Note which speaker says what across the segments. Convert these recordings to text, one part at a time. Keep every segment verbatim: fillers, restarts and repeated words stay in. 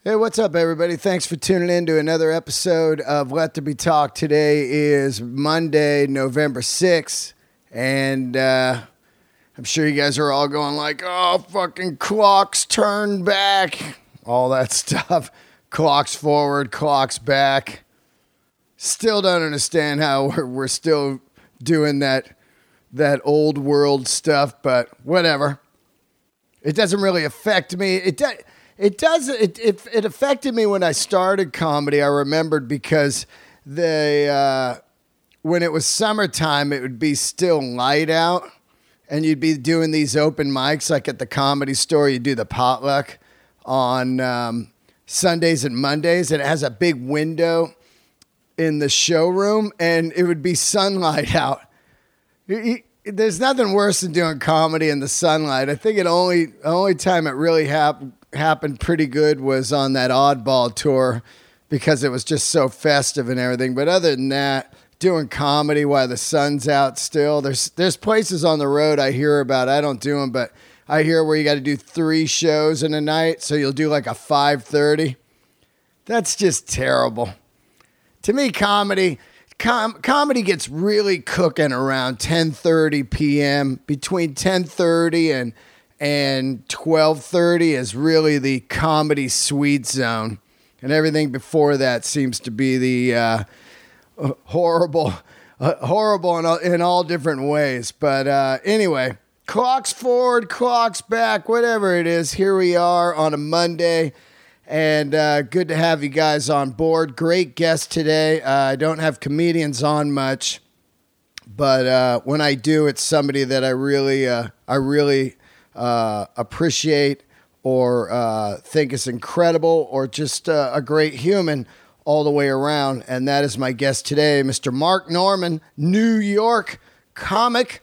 Speaker 1: Hey, what's up, everybody? Thanks for tuning in to another episode of Let There Be Talk. Today is Monday, November sixth, and uh, I'm sure you guys are all going like, oh, fucking clocks turn back, all that stuff. Clocks forward, clocks back. Still don't understand how we're, we're still doing that, that old world stuff, but whatever. It doesn't really affect me. It does. It does. It, it it affected me when I started comedy. I remembered because the uh, when it was summertime, it would be still light out, and you'd be doing these open mics like at the Comedy Store. You do the potluck on um, Sundays and Mondays, and it has a big window in the showroom, and it would be sunlight out. You, you, there's nothing worse than doing comedy in the sunlight. I think it only only time it really happened. happened pretty good was on that Oddball tour because it was just so festive and everything. But other than that, doing comedy while the sun's out still, there's there's places on the road I hear about. I don't do them, but I hear where you got to do three shows in a night. So you'll do like a five thirty. That's just terrible. To me, comedy, com- comedy gets really cooking around ten thirty p.m. Between ten thirty and And twelve thirty is really the comedy sweet zone. And everything before that seems to be the uh, horrible, uh, horrible in all, in all different ways. But uh, anyway, clocks forward, clocks back, whatever it is. Here we are on a Monday. And uh, good to have you guys on board. Great guest today. Uh, I don't have comedians on much. But uh, when I do, it's somebody that I really, uh, I really... Uh, appreciate or uh, think is incredible or just uh, a great human all the way around. And that is my guest today, Mister Mark Normand, New York comic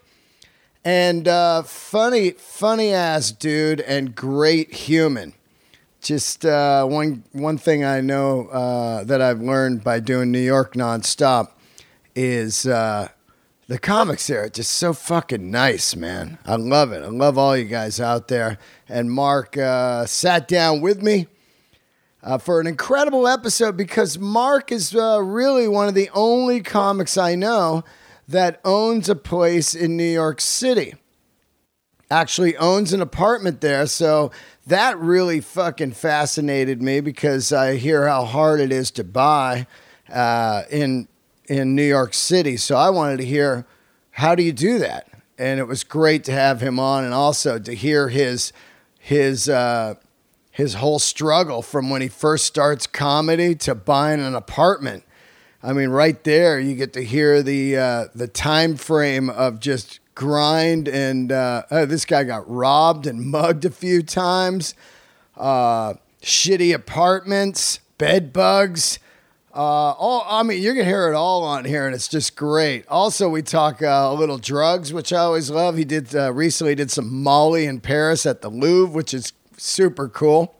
Speaker 1: and uh, funny, funny ass dude and great human. Just uh, one one thing I know uh, that I've learned by doing New York nonstop is... Uh, The comics there are just so fucking nice, man. I love it. I love all you guys out there. And Mark uh, sat down with me uh, for an incredible episode because Mark is uh, really one of the only comics I know that owns a place in New York City. Actually owns an apartment there. So that really fucking fascinated me because I hear how hard it is to buy uh, in in New York City. So I wanted to hear, how do you do that? And it was great to have him on and also to hear his his uh, his whole struggle from when he first starts comedy to buying an apartment. I mean, right there, you get to hear the uh, the time frame of just grind and uh, oh, this guy got robbed and mugged a few times, uh, shitty apartments, bed bugs. Uh, all, I mean, you're going to hear it all on here, and it's just great. Also, we talk uh, a little drugs, which I always love. He did uh, recently did some Molly in Paris at the Louvre, which is super cool.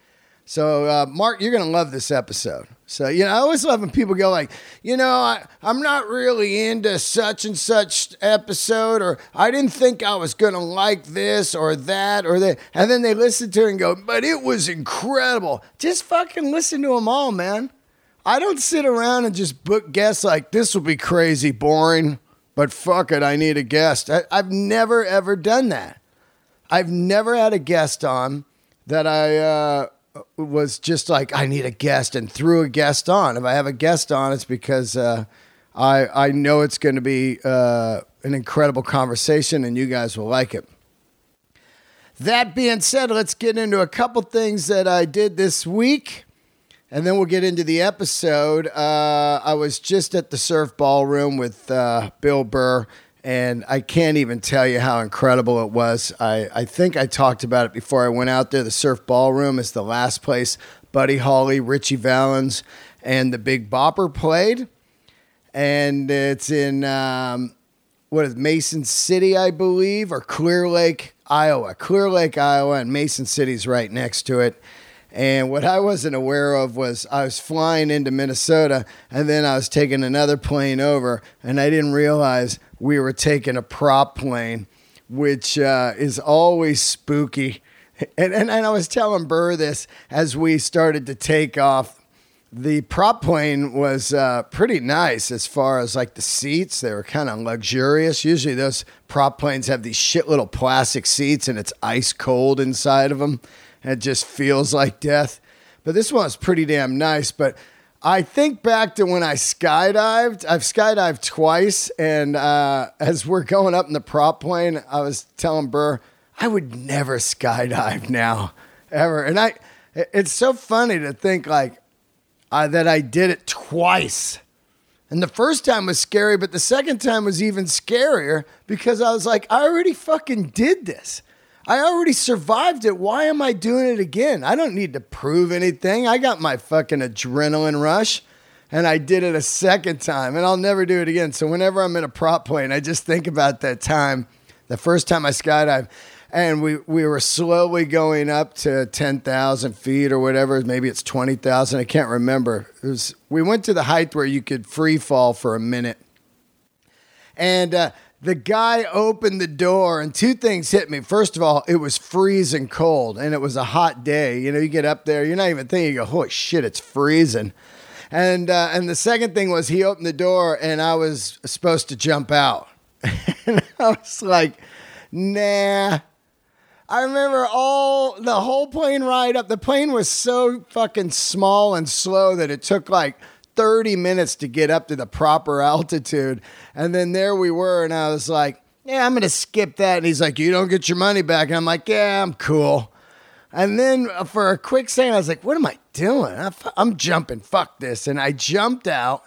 Speaker 1: So, uh, Mark, you're going to love this episode. So, you know, I always love when people go like, you know, I, I'm not really into such and such episode, or I didn't think I was going to like this or that or that. And then they listen to it and go, but it was incredible. Just fucking listen to them all, man. I don't sit around and just book guests like, this will be crazy boring, but fuck it, I need a guest. I, I've never, ever done that. I've never had a guest on that I uh, was just like, I need a guest and threw a guest on. If I have a guest on, it's because uh, I, I know it's going to be uh, an incredible conversation and you guys will like it. That being said, let's get into a couple things that I did this week. And then we'll get into the episode. Uh, I was just at the Surf Ballroom with uh, Bill Burr, and I can't even tell you how incredible it was. I, I think I talked about it before I went out there. The Surf Ballroom is the last place Buddy Holly, Richie Valens, and the Big Bopper played. And it's in, um, what is it, Mason City, I believe, or Clear Lake, Iowa. Clear Lake, Iowa, and Mason City's right next to it. And what I wasn't aware of was I was flying into Minnesota, and then I was taking another plane over, and I didn't realize we were taking a prop plane, which uh, is always spooky. And, and and I was telling Burr this as we started to take off. The prop plane was uh, pretty nice as far as like the seats. They were kind of luxurious. Usually those prop planes have these shit little plastic seats and it's ice cold inside of them. And it just feels like death. But this one was pretty damn nice. But I think back to when I skydived. I've skydived twice. And uh, as we're going up in the prop plane, I was telling Burr, I would never skydive now, ever. And I, it's so funny to think like uh, that I did it twice. And the first time was scary, but the second time was even scarier because I was like, I already fucking did this. I already survived it. Why am I doing it again? I don't need to prove anything. I got my fucking adrenaline rush and I did it a second time and I'll never do it again. So whenever I'm in a prop plane, I just think about that time, the first time I skydived. And we, we were slowly going up to ten thousand feet or whatever. Maybe it's twenty thousand. I can't remember. It was, we went to the height where you could free fall for a minute. And uh, the guy opened the door and two things hit me. First of all, it was freezing cold and it was a hot day. You know, you get up there, you're not even thinking, you go, holy shit, it's freezing. And, uh, and the second thing was he opened the door and I was supposed to jump out. And I was like, nah. I remember all the whole plane ride up. The plane was so fucking small and slow that it took like thirty minutes to get up to the proper altitude. And then there we were. And I was like, yeah, I'm going to skip that. And he's like, you don't get your money back. And I'm like, yeah, I'm cool. And then for a quick second, I was like, what am I doing? I'm jumping. Fuck this. And I jumped out.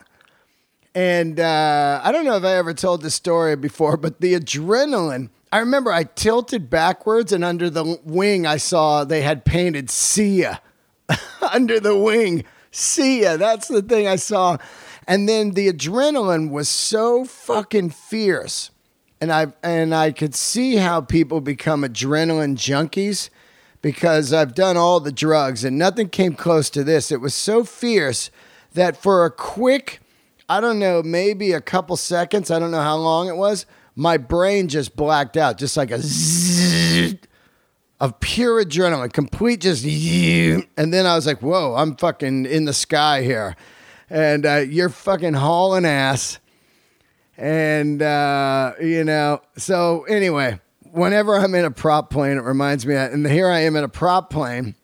Speaker 1: And uh, I don't know if I ever told this story before, but the adrenaline, I remember I tilted backwards and under the wing, I saw they had painted "See ya" under the wing. See ya. That's the thing I saw. And then the adrenaline was so fucking fierce. And I, and I could see how people become adrenaline junkies because I've done all the drugs and nothing came close to this. It was so fierce that for a quick, I don't know, maybe a couple seconds, I don't know how long it was, my brain just blacked out, just like a zzz of pure adrenaline, complete just, and then I was like, whoa, I'm fucking in the sky here. And uh, you're fucking hauling ass. And, uh, you know, so anyway, whenever I'm in a prop plane, it reminds me, of, and here I am in a prop plane,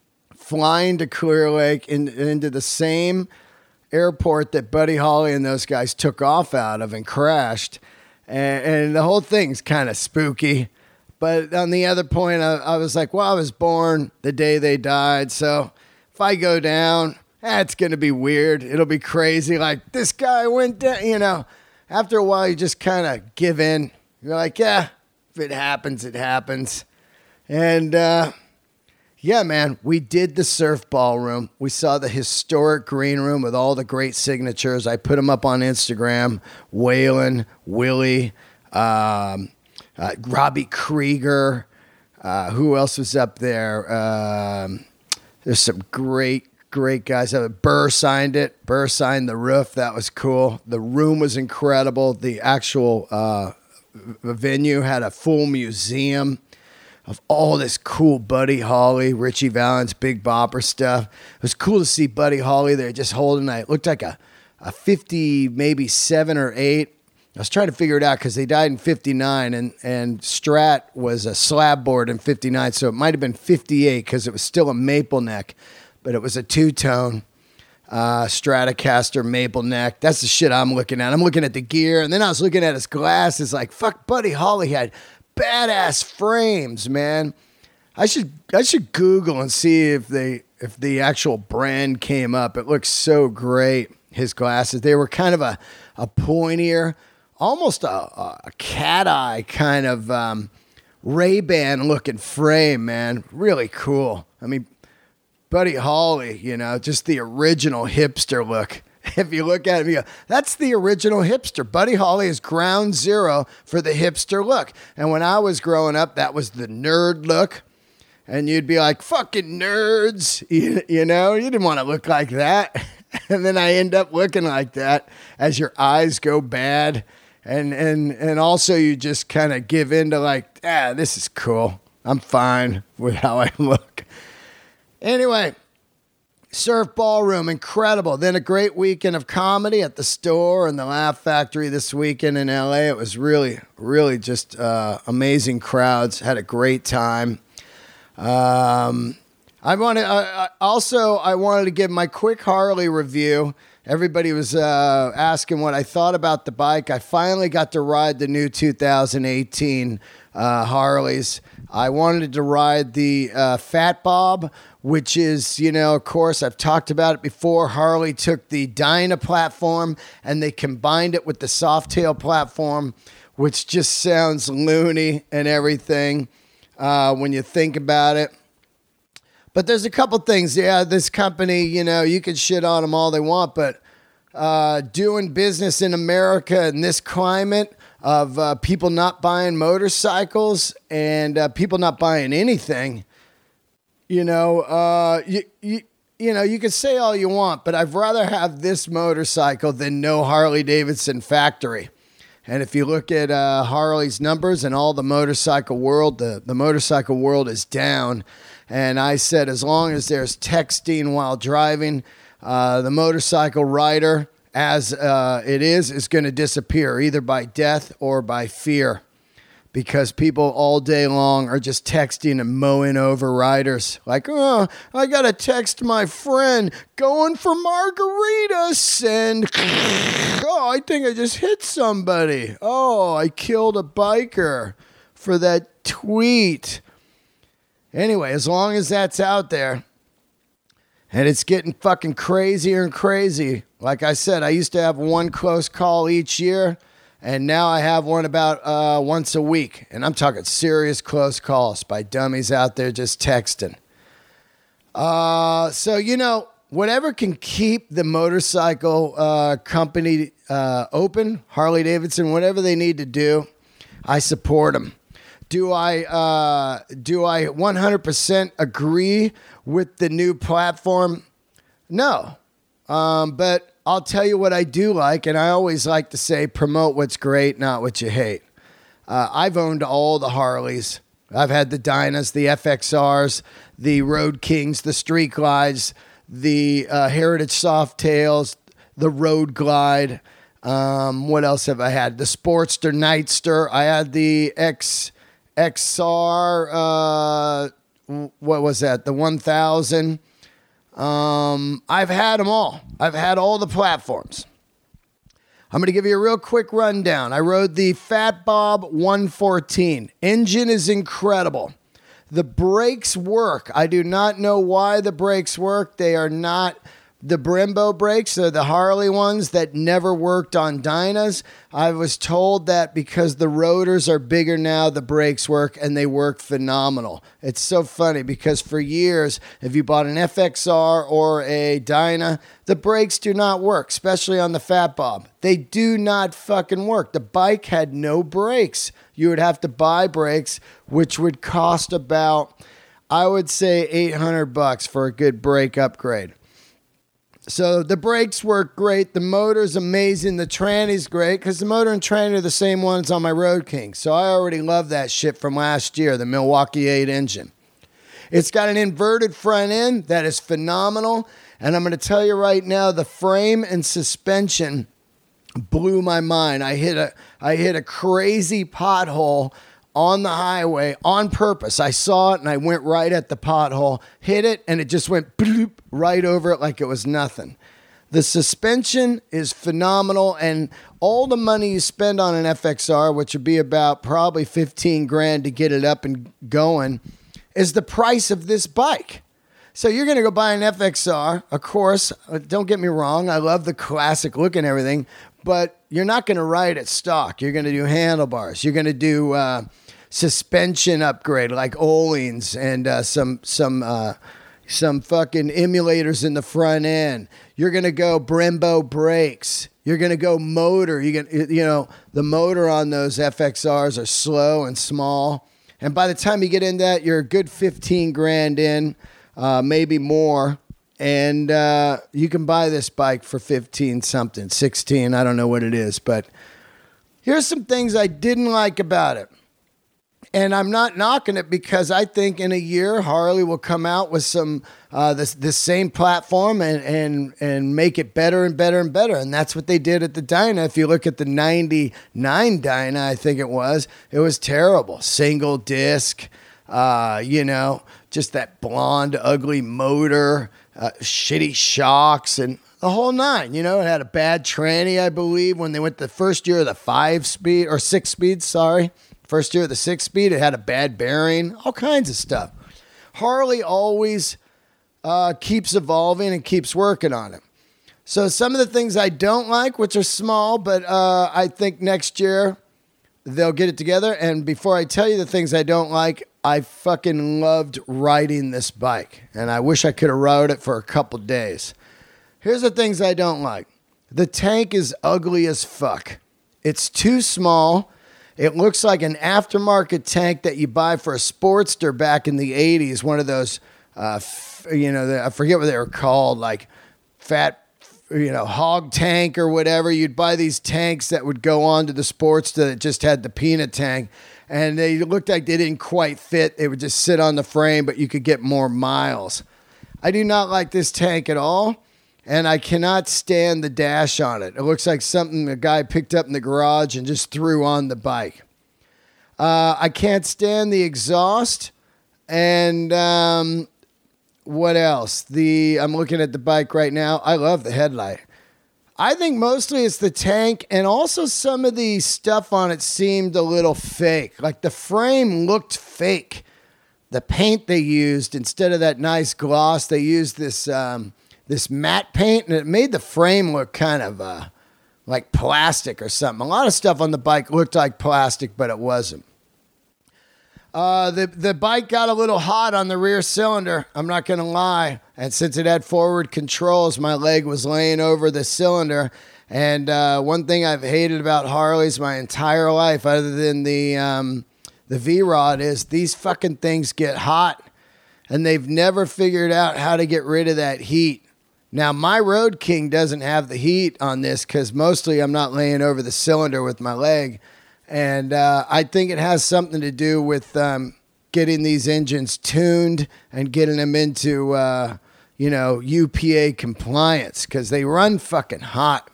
Speaker 1: flying to Clear Lake in, into the same airport that Buddy Holly and those guys took off out of and crashed. And, and the whole thing's kind of spooky. But on the other point, I, I was like, well, I was born the day they died. So if I go down, eh, it's going to be weird. It'll be crazy. Like, this guy went down, you know. After a while, you just kind of give in. You're like, yeah, if it happens, it happens. And, uh, yeah, man, we did the surf ballroom. We saw the historic green room with all the great signatures. I put them up on Instagram. Waylon, Willie, um, uh, Robbie Krieger. Uh, who else was up there? Um, there's some great, great guys. Burr signed it. Burr signed the roof. That was cool. The room was incredible. The actual uh, venue had a full museum of all this cool Buddy Holly, Richie Valens, Big Bopper stuff. It was cool to see Buddy Holly there just holding it. It looked like a, a fifty, maybe seven or eight. I was trying to figure it out because they died in fifty-nine, and, and Strat was a slab board in fifty-nine, so it might have been fifty-eight because it was still a maple neck, but it was a two-tone uh, Stratocaster maple neck. That's the shit I'm looking at. I'm looking at the gear, and then I was looking at his glasses like, fuck, Buddy Holly had badass frames, man. I should I should Google and see if they if the actual brand came up. It looks so great. His glasses, they were kind of a a pointier, almost a, a cat eye kind of um, Ray-Ban looking frame, man. Really cool. I mean, Buddy Holly, you know, just the original hipster look. If you look at him, you go, that's the original hipster. Buddy Holly is ground zero for the hipster look. And when I was growing up, that was the nerd look. And you'd be like, fucking nerds. You, you know, you didn't want to look like that. And then I end up looking like that as your eyes go bad. And and and also you just kind of give in to like, ah, this is cool. I'm fine with how I look. Anyway, Surf Ballroom, incredible. Then a great weekend of comedy at the Store and the Laugh Factory this weekend in L A. It was really, really just uh, amazing crowds. Had a great time. Um, I want to uh, also I wanted to give my quick Harley review. Everybody was uh, asking what I thought about the bike. I finally got to ride the new two thousand eighteen uh, Harleys. I wanted to ride the uh, Fat Bob, which is, you know, of course, I've talked about it before. Harley took the Dyna platform and they combined it with the Softail platform, which just sounds loony and everything uh, when you think about it. But there's a couple things. Yeah, this company, you know, you can shit on them all they want, but uh, doing business in America in this climate of uh, people not buying motorcycles and uh, people not buying anything, you know, uh, you, you, you know, you can say all you want, but I'd rather have this motorcycle than no Harley Davidson factory. And if you look at uh, Harley's numbers and all the motorcycle world, the, the motorcycle world is down. And I said, as long as there's texting while driving, uh, the motorcycle rider, as uh, it is, is going to disappear either by death or by fear, because people all day long are just texting and mowing over riders. Like, oh, I got to text my friend going for margaritas and, oh, I think I just hit somebody. Oh, I killed a biker for that tweet. Anyway, as long as that's out there and it's getting fucking crazier and crazy. Like I said, I used to have one close call each year, and now I have one about uh, once a week. And I'm talking serious close calls by dummies out there just texting. Uh, so, you know, whatever can keep the motorcycle uh, company uh, open, Harley Davidson, whatever they need to do, I support them. Do I uh, do I one hundred percent agree with the new platform? No. Um, but I'll tell you what I do like, and I always like to say promote what's great, not what you hate. Uh, I've owned all the Harleys. I've had the Dynas, the F X Rs, the Road Kings, the Street Glides, the uh, Heritage Softails, the Road Glide. Um, what else have I had? The Sportster Nightster. I had the X... X R, uh, what was that? The one thousand. Um, I've had them all. I've had all the platforms. I'm going to give you a real quick rundown. I rode the Fat Bob one fourteen. Engine is incredible. The brakes work. I do not know why the brakes work. They are not the Brembo brakes. They're the Harley ones that never worked on Dynas. I was told that because the rotors are bigger now, the brakes work, and they work phenomenal. It's so funny because for years, if you bought an F X R or a Dyna, the brakes do not work, especially on the Fat Bob. They do not fucking work. The bike had no brakes. You would have to buy brakes, which would cost about, I would say, eight hundred bucks for a good brake upgrade. So the brakes work great. The motor's amazing. The tranny's great because the motor and tranny are the same ones on my Road King. So I already love that shit from last year, the Milwaukee eight engine. It's got an inverted front end that is phenomenal. And I'm going to tell you right now, the frame and suspension blew my mind. I hit a I hit a crazy pothole on the highway on purpose. I saw it and I went right at the pothole, hit it, and it just went bloop right over it like it was nothing. The suspension is phenomenal, and all the money you spend on an F X R, which would be about probably fifteen grand to get it up and going, is the price of this bike. So you're going to go buy an F X R. Of course, don't get me wrong, I love the classic look and everything, but you're not going to ride it stock. You're going to do handlebars. You're going to do uh, suspension upgrade like Öhlins and uh, some some uh, some fucking emulators in the front end. You're going to go Brembo brakes. You're going to go motor. You get, you know, the motor on those F X Rs are slow and small. And by the time you get in that, you're a good fifteen grand in, uh, maybe more. And uh, you can buy this bike for fifteen something, sixteen. I don't know what it is. But here's some things I didn't like about it. And I'm not knocking it because I think in a year Harley will come out with some uh, this this same platform and and and make it better and better and better. And that's what they did at the Dyna. If you look at the ninety-nine Dyna, I think it was, it was terrible. Single disc, uh, you know, just that blonde, ugly motor, uh, shitty shocks, and the whole nine. You know, it had a bad tranny, I believe, when they went the first year of the five speed or six speed. Sorry. First year of the six speed, it had a bad bearing, all kinds of stuff. Harley always uh, keeps evolving and keeps working on it. So some of the things I don't like, which are small, but uh, I think next year they'll get it together. And before I tell you the things I don't like, I fucking loved riding this bike. And I wish I could have rode it for a couple days. Here's the things I don't like. The tank is ugly as fuck. It's too small. It looks like an aftermarket tank that you buy for a Sportster back in the eighties. One of those, uh, f- you know, the, I forget what they were called, like fat, you know, hog tank or whatever. You'd buy these tanks that would go on to the Sportster that just had the peanut tank. And they looked like they didn't quite fit. They would just sit on the frame, but you could get more miles. I do not like this tank at all. And I cannot stand the dash on it. It looks like something a guy picked up in the garage and just threw on the bike. Uh, I can't stand the exhaust. And um, what else? The I'm looking at the bike right now. I love the headlight. I think mostly it's the tank, and also some of the stuff on it seemed a little fake. Like the frame looked fake. The paint they used, instead of that nice gloss, they used this... Um, this matte paint, and it made the frame look kind of uh, like plastic or something. A lot of stuff on the bike looked like plastic, but it wasn't. Uh, the, the bike got a little hot on the rear cylinder, I'm not going to lie. And since it had forward controls, my leg was laying over the cylinder. And uh, one thing I've hated about Harleys my entire life, other than the, um, the V-Rod, is these fucking things get hot. And they've never figured out how to get rid of that heat. Now, my Road King doesn't have the heat on this because mostly I'm not laying over the cylinder with my leg. And uh, I think it has something to do with um, getting these engines tuned and getting them into, uh, you know, U P A compliance because they run fucking hot.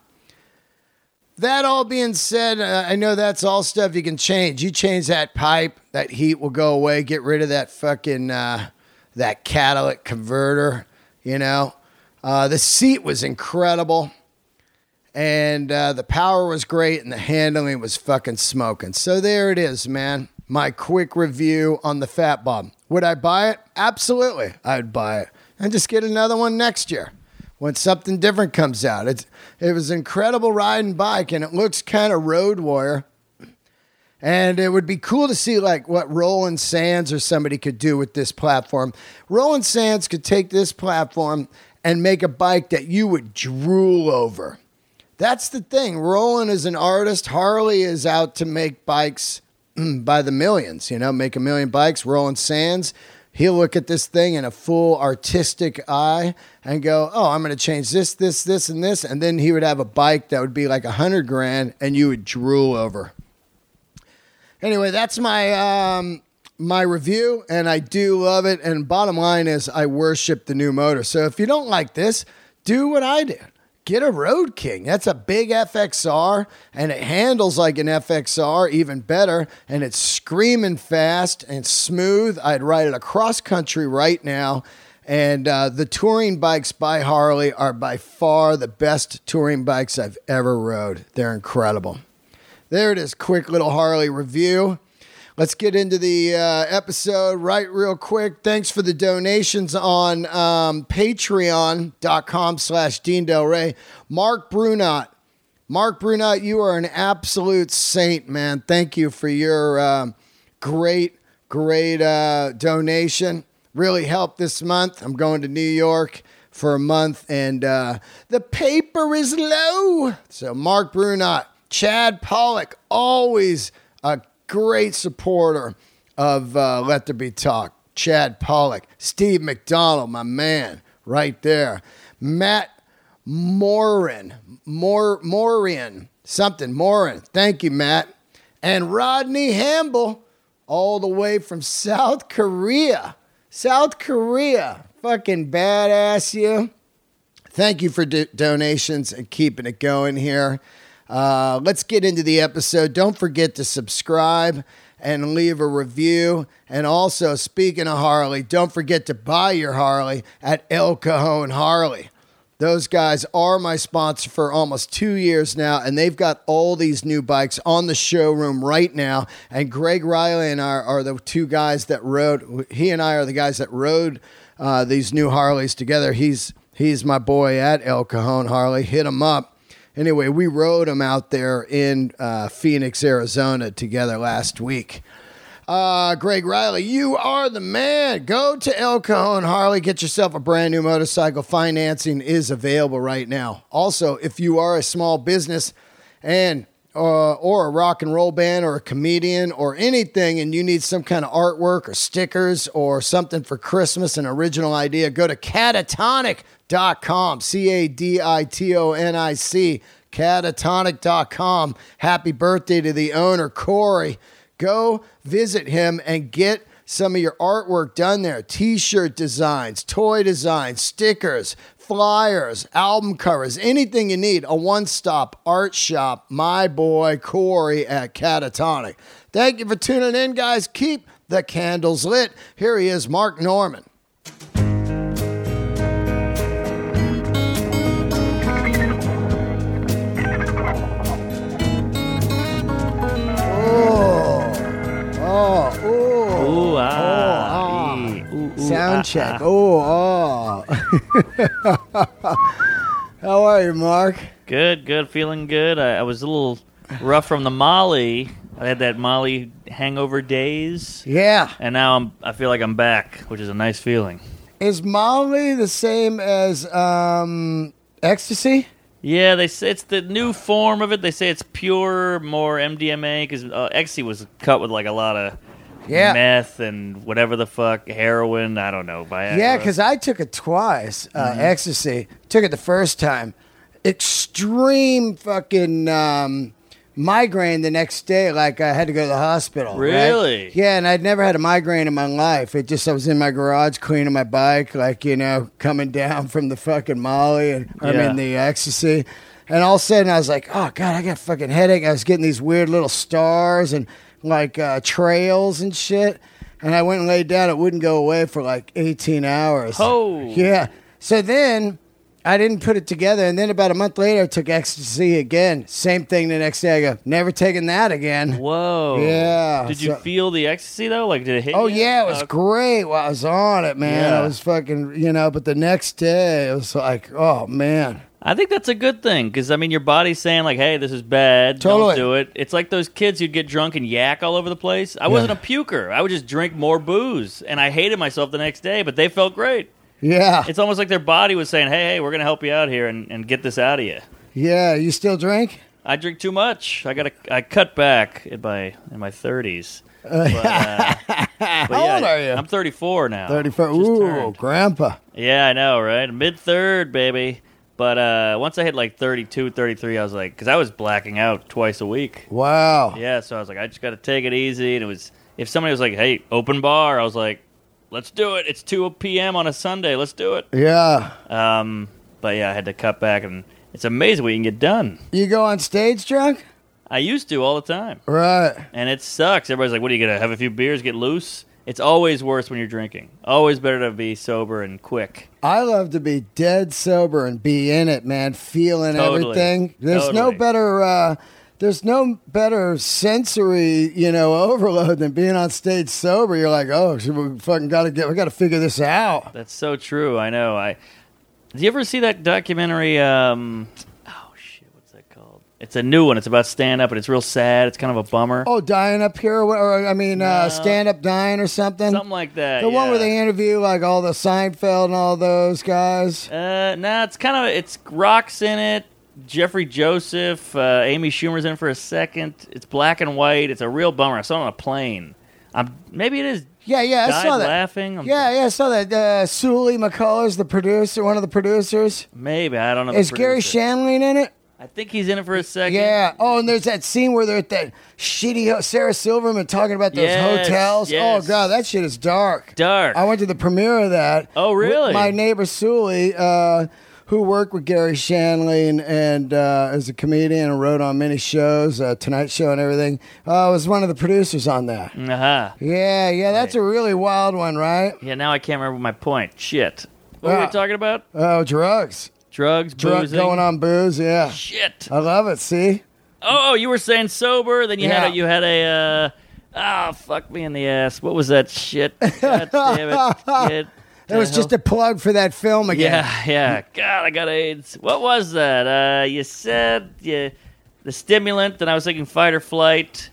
Speaker 1: That all being said, uh, I know that's all stuff you can change. You change that pipe, that heat will go away. Get rid of that fucking, uh, that catalytic converter, you know. Uh, the seat was incredible, and uh, the power was great, and the handling was fucking smoking. So there it is, man. My quick review on the Fat Bob. Would I buy it? Absolutely, I'd buy it. And just get another one next year when something different comes out. It's, it was an incredible riding bike, and it looks kind of road warrior. And it would be cool to see like what Roland Sands or somebody could do with this platform. Roland Sands could take this platform and make a bike that you would drool over. That's the thing. Roland is an artist. Harley is out to make bikes by the millions, you know, make a million bikes. Roland Sands, he'll look at this thing in a full artistic eye and go, oh, I'm going to change this, this, this, and this. And then he would have a bike that would be like a hundred grand and you would drool over. Anyway, that's my um, my review, and I do love it. And bottom line is I worship the new motor. So if you don't like this, do what I did. Get a Road King. That's a big F X R, and it handles like an F X R, even better, and it's screaming fast and smooth. I'd ride it across country right now, and uh, the touring bikes by Harley are by far the best touring bikes I've ever rode. They're incredible. There it is, quick little Harley review. Let's get into the uh, episode right real quick. Thanks for the donations on um, patreon.com slash Dean Del Rey. Mark Brunot. Mark Brunot, you are an absolute saint, man. Thank you for your uh, great, great uh, donation. Really helped this month. I'm going to New York for a month, and uh, the paper is low. So Mark Brunot. Chad Pollock, always a great supporter of uh, Let There Be Talk. Chad Pollock. Steve McDonald, my man, right there. Matt Morin. Mor- Morin. Something. Morin. Thank you, Matt. And Rodney Hamble. all the way from South Korea. South Korea. Fucking badass you. Thank you for do- donations and keeping it going here. Uh, let's get into the episode. Don't forget to subscribe and leave a review. And also, speaking of Harley, don't forget to buy your Harley at El Cajon Harley. Those guys are my sponsor for almost two years now, and they've got all these new bikes on the showroom right now. And Greg Riley and I are the two guys that rode. He and I are the guys that rode uh, these new Harleys together. He's he's my boy at El Cajon Harley. Hit him up. Anyway, we rode them out there in uh, Phoenix, Arizona together last week. Uh, Greg Riley, you are the man. Go to El Cajon Harley. Get yourself a brand new motorcycle. Financing is available right now. Also, if you are a small business and uh, or a rock and roll band or a comedian or anything and you need some kind of artwork or stickers or something for Christmas, an original idea, go to catatonic dot com. C A D I T O N I C. catatonic dot com. Happy birthday to the owner, Corey. Go visit him and get some of your artwork done there. T-shirt designs, toy designs, stickers, flyers, album covers, anything you need. A one-stop art shop. My boy Corey at Catatonic. Thank you for tuning in, guys. Keep the candles lit. Here he is, Mark Norman. Oh, ooh.
Speaker 2: Ooh, ah.
Speaker 1: Oh, ah.
Speaker 2: Ooh, ooh,
Speaker 1: Sound
Speaker 2: ah,
Speaker 1: check.
Speaker 2: ah.
Speaker 1: Oh, oh. How are you, Mark?
Speaker 2: Good, good. Feeling good. I, I was a little rough from the Molly. I had that Molly hangover days.
Speaker 1: Yeah.
Speaker 2: And now I'm. I feel like I'm back, which is a nice feeling.
Speaker 1: Is Molly the same as um, ecstasy?
Speaker 2: Yeah, they say it's the new form of it. They say it's pure, more M D M A, because uh, ecstasy was cut with like a lot of
Speaker 1: Yeah.
Speaker 2: meth and whatever the fuck, heroin, I don't know. Viagra.
Speaker 1: Yeah, because I took it twice, uh,
Speaker 2: Mm-hmm.
Speaker 1: ecstasy. Took it the first time. Extreme fucking um, migraine the next day, like I had to go to the hospital. right?
Speaker 2: Really?
Speaker 1: Yeah, and I'd never had a migraine in my life. It just, I was in my garage cleaning my bike, like, you know, coming down from the fucking Molly, and I
Speaker 2: Yeah.
Speaker 1: mean, the ecstasy. And all of a sudden, I was like, oh, God, I got a fucking headache. I was getting these weird little stars and, like, uh, trails and shit. And I went and laid down. It wouldn't go away for, like, eighteen hours.
Speaker 2: Oh.
Speaker 1: Yeah. So then I didn't put it together. And then about a month later, I took ecstasy again. Same thing the next day. I go, never taking that again.
Speaker 2: Whoa.
Speaker 1: Yeah,
Speaker 2: Did you
Speaker 1: so-
Speaker 2: feel the ecstasy, though? Like, did it hit
Speaker 1: Oh,
Speaker 2: you?
Speaker 1: yeah, it was
Speaker 2: Uh,
Speaker 1: great while I was on it, man.
Speaker 2: Yeah.
Speaker 1: I was fucking, you know, but the next day, it was like, oh, man.
Speaker 2: I think that's a good thing, because, I mean, your body's saying, like, hey, this is bad.
Speaker 1: Totally.
Speaker 2: Don't do it. It's like those kids who'd get drunk and yak all over the place. I wasn't a puker. I would just drink more booze, and I hated myself the next day, but they felt great.
Speaker 1: Yeah.
Speaker 2: It's almost like their body was saying, hey, hey, we're going to help you out here and, and get this out of you.
Speaker 1: Yeah. You still drink?
Speaker 2: I drink too much. I got to. I cut back in my in my thirties. But, uh, but
Speaker 1: How
Speaker 2: yeah,
Speaker 1: old are you?
Speaker 2: I'm thirty-four now.
Speaker 1: thirty-four.
Speaker 2: Just
Speaker 1: Ooh,
Speaker 2: turned.
Speaker 1: grandpa.
Speaker 2: Yeah, I know, right? Mid third, baby. But uh, once I hit like thirty-two, thirty-three, I was like, because I was blacking out twice a week.
Speaker 1: Wow.
Speaker 2: Yeah, so I was like, I just got to take it easy. And it was, if somebody was like, hey, open bar, I was like, let's do it. It's two p.m. on a Sunday. Let's do it.
Speaker 1: Yeah.
Speaker 2: Um, but yeah, I had to cut back, and it's amazing what you can get done.
Speaker 1: You go on stage drunk?
Speaker 2: I used to all the time.
Speaker 1: Right.
Speaker 2: And it sucks. Everybody's like, what are you going to have a few beers, get loose? It's always worse when you're drinking. Always better to be sober and quick.
Speaker 1: I love to be dead sober and be in it, man, feeling
Speaker 2: Totally.
Speaker 1: everything. There's no
Speaker 2: Totally.
Speaker 1: better uh there's no better sensory, you know, overload than being on stage sober. You're like, "Oh, so we fucking got to get we got to figure this out."
Speaker 2: That's so true. I know. I Did you ever see that documentary? Um, oh, shit. What's that called? It's a new one. It's about stand-up, and it's real sad. It's kind of a bummer.
Speaker 1: Oh, dying up here, or, what- or I mean, uh,
Speaker 2: No.
Speaker 1: stand up dying or something.
Speaker 2: Something like that.
Speaker 1: the one where
Speaker 2: yeah.
Speaker 1: they interview like all the Seinfeld and all those guys.
Speaker 2: Uh, nah, it's kind of, it's Rock's in it, Jeffrey Joseph, uh, Amy Schumer's in it for a second. It's black and white. It's a real bummer. I saw it on a plane. I'm, maybe it is
Speaker 1: Yeah, yeah, I
Speaker 2: died
Speaker 1: saw that.
Speaker 2: laughing. I'm-
Speaker 1: Yeah, yeah, I saw that. Uh, Sully McCullers, the producer, one of the producers.
Speaker 2: Maybe. I don't know. the
Speaker 1: Is Gary
Speaker 2: producer.
Speaker 1: Shanley in it?
Speaker 2: I think he's in it for a second.
Speaker 1: Yeah. Oh, and there's that scene where they're at that shitty ho- Sarah Silverman talking about those
Speaker 2: Yes,
Speaker 1: hotels.
Speaker 2: yes.
Speaker 1: Oh god, that shit is dark.
Speaker 2: Dark.
Speaker 1: I went to the premiere of that.
Speaker 2: Oh, really?
Speaker 1: With my neighbor Sully, uh, who worked with Gary Shanley and, and uh, as a comedian and wrote on many shows, uh, Tonight Show and everything. Uh, was one of the producers on that.
Speaker 2: Uh-huh.
Speaker 1: Yeah, yeah, that's
Speaker 2: Right.
Speaker 1: a really wild one, right?
Speaker 2: Yeah, now I can't remember my point. Shit. What were
Speaker 1: Yeah.
Speaker 2: we talking about?
Speaker 1: Oh, drugs.
Speaker 2: Drugs,
Speaker 1: Drug
Speaker 2: boozing?
Speaker 1: going on booze, yeah.
Speaker 2: Shit.
Speaker 1: I love it, see?
Speaker 2: Oh, oh, you were saying sober, then you
Speaker 1: Yeah.
Speaker 2: had a, you had a, uh, ah, fuck me in the ass. What was that shit? God damn it. Shit.
Speaker 1: It was just a plug for that film again.
Speaker 2: Yeah, yeah. God, I got AIDS. What was that? Uh, you said you, the stimulant, and I was thinking fight or flight.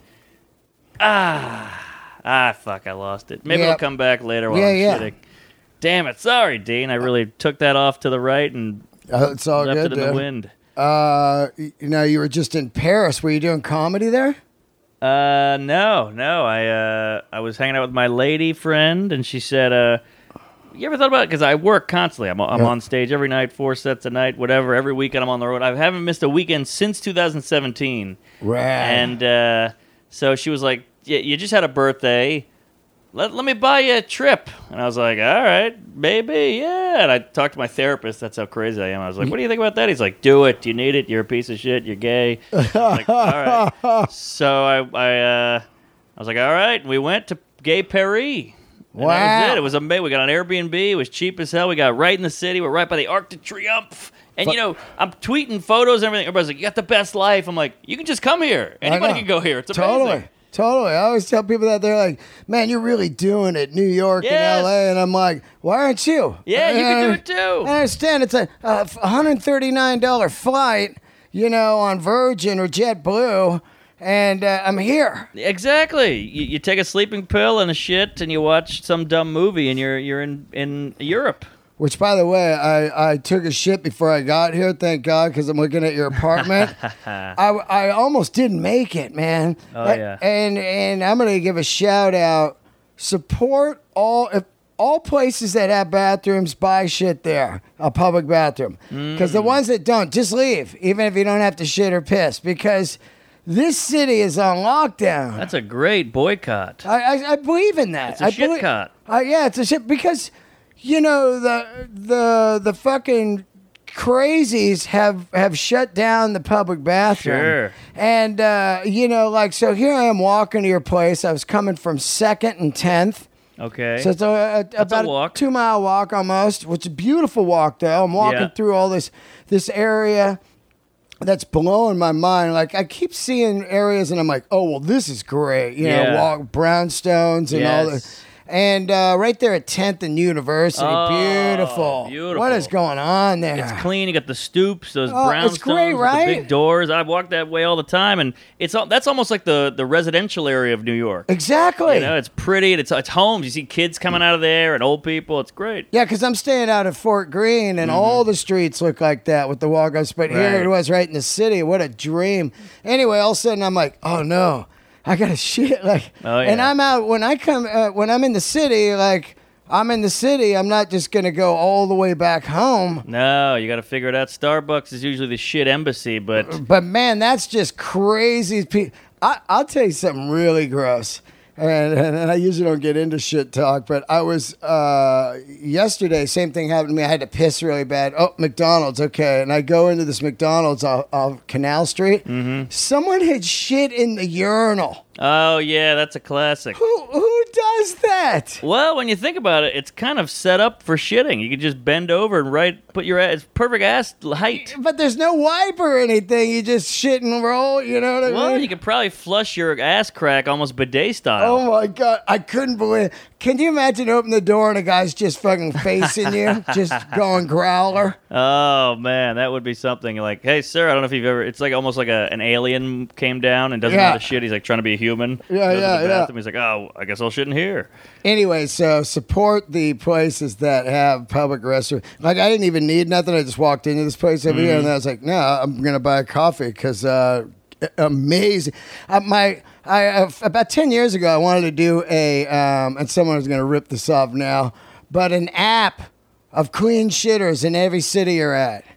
Speaker 2: Ah, ah, fuck, I lost it. Maybe
Speaker 1: Yeah.
Speaker 2: it'll come back later while
Speaker 1: Yeah,
Speaker 2: I'm
Speaker 1: yeah.
Speaker 2: shitting. Damn it. Sorry, Dean. I really took that off to the right and
Speaker 1: Uh, it's all
Speaker 2: left
Speaker 1: good,
Speaker 2: it in the
Speaker 1: dude.
Speaker 2: wind.
Speaker 1: Uh, you know, you were just in Paris. Were you doing comedy there?
Speaker 2: Uh, no, no. I uh, I was hanging out with my lady friend, and she said, uh, "You ever thought about it?" Because I work constantly. I'm I'm
Speaker 1: Yeah.
Speaker 2: on stage every night, four sets a night, whatever. Every weekend I'm on the road. I haven't missed a weekend since two thousand seventeen.
Speaker 1: Right.
Speaker 2: And uh, so she was like, "Yeah, you just had a birthday. Let, let me buy you a trip." And I was like, "All right, baby, yeah." And I talked to my therapist. That's how crazy I am. I was like, "What do you think about that?" He's like, "Do it. You need it. You're a piece of shit. You're gay." I was like, "All right." So I, I, uh, I was like, "All right." And we went to Gay Paris. And
Speaker 1: Wow.
Speaker 2: that was it. It was amazing. We got an Airbnb. It was cheap as hell. We got right in the city. We're right by the Arc de Triomphe. And, you know, I'm tweeting photos and everything. Everybody's like, "You got the best life." I'm like, "You can just come here. Anybody
Speaker 1: know.
Speaker 2: can go here. It's amazing."
Speaker 1: Totally. Totally. I always tell people that they're like, "Man, you're really doing it, New York
Speaker 2: Yes.
Speaker 1: and L A." And I'm like, "Why aren't you?"
Speaker 2: Yeah, you can do it too.
Speaker 1: I understand it's a, a one hundred thirty-nine dollars flight, you know, on Virgin or JetBlue, and uh, I'm here.
Speaker 2: Exactly. You, you take a sleeping pill and a shit, and you watch some dumb movie, and you're you're in, in Europe.
Speaker 1: Which, by the way, I, I took a shit before I got here, thank God, because I'm looking at your apartment. I, I almost didn't make it, man.
Speaker 2: Oh,
Speaker 1: A-
Speaker 2: yeah.
Speaker 1: And and I'm going to give a shout out. Support all if all places that have bathrooms, buy shit there, a public bathroom. Because
Speaker 2: Mm.
Speaker 1: the ones that don't, just leave, even if you don't have to shit or piss. Because this city is on lockdown.
Speaker 2: That's a great boycott.
Speaker 1: I, I, I believe in that.
Speaker 2: It's a
Speaker 1: I
Speaker 2: shit
Speaker 1: belie-
Speaker 2: cot.
Speaker 1: Uh, yeah, it's a shit because you know the the the fucking crazies have have shut down the public bathroom.
Speaker 2: Sure.
Speaker 1: And uh, you know, like so here I am walking to your place. I was coming from Second and Tenth.
Speaker 2: Okay.
Speaker 1: So it's a, a, about a
Speaker 2: walk.
Speaker 1: two mile walk almost, which is a beautiful walk though. I'm walking
Speaker 2: Yeah.
Speaker 1: through all this this area that's blowing my mind. Like I keep seeing areas and I'm like, oh well, this is great. You know,
Speaker 2: Yeah.
Speaker 1: walk brownstones and all
Speaker 2: Yes.
Speaker 1: the. And uh, right there at tenth and University,
Speaker 2: Oh,
Speaker 1: beautiful.
Speaker 2: beautiful.
Speaker 1: What is going on there?
Speaker 2: It's clean. You got the stoops, those
Speaker 1: Oh,
Speaker 2: brownstones,
Speaker 1: it's great,
Speaker 2: with
Speaker 1: right?
Speaker 2: the big doors. I walk that way all the time, and it's all, that's almost like the, the residential area of New York.
Speaker 1: Exactly.
Speaker 2: You know, it's pretty. And it's it's homes. You see kids coming out of there and old people. It's great.
Speaker 1: Yeah, because I'm staying out at Fort Greene, and all the streets look like that with the walk-ups. But here
Speaker 2: Mm-hmm. Right.
Speaker 1: it was, right in the city. What a dream! Anyway, all of a sudden I'm like, oh no, I got to shit. Like,
Speaker 2: Oh,
Speaker 1: and
Speaker 2: yeah.
Speaker 1: I'm out when I come uh, when I'm in the city. Like, I'm in the city. I'm not just gonna go all the way back home.
Speaker 2: No, you got to figure it out. Starbucks is usually the shit embassy, but
Speaker 1: But man, that's just crazy. Pe- I, I'll tell you something really gross. And, and I usually don't get into shit talk, but I was uh, yesterday. Same thing happened to me. I had to piss really bad. Oh, McDonald's, okay. And I go into this McDonald's off, off Canal Street. Mm-hmm. Someone had shit in the urinal.
Speaker 2: oh yeah, that's a classic.
Speaker 1: Who who does that?
Speaker 2: Well, when you think about it, it's kind of set up for shitting. You can just bend over and right put your ass. It's perfect ass height.
Speaker 1: But there's no wipe or anything. You just shit and roll. You know what I
Speaker 2: Well,
Speaker 1: mean?
Speaker 2: you could probably flush your ass crack almost bidet style.
Speaker 1: Oh my god, I couldn't believe. Can you imagine opening the door and a guy's just fucking facing you, just going growler?
Speaker 2: Oh man, that would be something. Like, hey sir, I don't know if you've ever. It's like almost like a, an alien came down and doesn't
Speaker 1: Yeah.
Speaker 2: know the shit. He's like trying to be a human.
Speaker 1: Yeah,
Speaker 2: Goes to
Speaker 1: yeah,
Speaker 2: the
Speaker 1: yeah.
Speaker 2: bathroom. He's like, oh, I guess I'll shit in here.
Speaker 1: Anyway, so support the places that have public restrooms. Like I didn't even need nothing. I just walked into this place over here, and then I was like, no, I'm gonna buy a coffee because uh, amazing. Uh, my I uh, about ten years ago, I wanted to do a, um, and someone was gonna rip this off now, but an app of clean shitters in every city you're at.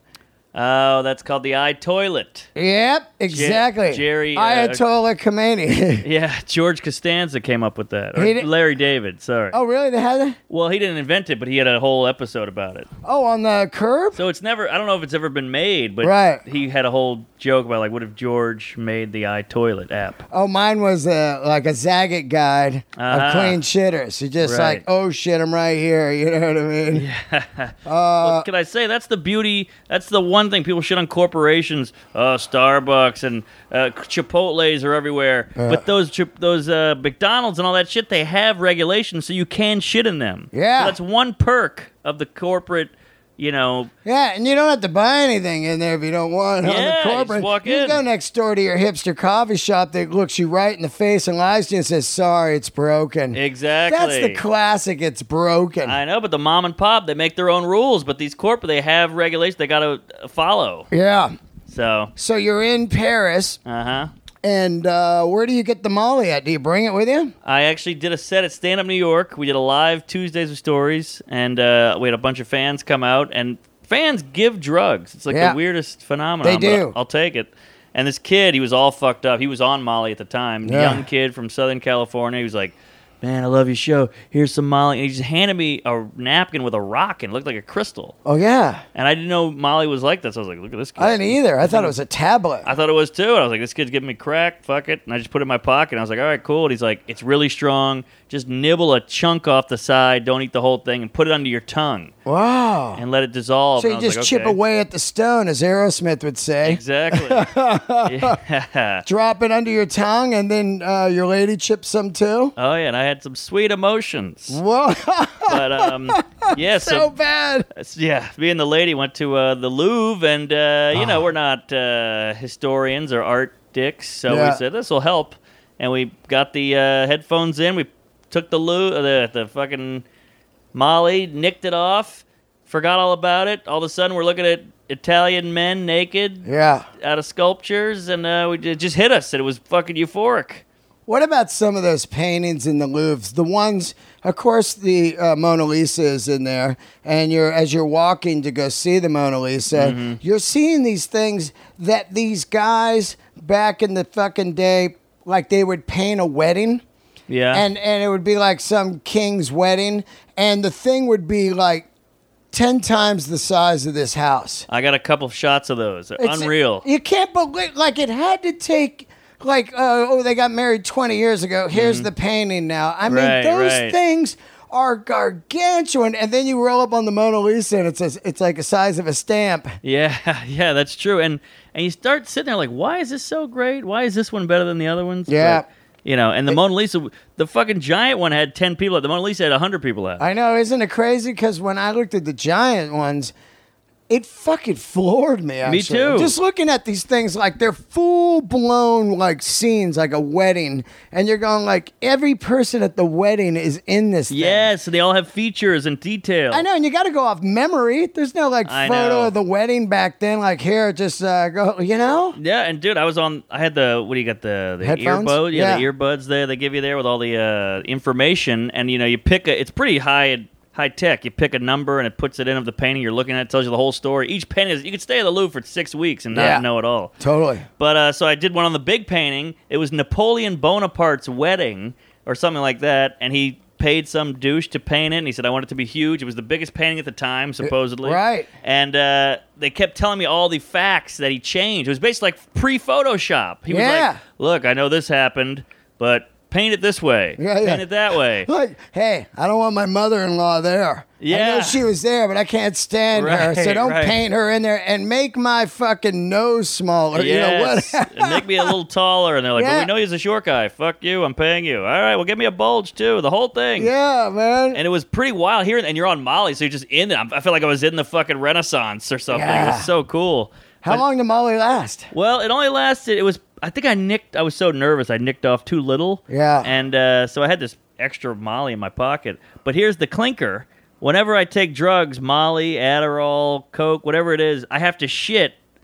Speaker 2: Oh, that's called the eye toilet.
Speaker 1: Yep, exactly.
Speaker 2: Jerry, uh,
Speaker 1: Ayatollah Khomeini.
Speaker 2: Yeah, George Costanza came up with that. Or
Speaker 1: He did-
Speaker 2: Larry David, sorry.
Speaker 1: Oh, really? They had that?
Speaker 2: Well, he didn't invent it, but he had a whole episode about it.
Speaker 1: Oh, on the curb?
Speaker 2: So it's never, I don't know if it's ever been made, but
Speaker 1: Right.
Speaker 2: he had a whole joke about, like, what if George made the eye toilet app?
Speaker 1: Oh, mine was uh, like a Zagat guide
Speaker 2: Ah.
Speaker 1: of clean shitters. You just
Speaker 2: Right.
Speaker 1: like, oh shit, I'm right here. You know what I mean? Uh,
Speaker 2: What can I say? That's the beauty. That's the one thing people shit on corporations. Oh, Starbucks and uh, Chipotle's are everywhere. but those chip, those uh, McDonald's and all that shit, they have regulations, so you can shit in them.
Speaker 1: Yeah.
Speaker 2: So that's one perk of the corporate. You know,
Speaker 1: Yeah, and you don't have to buy anything in there if you don't want on
Speaker 2: Yeah,
Speaker 1: the
Speaker 2: you just
Speaker 1: corporate.
Speaker 2: walk
Speaker 1: you
Speaker 2: in.
Speaker 1: go next door to your hipster coffee shop that looks you right in the face and lies to you and says, sorry, it's broken.
Speaker 2: exactly.
Speaker 1: That's the classic, it's broken.
Speaker 2: I know, but the mom and pop, they make their own rules. But these corporate, they have regulations they got to follow.
Speaker 1: yeah.
Speaker 2: So,
Speaker 1: So you're in Paris,
Speaker 2: uh huh.
Speaker 1: and uh, where do you get the Molly at? Do you bring it with you?
Speaker 2: I actually did a set at Stand Up New York. We did a live Tuesdays with Stories, and uh, we had a bunch of fans come out. And fans give drugs. It's like
Speaker 1: Yeah.
Speaker 2: the weirdest phenomenon.
Speaker 1: They
Speaker 2: but
Speaker 1: do.
Speaker 2: I'll take it. And this kid, he was all fucked up. He was on Molly at the time.
Speaker 1: Yeah.
Speaker 2: Young kid from Southern California. He was like, man, I love your show. Here's some Molly. And he just handed me a napkin with a rock and it looked like a crystal.
Speaker 1: Oh, yeah.
Speaker 2: And I didn't know Molly was like that. So I was like, look at this kid.
Speaker 1: I didn't either. I thought it was a tablet.
Speaker 2: I thought it was too. And I was like, this kid's giving me crack. Fuck it. And I just put it in my pocket. And I was like, all right, cool. And he's like, it's really strong. Just nibble a chunk off the side. Don't eat the whole thing. And put it under your tongue.
Speaker 1: Wow.
Speaker 2: And let it dissolve.
Speaker 1: So
Speaker 2: And
Speaker 1: you
Speaker 2: I was
Speaker 1: just
Speaker 2: like,
Speaker 1: chip
Speaker 2: okay.
Speaker 1: away at the stone, as Aerosmith would say.
Speaker 2: Exactly. yeah.
Speaker 1: Drop it under your tongue, and then uh, your lady chips some too.
Speaker 2: Oh, yeah. And I had some sweet emotions.
Speaker 1: Whoa.
Speaker 2: But, um, yeah.
Speaker 1: so
Speaker 2: So,
Speaker 1: bad.
Speaker 2: yeah. Me and the lady went to uh, the Louvre. And, uh, you know, we're not uh, historians or art dicks. So
Speaker 1: Yeah.
Speaker 2: we said, this will help. And we got the uh, headphones in. We took the Lou, uh, the, the fucking Molly, nicked it off, forgot all about it. All of a sudden, we're looking at Italian men naked
Speaker 1: Yeah.
Speaker 2: out of sculptures, and uh, we, it just hit us, and it was fucking euphoric.
Speaker 1: What about some of those paintings in the Louvre? The ones, of course, the uh, Mona Lisa is in there, and you're as you're walking to go see the Mona Lisa,
Speaker 2: Mm-hmm.
Speaker 1: you're seeing these things that these guys back in the fucking day, like they would paint a wedding.
Speaker 2: Yeah.
Speaker 1: And and it would be like some king's wedding, and the thing would be like ten times the size of this house.
Speaker 2: I got a couple of shots of those. They're
Speaker 1: It's-
Speaker 2: unreal.
Speaker 1: You can't believe, like it had to take, like, uh, oh, they got married twenty years ago. Here's the painting now. I mean,
Speaker 2: Right,
Speaker 1: those
Speaker 2: right.
Speaker 1: things are gargantuan, and then you roll up on the Mona Lisa, and it's a, it's like the size of a stamp.
Speaker 2: Yeah, yeah, that's true. And and you start sitting there like, why is this so great? Why is this one better than the other ones?
Speaker 1: Yeah.
Speaker 2: But, you know, and the Mona Lisa, the fucking giant one had ten people. The Mona Lisa had one hundred people at.
Speaker 1: I know, isn't it crazy? Because when I looked at the giant ones, it fucking floored me. Actually.
Speaker 2: Me too.
Speaker 1: Just looking at these things, like they're full blown like scenes, like a wedding, and you're going like every person at the wedding is in this. Thing.
Speaker 2: Yes, and they all have features and detail.
Speaker 1: I know, and you got to go off memory. There's no like
Speaker 2: I
Speaker 1: photo
Speaker 2: know.
Speaker 1: of the wedding back then. Like here, just uh, go. You know?
Speaker 2: Yeah, and dude, I was on. I had the what do you got the the
Speaker 1: Headphones?
Speaker 2: earbud? Yeah, the
Speaker 1: Yeah.
Speaker 2: earbuds there they give you there with all the uh, information, and you know you pick a. It's pretty high high tech. You pick a number and it puts it in of the painting you're looking at. It tells you the whole story. Each painting is you could stay at the Louvre for six weeks and not
Speaker 1: Yeah.
Speaker 2: know it all.
Speaker 1: Totally.
Speaker 2: But uh, so I did one on the big painting. It was Napoleon Bonaparte's wedding or something like that, and he paid some douche to paint it, and he said, I want it to be huge. It was the biggest painting at the time, supposedly.
Speaker 1: right.
Speaker 2: And uh, they kept telling me all the facts that he changed. It was basically like pre-Photoshop. He was
Speaker 1: Yeah.
Speaker 2: like, look, I know this happened, but paint it this way.
Speaker 1: Yeah, yeah.
Speaker 2: Paint it that way.
Speaker 1: Like, hey, I don't want my mother-in-law there. I know
Speaker 2: Yeah.
Speaker 1: she was there, but I can't stand her. So
Speaker 2: Right,
Speaker 1: don't
Speaker 2: right.
Speaker 1: paint her in there and make my fucking nose smaller. You know
Speaker 2: Yes.
Speaker 1: what?
Speaker 2: And make me a little taller. And they're like,
Speaker 1: Yeah.
Speaker 2: well, we know he's a short guy. Fuck you. I'm paying you. All right, well, give me a bulge, too. The whole thing.
Speaker 1: Yeah, man.
Speaker 2: And it was pretty wild here, and you're on Molly, so you're just in it. I feel like I was in the fucking Renaissance or something. It
Speaker 1: Yeah.
Speaker 2: was so cool.
Speaker 1: How
Speaker 2: But-
Speaker 1: long did Molly last?
Speaker 2: Well, it only lasted. It was. I think I nicked. I was so nervous. I nicked off too little.
Speaker 1: Yeah.
Speaker 2: And uh, so I had this extra Molly in my pocket. But here's the clinker. Whenever I take drugs, Molly, Adderall, Coke, whatever it is, I have to shit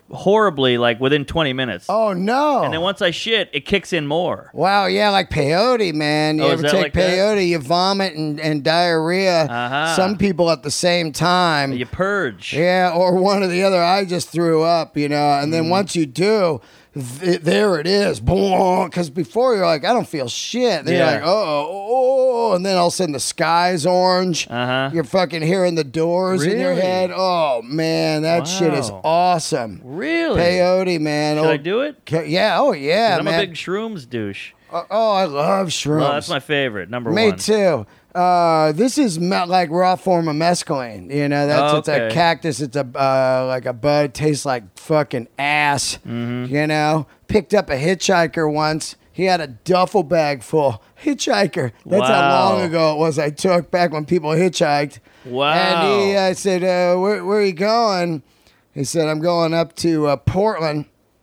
Speaker 2: horribly like within twenty minutes.
Speaker 1: Oh no!
Speaker 2: And then once I shit, it kicks in more.
Speaker 1: Wow, yeah, like peyote, man. You
Speaker 2: Oh, is
Speaker 1: ever
Speaker 2: that
Speaker 1: take
Speaker 2: like that?
Speaker 1: peyote, you vomit and, and diarrhea.
Speaker 2: Uh-huh.
Speaker 1: Some people at the same time.
Speaker 2: You purge.
Speaker 1: Yeah, or one or the other. I just threw up, you know. And then
Speaker 2: Mm.
Speaker 1: once you do, th- there it is. Because before you're like, I don't feel shit. Then
Speaker 2: Yeah.
Speaker 1: you're like, oh, oh, and then all of a sudden the sky's orange.
Speaker 2: Uh-huh.
Speaker 1: You're fucking hearing the doors in your
Speaker 2: Really?
Speaker 1: head. Oh man, that shit is
Speaker 2: Wow.
Speaker 1: awesome.
Speaker 2: Really?
Speaker 1: Peyote, man.
Speaker 2: Should I
Speaker 1: Old-
Speaker 2: do it?
Speaker 1: Yeah. Oh yeah,
Speaker 2: 'Cause I'm
Speaker 1: man.
Speaker 2: a big shrooms douche.
Speaker 1: Oh, oh, I love shrooms.
Speaker 2: Well, that's my favorite. Number
Speaker 1: Me
Speaker 2: one.
Speaker 1: too. Uh, this is me- like raw form of mescaline. You know, that's
Speaker 2: Oh,
Speaker 1: it's a
Speaker 2: okay.
Speaker 1: cactus. It's a uh, like a bud. Tastes like fucking ass.
Speaker 2: Mm-hmm.
Speaker 1: You know, picked up a hitchhiker once. He had a duffel bag full. Hitchhiker. That's how
Speaker 2: Wow.
Speaker 1: long ago it was. I took back when people hitchhiked.
Speaker 2: Wow.
Speaker 1: And he, I said, uh, where, "Where are you going?" He said, "I'm going up to uh, Portland."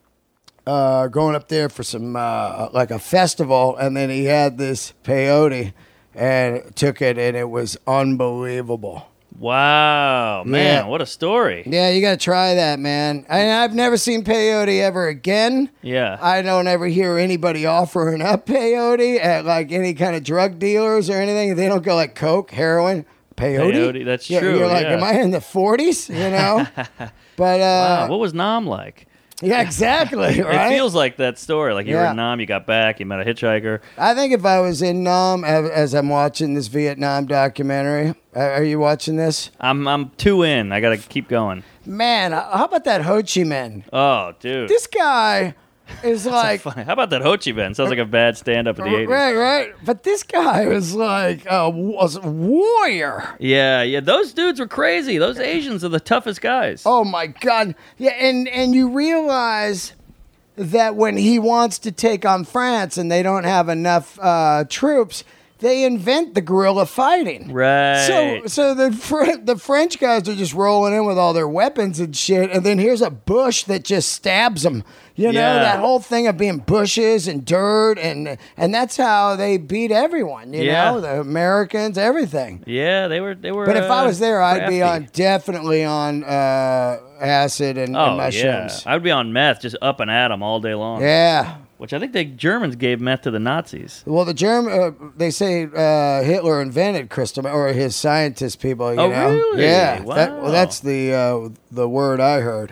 Speaker 1: Uh, going up there for some uh, like a festival, and then he had this peyote and took it, and it was unbelievable.
Speaker 2: Wow, man,
Speaker 1: Yeah.
Speaker 2: what a story.
Speaker 1: Yeah, you got to try that, man. I, I've never seen peyote ever again.
Speaker 2: Yeah.
Speaker 1: I don't ever hear anybody offering up peyote at like any kind of drug dealers or anything. They don't go like coke, heroin, peyote.
Speaker 2: Peyote, that's
Speaker 1: Yeah,
Speaker 2: true,
Speaker 1: You're like,
Speaker 2: yeah.
Speaker 1: am I in the forties? You know. But uh,
Speaker 2: Wow, what was Nam like?
Speaker 1: yeah, exactly. Right.
Speaker 2: It feels like that story. Like you were
Speaker 1: Yeah.
Speaker 2: in Nam, you got back, you met a hitchhiker.
Speaker 1: I think if I was in Nam as as I'm watching this Vietnam documentary, uh, are you watching this?
Speaker 2: I'm I'm two in. I gotta keep going.
Speaker 1: Man, how about that Ho Chi Minh?
Speaker 2: Oh, dude.
Speaker 1: This guy is like,
Speaker 2: Funny. How about that Ho Chi Minh? Sounds like a bad stand-up in the eighties.
Speaker 1: right, right. But this guy was like a, was a warrior.
Speaker 2: Yeah, yeah. Those dudes were crazy. Those Asians are the toughest guys.
Speaker 1: Oh my God! Yeah, and and you realize that when he wants to take on France and they don't have enough uh, troops, they invent the guerrilla fighting.
Speaker 2: Right.
Speaker 1: So, so the Fr- the French guys are just rolling in with all their weapons and shit, and then here's a bush that just stabs them. You know,
Speaker 2: Yeah.
Speaker 1: that whole thing of being bushes and dirt, and and that's how they beat everyone. You
Speaker 2: Yeah.
Speaker 1: know, the Americans, everything.
Speaker 2: Yeah, they were. They were.
Speaker 1: But if I
Speaker 2: uh,
Speaker 1: was there, I'd be
Speaker 2: crafty.
Speaker 1: on definitely on uh, acid and,
Speaker 2: Oh
Speaker 1: and mushrooms.
Speaker 2: yeah, I would be on meth, just up and at them all day long.
Speaker 1: Yeah.
Speaker 2: Which I think the Germans gave meth to the Nazis.
Speaker 1: Well, the German, uh, they say uh, Hitler invented crystal, meth, or his scientist people. You
Speaker 2: Oh,
Speaker 1: know?
Speaker 2: really?
Speaker 1: Yeah. That, well,
Speaker 2: Wow.
Speaker 1: that's the uh, the word I heard.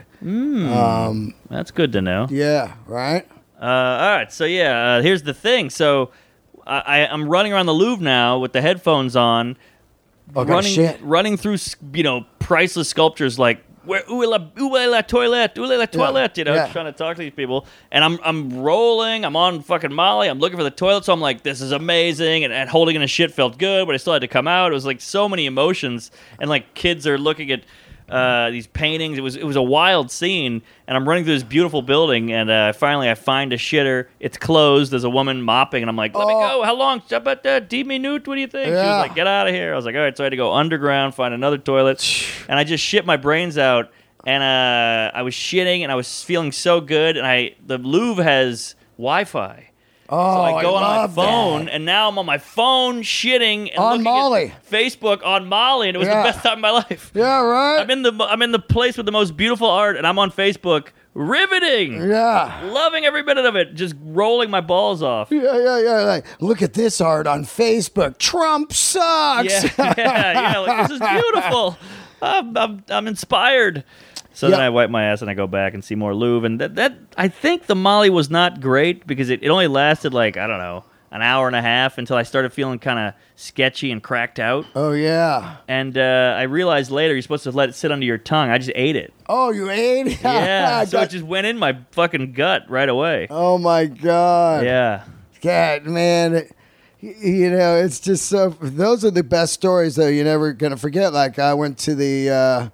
Speaker 1: Um,
Speaker 2: That's good to know.
Speaker 1: yeah. Right.
Speaker 2: Uh, all right, so yeah, uh, here's the thing. So I, I, I'm running around the Louvre now with the headphones on,
Speaker 1: Oh, God,
Speaker 2: running,
Speaker 1: shit.
Speaker 2: running through s- you know priceless sculptures like where où est la, où est la toilette, où est la toilette, you know,
Speaker 1: yeah.
Speaker 2: trying to talk to these people, and I'm I'm rolling, I'm on fucking Molly, I'm looking for the toilet, so I'm like, this is amazing, and, and holding in a shit felt good, but I still had to come out. It was like so many emotions, and like kids are looking at uh, these paintings. It was it was a wild scene, and I'm running through this beautiful building, and uh, finally I find a shitter. It's closed. There's a woman mopping, and I'm like, let me
Speaker 1: Oh.
Speaker 2: go. How long? About uh, D minute? What do you think? She was
Speaker 1: Yeah.
Speaker 2: like, get out of here. I was like, all right. So I had to go underground, find another toilet, and I just shit my brains out. And uh, I was shitting, and I was feeling so good. And I the Louvre has Wi-Fi.
Speaker 1: Oh,
Speaker 2: So I go on my
Speaker 1: love
Speaker 2: phone,
Speaker 1: that.
Speaker 2: and now I'm on my phone shitting and
Speaker 1: On
Speaker 2: looking
Speaker 1: Molly.
Speaker 2: at Facebook on Molly, and it was
Speaker 1: Yeah.
Speaker 2: the best time of my life.
Speaker 1: Yeah. Right.
Speaker 2: I'm in the I'm in the place with the most beautiful art, and I'm on Facebook, riveting,
Speaker 1: yeah.
Speaker 2: loving every minute of it, just rolling my balls off.
Speaker 1: Yeah, yeah, yeah. Like, look at this art on Facebook. Trump sucks.
Speaker 2: Yeah, yeah, yeah. Like, this is beautiful. I'm, I'm, I'm inspired. So then
Speaker 1: Yeah.
Speaker 2: I wipe my ass and I go back and see more Louvre. And that, that I think the Molly was not great because it, it only lasted like, I don't know, an hour and a half until I started feeling kind of sketchy and cracked out.
Speaker 1: Oh yeah.
Speaker 2: And uh, I realized later you're supposed to let it sit under your tongue. I just ate it.
Speaker 1: Oh, you ate it?
Speaker 2: Yeah.
Speaker 1: I
Speaker 2: so it
Speaker 1: got-
Speaker 2: just went in my fucking gut right away.
Speaker 1: Oh my God.
Speaker 2: Yeah.
Speaker 1: God, man. It- you know, it's just so. Those are the best stories, though. You're never gonna forget. Like I went to the. Uh,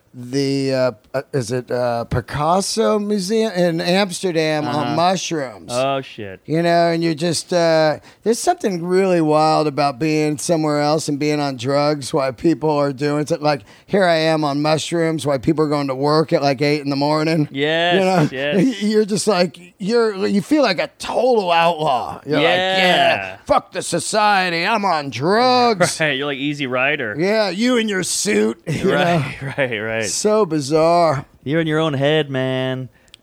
Speaker 1: the uh, uh, is it uh, Picasso Museum in Amsterdam
Speaker 2: Uh-huh.
Speaker 1: on mushrooms.
Speaker 2: Oh, shit.
Speaker 1: You know, and you're just, uh, there's something really wild about being somewhere else and being on drugs while people are doing it. Like, here I am on mushrooms while people are going to work at like eight in the morning.
Speaker 2: Yes,
Speaker 1: You know,
Speaker 2: yes.
Speaker 1: you're just like, you're, you feel like a total outlaw. You're like,
Speaker 2: Yeah.
Speaker 1: yeah, fuck the society. I'm on drugs.
Speaker 2: Right. You're like Easy Rider.
Speaker 1: Yeah, you in your suit. You know?
Speaker 2: Right, right, right.
Speaker 1: So bizarre.
Speaker 2: You're in your own head, man.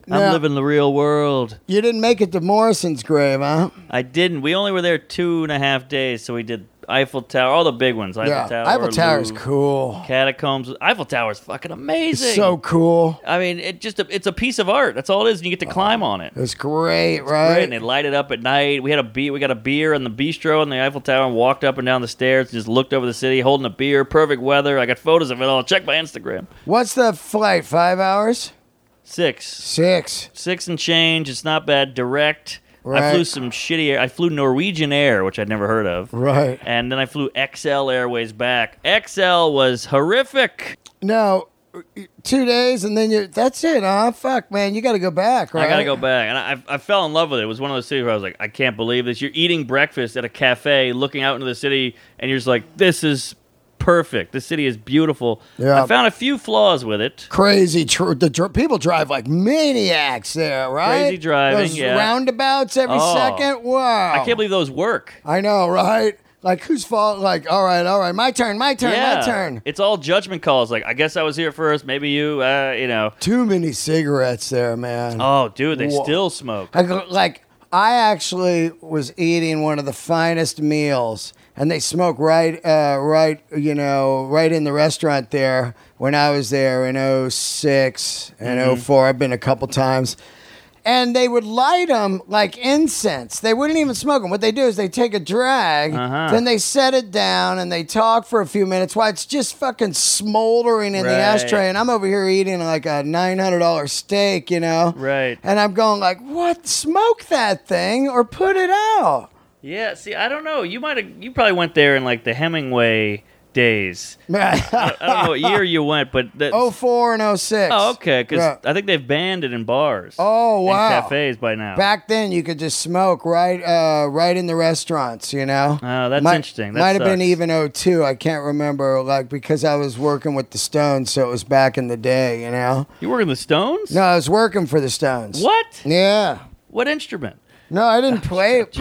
Speaker 2: I'm
Speaker 1: Now-
Speaker 2: living the real world.
Speaker 1: You didn't make it to Morrison's grave, huh?
Speaker 2: I didn't. We only were there two and a half days, so we did Eiffel Tower, all the big ones. Eiffel
Speaker 1: yeah,
Speaker 2: Tower,
Speaker 1: Eiffel Tower's
Speaker 2: Louvre,
Speaker 1: cool.
Speaker 2: Catacombs. Eiffel Tower's fucking amazing.
Speaker 1: It's so cool.
Speaker 2: I mean, it just a, it's a piece of art. That's all it is. And you get to climb on it.
Speaker 1: It's great, right?
Speaker 2: Great, and they light it up at night. We had a beer. We got a beer in the bistro in the Eiffel Tower and walked up and down the stairs. And just looked over the city, holding a beer. Perfect weather. I got photos of it all. Check my Instagram.
Speaker 1: What's the flight? Five hours?
Speaker 2: Six,
Speaker 1: Six.
Speaker 2: six and change. It's not bad. Direct. I
Speaker 1: Right.
Speaker 2: flew some shitty air. I flew Norwegian Air, which I'd never heard of.
Speaker 1: Right.
Speaker 2: And then I flew X L Airways back. X L was horrific.
Speaker 1: No, two days and then you. That's it, huh? Fuck, man, you got to go back, right?
Speaker 2: I gotta go back, and I, I fell in love with it. It was one of those cities where I was like, I can't believe this. You're eating breakfast at a cafe, looking out into the city, and you're just like, this is perfect. This city is beautiful.
Speaker 1: Yeah.
Speaker 2: I found a few flaws with it.
Speaker 1: Crazy. Tr- the dr- people drive like maniacs there, right?
Speaker 2: Crazy driving,
Speaker 1: Those
Speaker 2: yeah.
Speaker 1: roundabouts every
Speaker 2: Oh.
Speaker 1: second. Wow.
Speaker 2: I can't believe those work.
Speaker 1: I know, right? Like whose fault? Like, all right, all right, my turn, my turn,
Speaker 2: yeah,
Speaker 1: my turn.
Speaker 2: It's all judgment calls. Like, I guess I was here first. Maybe you. Uh, you know.
Speaker 1: Too many cigarettes there, man.
Speaker 2: Oh, dude, they
Speaker 1: Whoa.
Speaker 2: still smoke.
Speaker 1: I go, like I actually was eating one of the finest meals, and they smoke right, uh, right, you know, right in the restaurant there when I was there in oh six and oh four. I've been a couple times. And they would light them like incense. They wouldn't even smoke them. What they do is they take a drag,
Speaker 2: Uh-huh.
Speaker 1: then they set it down, and they talk for a few minutes while it's just fucking smoldering in the
Speaker 2: Right.
Speaker 1: ashtray. And I'm over here eating like a nine hundred dollars steak, you know?
Speaker 2: Right.
Speaker 1: And I'm going like, what? Smoke that thing or put it out.
Speaker 2: Yeah. See, I don't know. You might have. You probably went there in like the Hemingway days. I don't know what year you went, but that,
Speaker 1: oh four and oh six.
Speaker 2: Oh, okay. Because
Speaker 1: Yeah.
Speaker 2: I think they've banned it in bars.
Speaker 1: Oh, wow.
Speaker 2: And cafes by now.
Speaker 1: Back then, you could just smoke right, uh, right in the restaurants. You know.
Speaker 2: Oh, that's
Speaker 1: might,
Speaker 2: interesting. That
Speaker 1: might have been
Speaker 2: sucks.
Speaker 1: even oh two. I can't remember. Like because I was working with the Stones, so it was back in the day. You know.
Speaker 2: You work in the Stones?
Speaker 1: No, I was working for the Stones.
Speaker 2: What?
Speaker 1: Yeah.
Speaker 2: What instrument?
Speaker 1: No, I didn't play it.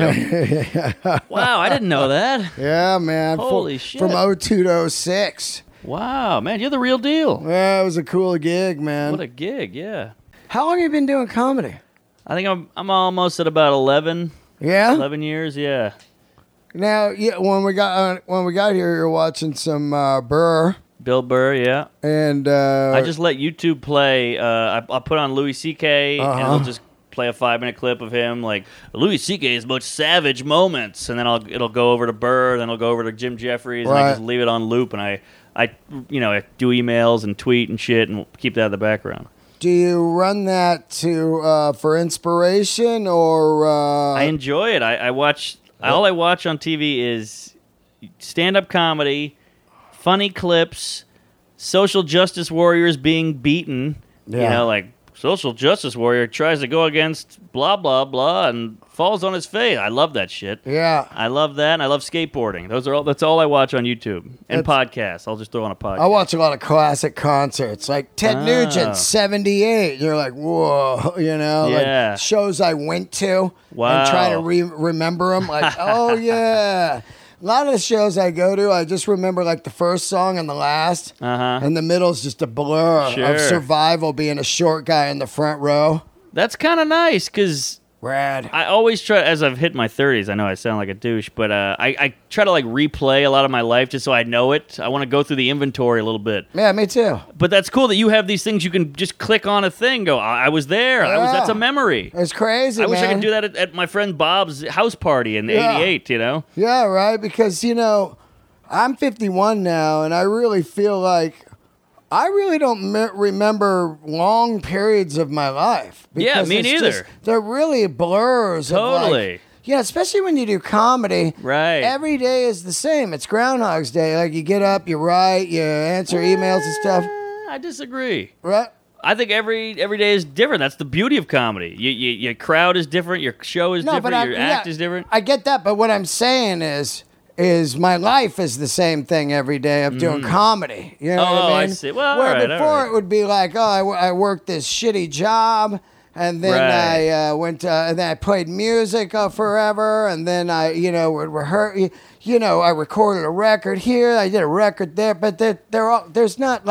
Speaker 2: Wow, I didn't know that.
Speaker 1: Yeah, man.
Speaker 2: Holy
Speaker 1: Fo-
Speaker 2: shit.
Speaker 1: From oh two to oh six.
Speaker 2: Wow, man, you're the real deal.
Speaker 1: Yeah, it was a cool gig, man.
Speaker 2: What a gig, yeah.
Speaker 1: How long have you been doing comedy?
Speaker 2: I think I'm I'm almost at about eleven,
Speaker 1: Yeah.
Speaker 2: eleven years, yeah.
Speaker 1: Now, yeah, when we got uh, when we got here, you're watching some uh, Burr,
Speaker 2: Bill Burr, yeah.
Speaker 1: and uh,
Speaker 2: I just let YouTube play. Uh, I, I put on Louis C K, and
Speaker 1: Uh-huh.
Speaker 2: it'll just play a five minute clip of him, like Louis C K's most savage moments, and then I'll it'll go over to Burr, then it'll go over to Jim Jeffries, and I
Speaker 1: Right.
Speaker 2: just leave it on loop, and I, I, you know, I do emails and tweet and shit, and keep that in the background.
Speaker 1: do you run that to uh, for inspiration or? Uh,
Speaker 2: I enjoy it. I, I watch all I watch on T V is stand up comedy, funny clips, social justice warriors being beaten. You
Speaker 1: Yeah.
Speaker 2: know, like social justice warrior tries to go against blah blah blah and falls on his face. I love that shit.
Speaker 1: yeah,
Speaker 2: I love that, and I love skateboarding. Those are all. That's all I watch on YouTube and
Speaker 1: That's-
Speaker 2: podcasts. I'll just throw on a podcast.
Speaker 1: I watch a lot of classic concerts, like Ted
Speaker 2: Ah.
Speaker 1: Nugent, seventy-eight. You're like, whoa, you know,
Speaker 2: Yeah.
Speaker 1: like shows I went to
Speaker 2: Wow.
Speaker 1: and try to re- remember them. Like, oh yeah. A lot of the shows I go to, I just remember like the first song and the last,
Speaker 2: Uh huh.
Speaker 1: and the middle's just a blur
Speaker 2: Sure.
Speaker 1: of survival, being a short guy in the front row.
Speaker 2: That's kind of nice because
Speaker 1: Rad.
Speaker 2: I always try, as I've hit my thirties, I know I sound like a douche, but uh, I, I try to like replay a lot of my life just so I know it. I want to go through the inventory a little bit.
Speaker 1: Yeah, me too.
Speaker 2: But that's cool that you have these things you can just click on a thing, go, I, I was there. I was,
Speaker 1: Yeah.
Speaker 2: that's a memory.
Speaker 1: It's crazy.
Speaker 2: I wish I
Speaker 1: man.
Speaker 2: could do that at, at my friend Bob's house party in
Speaker 1: Yeah.
Speaker 2: eighty-eight, you know?
Speaker 1: Yeah, right. Because you know, I'm fifty-one now, and I really feel like I really don't me- remember long periods of my life.
Speaker 2: Yeah,
Speaker 1: because
Speaker 2: me
Speaker 1: it's
Speaker 2: neither.
Speaker 1: just- they're really blurs. of, like-
Speaker 2: Totally.
Speaker 1: yeah, especially when you do comedy.
Speaker 2: Right.
Speaker 1: Every day is the same. It's Groundhog's Day. Like you get up, you write, you answer emails and stuff.
Speaker 2: Uh, I disagree.
Speaker 1: Right.
Speaker 2: I think every every day is different. That's the beauty of comedy. You, you, your crowd is different. Your show is
Speaker 1: No,
Speaker 2: different.
Speaker 1: but I,
Speaker 2: your
Speaker 1: yeah,
Speaker 2: act is different.
Speaker 1: I get that, but what I'm saying is, is my life is the same thing every day of doing comedy. You know
Speaker 2: Oh,
Speaker 1: what I
Speaker 2: I
Speaker 1: mean?
Speaker 2: see. Well, all
Speaker 1: Where
Speaker 2: right, all
Speaker 1: before
Speaker 2: right.
Speaker 1: it would be like, oh, I, w- I worked this shitty job, and then
Speaker 2: Right.
Speaker 1: I uh, went, to, and then I played music uh, forever, and then I, you know, would rehearse. You know, I recorded a record here, I did a record there, but they're, they're all, there's not like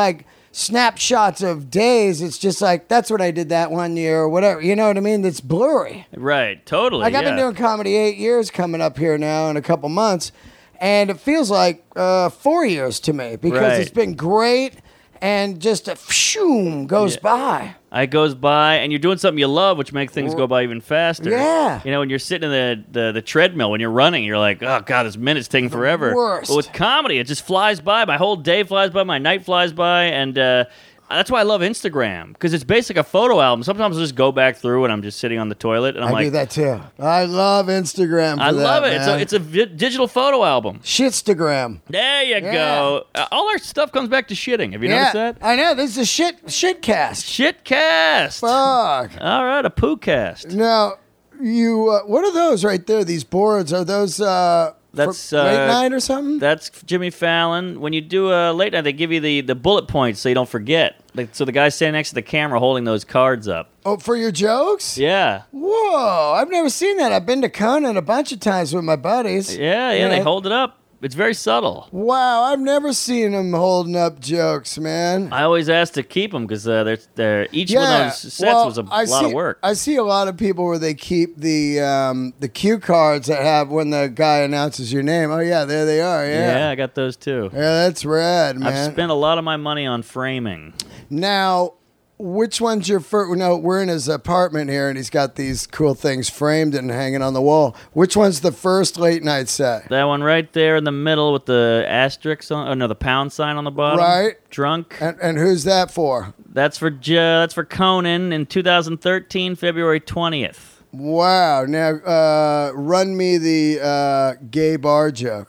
Speaker 1: snapshots of days. It's just like, that's what I did that one year or whatever. You know what I mean? It's blurry.
Speaker 2: Right, totally.
Speaker 1: Like, I've
Speaker 2: yeah.
Speaker 1: been doing comedy eight years coming up here now in a couple months, and it feels like uh, four years to me because
Speaker 2: Right.
Speaker 1: it's been great, and just a pshoom goes
Speaker 2: Yeah.
Speaker 1: by.
Speaker 2: It goes by, and you're doing something you love, which makes things go by even faster.
Speaker 1: Yeah.
Speaker 2: You know, when you're sitting in the, the, the treadmill, when you're running, you're like, oh, God, this minute's taking forever.
Speaker 1: worst.
Speaker 2: But with comedy, it just flies by. My whole day flies by. My night flies by. And uh, that's why I love Instagram, because it's basically a photo album. Sometimes I'll just go back through when I'm just sitting on the toilet, and I'm
Speaker 1: I
Speaker 2: like,
Speaker 1: do that too. I love Instagram for
Speaker 2: I
Speaker 1: that,
Speaker 2: love it. It's a,
Speaker 1: man.
Speaker 2: it's a vi- digital photo album.
Speaker 1: Shitstagram.
Speaker 2: There you
Speaker 1: Yeah.
Speaker 2: go. Uh, all our stuff comes back to shitting. Have you
Speaker 1: Yeah,
Speaker 2: noticed that?
Speaker 1: I know. This is a shit shit cast.
Speaker 2: Shitcast.
Speaker 1: Fuck.
Speaker 2: All right, a poo cast.
Speaker 1: Now, you. Uh, what are those right there? These boards are those? Uh,
Speaker 2: That's,
Speaker 1: for late
Speaker 2: uh,
Speaker 1: night or something.
Speaker 2: That's Jimmy Fallon. When you do a late night, they give you the, the bullet points so you don't forget. Like, so the guy's standing next to the camera holding those cards up.
Speaker 1: Oh, for your jokes?
Speaker 2: Yeah.
Speaker 1: Whoa! I've never seen that. I've been to Conan a bunch of times with my buddies.
Speaker 2: Yeah, yeah,
Speaker 1: You
Speaker 2: they
Speaker 1: know?
Speaker 2: hold it up. It's very subtle.
Speaker 1: Wow, I've never seen them holding up jokes, man.
Speaker 2: I always ask to keep them because uh, they're, they're, each one of those sets
Speaker 1: well,
Speaker 2: was a
Speaker 1: I
Speaker 2: lot
Speaker 1: see,
Speaker 2: of work.
Speaker 1: I see a lot of people where they keep the um, the cue cards that have when the guy announces your name. Oh yeah, there they are. Yeah,
Speaker 2: yeah, I got those too.
Speaker 1: yeah, that's rad, man.
Speaker 2: I've spent a lot of my money on framing.
Speaker 1: Now, which one's your first? No, we're in his apartment here, and he's got these cool things framed and hanging on the wall. Which one's the first late night set?
Speaker 2: That one right there in the middle with the asterisk on, oh no, the pound sign on the bottom.
Speaker 1: Right.
Speaker 2: Drunk.
Speaker 1: And, and who's that for?
Speaker 2: That's for J- that's for Conan in two thousand thirteen, February twentieth.
Speaker 1: Wow. Now, uh, run me the uh, gay bar joke.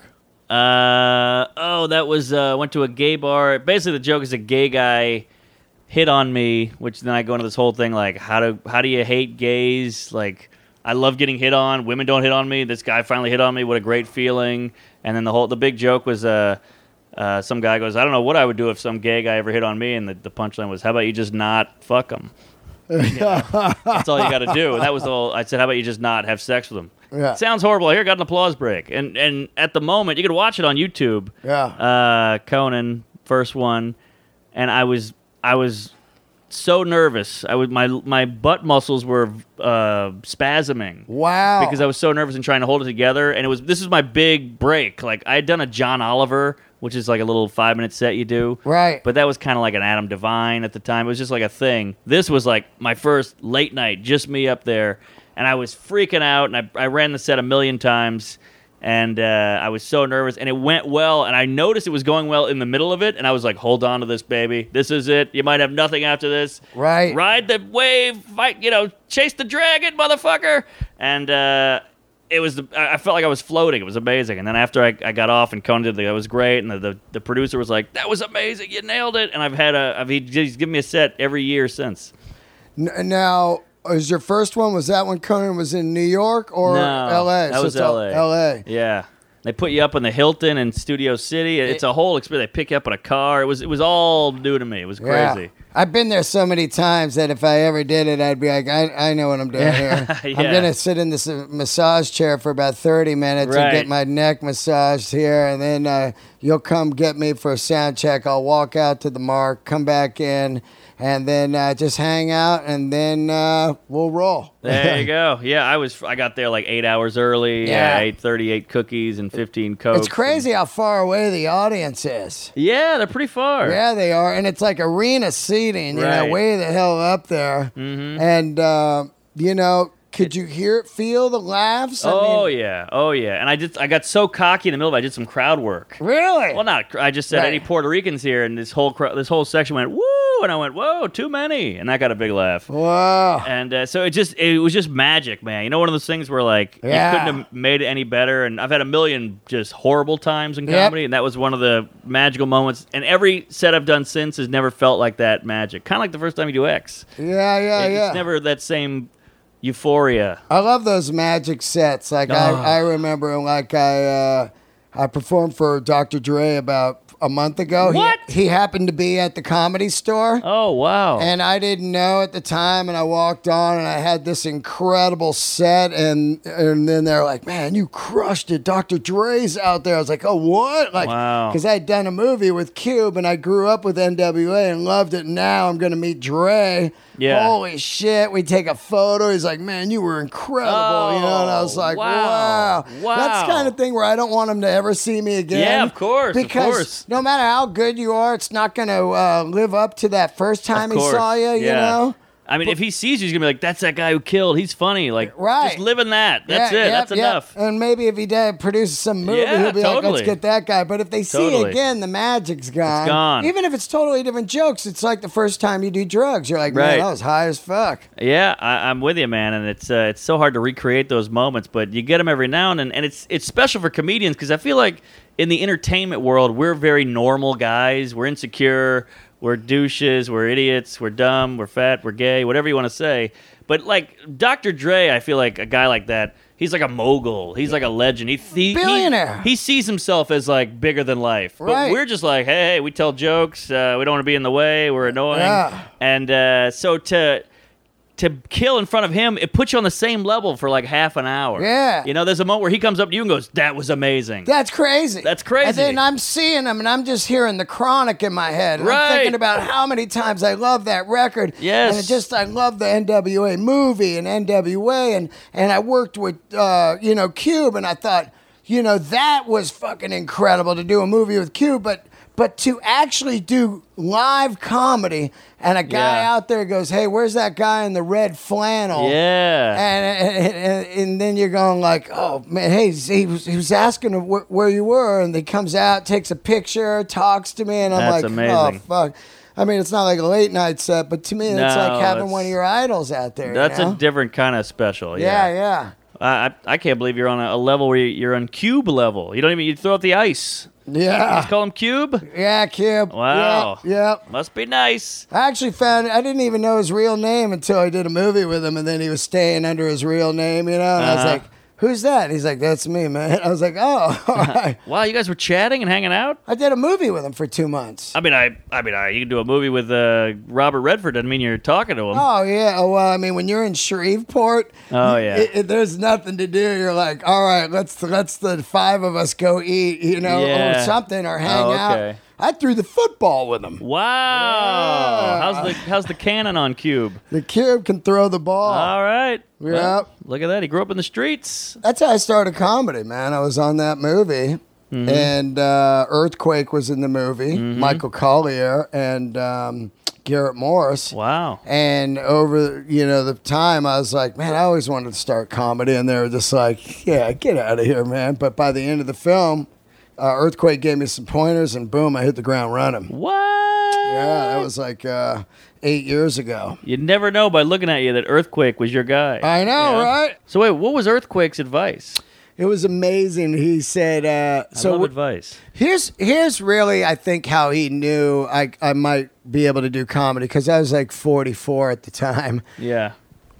Speaker 2: Uh oh, that was uh went to a gay bar. Basically, the joke is a gay guy hit on me, which then I go into this whole thing like how do how do you hate gays? Like I love getting hit on. Women don't hit on me. This guy finally hit on me. What a great feeling. And then the whole the big joke was uh uh some guy goes, I don't know what I would do if some gay guy ever hit on me. And the, the punchline was, how about you just not fuck him? You know, that's all you got to do. And that was the whole. I said, how about you just not have sex with him?
Speaker 1: Yeah.
Speaker 2: Sounds horrible. Here, got an applause break. And and at the moment, you could watch it on YouTube.
Speaker 1: Yeah.
Speaker 2: Uh, Conan, first one, and I was I was so nervous. I was my my butt muscles were uh, spasming.
Speaker 1: Wow.
Speaker 2: Because I was so nervous and trying to hold it together. And it was this is my big break. Like I had done a John Oliver, which is like a little five minute set you do.
Speaker 1: Right.
Speaker 2: But that was kind of like an Adam Devine at the time. It was just like a thing. This was like my first late night, just me up there. And I was freaking out, and I, I ran the set a million times, and uh, I was so nervous, and it went well, and I noticed it was going well in the middle of it, and I was like, hold on to this, baby. This is it. You might have nothing after this.
Speaker 1: Right.
Speaker 2: Ride the wave, fight, you know, chase the dragon, motherfucker. And uh, it was, the, I I felt like I was floating. It was amazing. And then after I, I got off and Conan did the, it was great, and the, the, the producer was like, that was amazing. You nailed it. And I've had a, I've, he's given me a set every year since.
Speaker 1: N- now, was your first one, was that when Conan was in New York or
Speaker 2: No,
Speaker 1: L A?
Speaker 2: that was
Speaker 1: it's all
Speaker 2: L A.
Speaker 1: L A.
Speaker 2: Yeah. They put you up in the Hilton in Studio City. It's a whole experience. They pick you up in a car. It was it was all new to me. It was
Speaker 1: Yeah.
Speaker 2: crazy.
Speaker 1: I've been there so many times that if I ever did it, I'd be like, I, I know what I'm doing here.
Speaker 2: Yeah.
Speaker 1: I'm going to sit in this uh, massage chair for about thirty minutes and
Speaker 2: Right.
Speaker 1: get my neck massaged here, and then uh, you'll come get me for a sound check. I'll walk out to the mark, come back in, and then uh, just hang out, and then uh, we'll roll.
Speaker 2: There you go. Yeah, I was. I got there like eight hours early.
Speaker 1: Yeah.
Speaker 2: Yeah, I ate thirty-eight cookies and fifteen cokes.
Speaker 1: It's crazy how far away the audience is.
Speaker 2: And, yeah, they're pretty far.
Speaker 1: Yeah, they are, and it's like arena seating, you know,
Speaker 2: Right.
Speaker 1: way the hell up there.
Speaker 2: Mhm.
Speaker 1: And uh, you know, could you hear it, feel the laughs? I
Speaker 2: Oh
Speaker 1: mean,
Speaker 2: yeah. Oh yeah. And I just I got so cocky in the middle of it, I did some crowd work.
Speaker 1: really?
Speaker 2: Well, not. I just said
Speaker 1: Right.
Speaker 2: any Puerto Ricans here, and this whole cr- this whole section went woo, and I went whoa, too many, and that got a big laugh.
Speaker 1: Wow.
Speaker 2: And uh, so it just it was just magic, man. You know, one of those things where like
Speaker 1: Yeah.
Speaker 2: you couldn't have made it any better. And I've had a million just horrible times in
Speaker 1: Yep.
Speaker 2: comedy, and that was one of the magical moments. And every set I've done since has never felt like that magic. Kind of like the first time you do X.
Speaker 1: Yeah, yeah,
Speaker 2: It's
Speaker 1: yeah.
Speaker 2: never that same euphoria.
Speaker 1: I love those magic sets. Like
Speaker 2: Oh.
Speaker 1: I, I remember, like I, uh, I performed for Doctor Dre about a month ago.
Speaker 2: What?
Speaker 1: He, he happened to be at the Comedy Store.
Speaker 2: Oh, wow.
Speaker 1: And I didn't know at the time, and I walked on, and I had this incredible set, and and then they're like, "Man, you crushed it. Doctor Dre's out there." I was like, "Oh, what?" Like,
Speaker 2: Wow.
Speaker 1: because I had done a movie with Cube, and I grew up with N W A and loved it. Now I'm gonna meet Dre.
Speaker 2: Yeah.
Speaker 1: Holy shit! We take a photo. He's like, "Man, you were incredible," you know. And I was like,
Speaker 2: wow.
Speaker 1: "Wow,
Speaker 2: Wow.
Speaker 1: That's the kind of thing where I don't want him to ever see me again."
Speaker 2: Yeah, of course, of
Speaker 1: Because
Speaker 2: course.
Speaker 1: no matter how good you are, it's not gonna uh, live up to that first time
Speaker 2: Of
Speaker 1: he
Speaker 2: course.
Speaker 1: saw you. You
Speaker 2: Yeah.
Speaker 1: know.
Speaker 2: I mean, if he sees you, he's going to be like, that's that guy who killed. He's funny. Like,
Speaker 1: Right.
Speaker 2: just live in that. That's
Speaker 1: Yeah,
Speaker 2: it.
Speaker 1: yep,
Speaker 2: That's
Speaker 1: yep.
Speaker 2: enough.
Speaker 1: And maybe if he did produce some movie,
Speaker 2: Yeah,
Speaker 1: he'll be like,
Speaker 2: totally.
Speaker 1: let's get that guy. But if they see
Speaker 2: Totally.
Speaker 1: again, the magic's gone.
Speaker 2: gone.
Speaker 1: Even if it's totally different jokes, it's like the first time you do drugs. You're like, man,
Speaker 2: Right.
Speaker 1: I was high as fuck.
Speaker 2: Yeah, I, I'm with you, man, and it's uh, it's so hard to recreate those moments, but you get them every now and then, and it's it's special for comedians because I feel like in the entertainment world we're very normal guys. We're insecure, we're douches, we're idiots, we're dumb, we're fat, we're gay, whatever you want to say. But like Doctor Dre, I feel like a guy like that. He's like a mogul. He's like a legend. He, he
Speaker 1: Billionaire.
Speaker 2: He, he sees himself as like bigger than life. But
Speaker 1: Right.
Speaker 2: we're just like, hey, hey, we tell jokes. Uh, we don't want to be in the way. We're annoying.
Speaker 1: Yeah.
Speaker 2: And uh, so to to kill in front of him, it puts you on the same level for like half an hour.
Speaker 1: Yeah.
Speaker 2: You know, there's a moment where he comes up to you and goes, "That was amazing."
Speaker 1: That's crazy.
Speaker 2: That's crazy.
Speaker 1: And then I'm seeing him, and I'm just hearing the Chronic in my head. And I'm
Speaker 2: Right.
Speaker 1: thinking about how many times I love that record.
Speaker 2: Yes.
Speaker 1: And it just, I love the N W A movie and N W A. And, and I worked with, uh, you know, Cube, and I thought, you know, that was fucking incredible to do a movie with Cube. But, but to actually do live comedy, and a guy
Speaker 2: Yeah.
Speaker 1: out there goes, "Hey, where's that guy in the red flannel?"
Speaker 2: Yeah.
Speaker 1: And, and, and, and then you're going like, "Oh man, hey, he was, he was asking wh- where you were," and he comes out, takes a picture, talks to me, and I'm
Speaker 2: That's
Speaker 1: like,
Speaker 2: amazing.
Speaker 1: "Oh fuck." I mean, it's not like a late night set, but to me, it's
Speaker 2: No,
Speaker 1: like having
Speaker 2: it's-
Speaker 1: one of your idols out there.
Speaker 2: That's
Speaker 1: you know?
Speaker 2: a different kind of special.
Speaker 1: yeah,
Speaker 2: Yeah.
Speaker 1: yeah.
Speaker 2: I, I I can't believe you're on a, a level where you're on Cube level. You don't even you throw out the ice.
Speaker 1: Yeah.
Speaker 2: Just call him Cube.
Speaker 1: Yeah, Cube.
Speaker 2: Wow.
Speaker 1: Yep. yep.
Speaker 2: Must be nice.
Speaker 1: I actually found I didn't even know his real name until I did a movie with him, and then he was staying under his real name, you know. And I was
Speaker 2: Uh-huh.
Speaker 1: like, "Who's that?" And he's like, "That's me, man." I was like, "Oh, all right."
Speaker 2: Wow, you guys were chatting and hanging out.
Speaker 1: I did a movie with him for two months.
Speaker 2: I mean, I I mean, I, you can do a movie with uh, Robert Redford. Doesn't mean you're talking to him.
Speaker 1: Oh yeah. Oh, well, I mean, when you're in Shreveport,
Speaker 2: Oh,
Speaker 1: you-
Speaker 2: yeah.
Speaker 1: it- it- there's nothing to do. You're like, all right, let's let's the five of us go eat, you know, or
Speaker 2: Yeah.
Speaker 1: something, or hang
Speaker 2: Oh,
Speaker 1: out.
Speaker 2: okay.
Speaker 1: I threw the football with him.
Speaker 2: Wow.
Speaker 1: Yeah.
Speaker 2: How's the how's the cannon on Cube?
Speaker 1: The Cube can throw the ball.
Speaker 2: All right. Well,
Speaker 1: Yep.
Speaker 2: look at that. He grew up in the streets.
Speaker 1: That's how I started comedy, man. I was on that movie,
Speaker 2: Mm-hmm.
Speaker 1: and uh, Earthquake was in the movie. Michael Collier and um, Garrett Morris.
Speaker 2: Wow.
Speaker 1: And over, you know, the time, I was like, man, I always wanted to start comedy. And they were just like, yeah, get out of here, man. But by the end of the film, uh, Earthquake gave me some pointers, and boom, I hit the ground running.
Speaker 2: What?
Speaker 1: Yeah, that was like uh, eight years ago.
Speaker 2: You'd never know by looking at you that Earthquake was your guy.
Speaker 1: I know,
Speaker 2: Yeah.
Speaker 1: right?
Speaker 2: So wait, what was Earthquake's advice?
Speaker 1: It was amazing. He said, uh,
Speaker 2: I
Speaker 1: so
Speaker 2: love
Speaker 1: w-
Speaker 2: advice.
Speaker 1: Here's here's really I think how he knew I I might be able to do comedy, because I was like forty-four at the time.
Speaker 2: Yeah.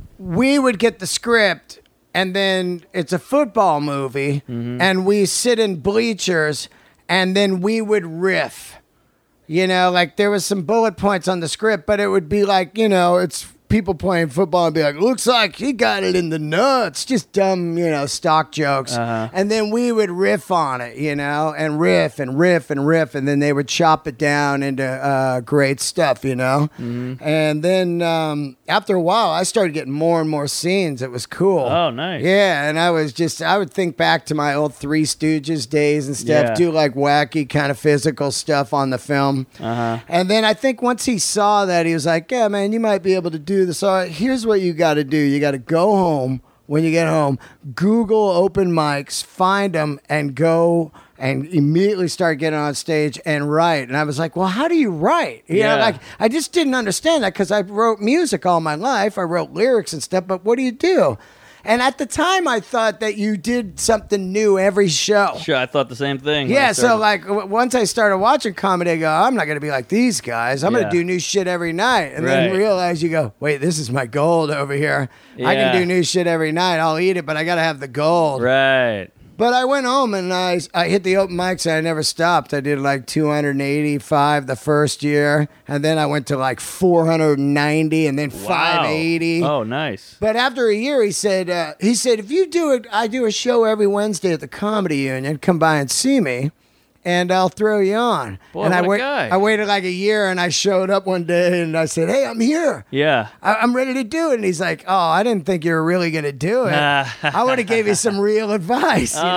Speaker 1: We would get the script, and then it's a football movie,
Speaker 2: Mm-hmm.
Speaker 1: and we sit in bleachers, and then we would riff. You know, like there was some bullet points on the script, but it would be like, you know, it's people playing football and be like, looks like he got it in the nuts. Just dumb, you know, stock jokes.
Speaker 2: Uh-huh.
Speaker 1: And then we would riff on it, you know, and riff and riff and riff. And then they would chop it down into uh, great stuff, you know.
Speaker 2: Mm-hmm.
Speaker 1: And then um, after a while, I started getting more and more scenes. It was cool.
Speaker 2: Oh, nice.
Speaker 1: Yeah. And I was just, I would think back to my old Three Stooges days and stuff,
Speaker 2: Yeah.
Speaker 1: do like wacky kind of physical stuff on the film.
Speaker 2: Uh-huh.
Speaker 1: And then I think once he saw that, he was like, yeah, man, you might be able to do this. So here's what you got to do. You got to go home. When you get home, Google open mics, find them, and go and immediately start getting on stage and write. And I was like, well, how do you write? You
Speaker 2: Yeah.
Speaker 1: know, like I just didn't understand that, because I wrote music all my life. I wrote lyrics and stuff, but what do you do? And at the time, I thought that you did something new every show.
Speaker 2: Sure, I thought the same thing. when I
Speaker 1: Yeah, so
Speaker 2: started.
Speaker 1: like w- once I started watching comedy, I go, I'm not going to be like these guys. I'm
Speaker 2: Yeah.
Speaker 1: going to do new shit every night. And then
Speaker 2: Right.
Speaker 1: realize you go, wait, this is my gold over here. I
Speaker 2: Yeah.
Speaker 1: can do new shit every night. I'll eat it, but I got to have the gold.
Speaker 2: Right.
Speaker 1: But I went home and I, I hit the open mics and I never stopped. I did like two hundred eighty-five the first year, and then I went to like four hundred ninety and then
Speaker 2: Wow.
Speaker 1: five eighty.
Speaker 2: Oh, nice.
Speaker 1: But after a year, he said, uh, he said, if you do it, I do a show every Wednesday at the Comedy Union. Come by and see me, and I'll throw you on.
Speaker 2: Boy,
Speaker 1: and
Speaker 2: what
Speaker 1: I
Speaker 2: a
Speaker 1: wait,
Speaker 2: guy.
Speaker 1: I waited like a year, and I showed up one day, and I said, hey, I'm here.
Speaker 2: Yeah.
Speaker 1: I- I'm ready to do it. And he's like, oh, I didn't think you were really going to do it. I would have gave you some real advice, you know?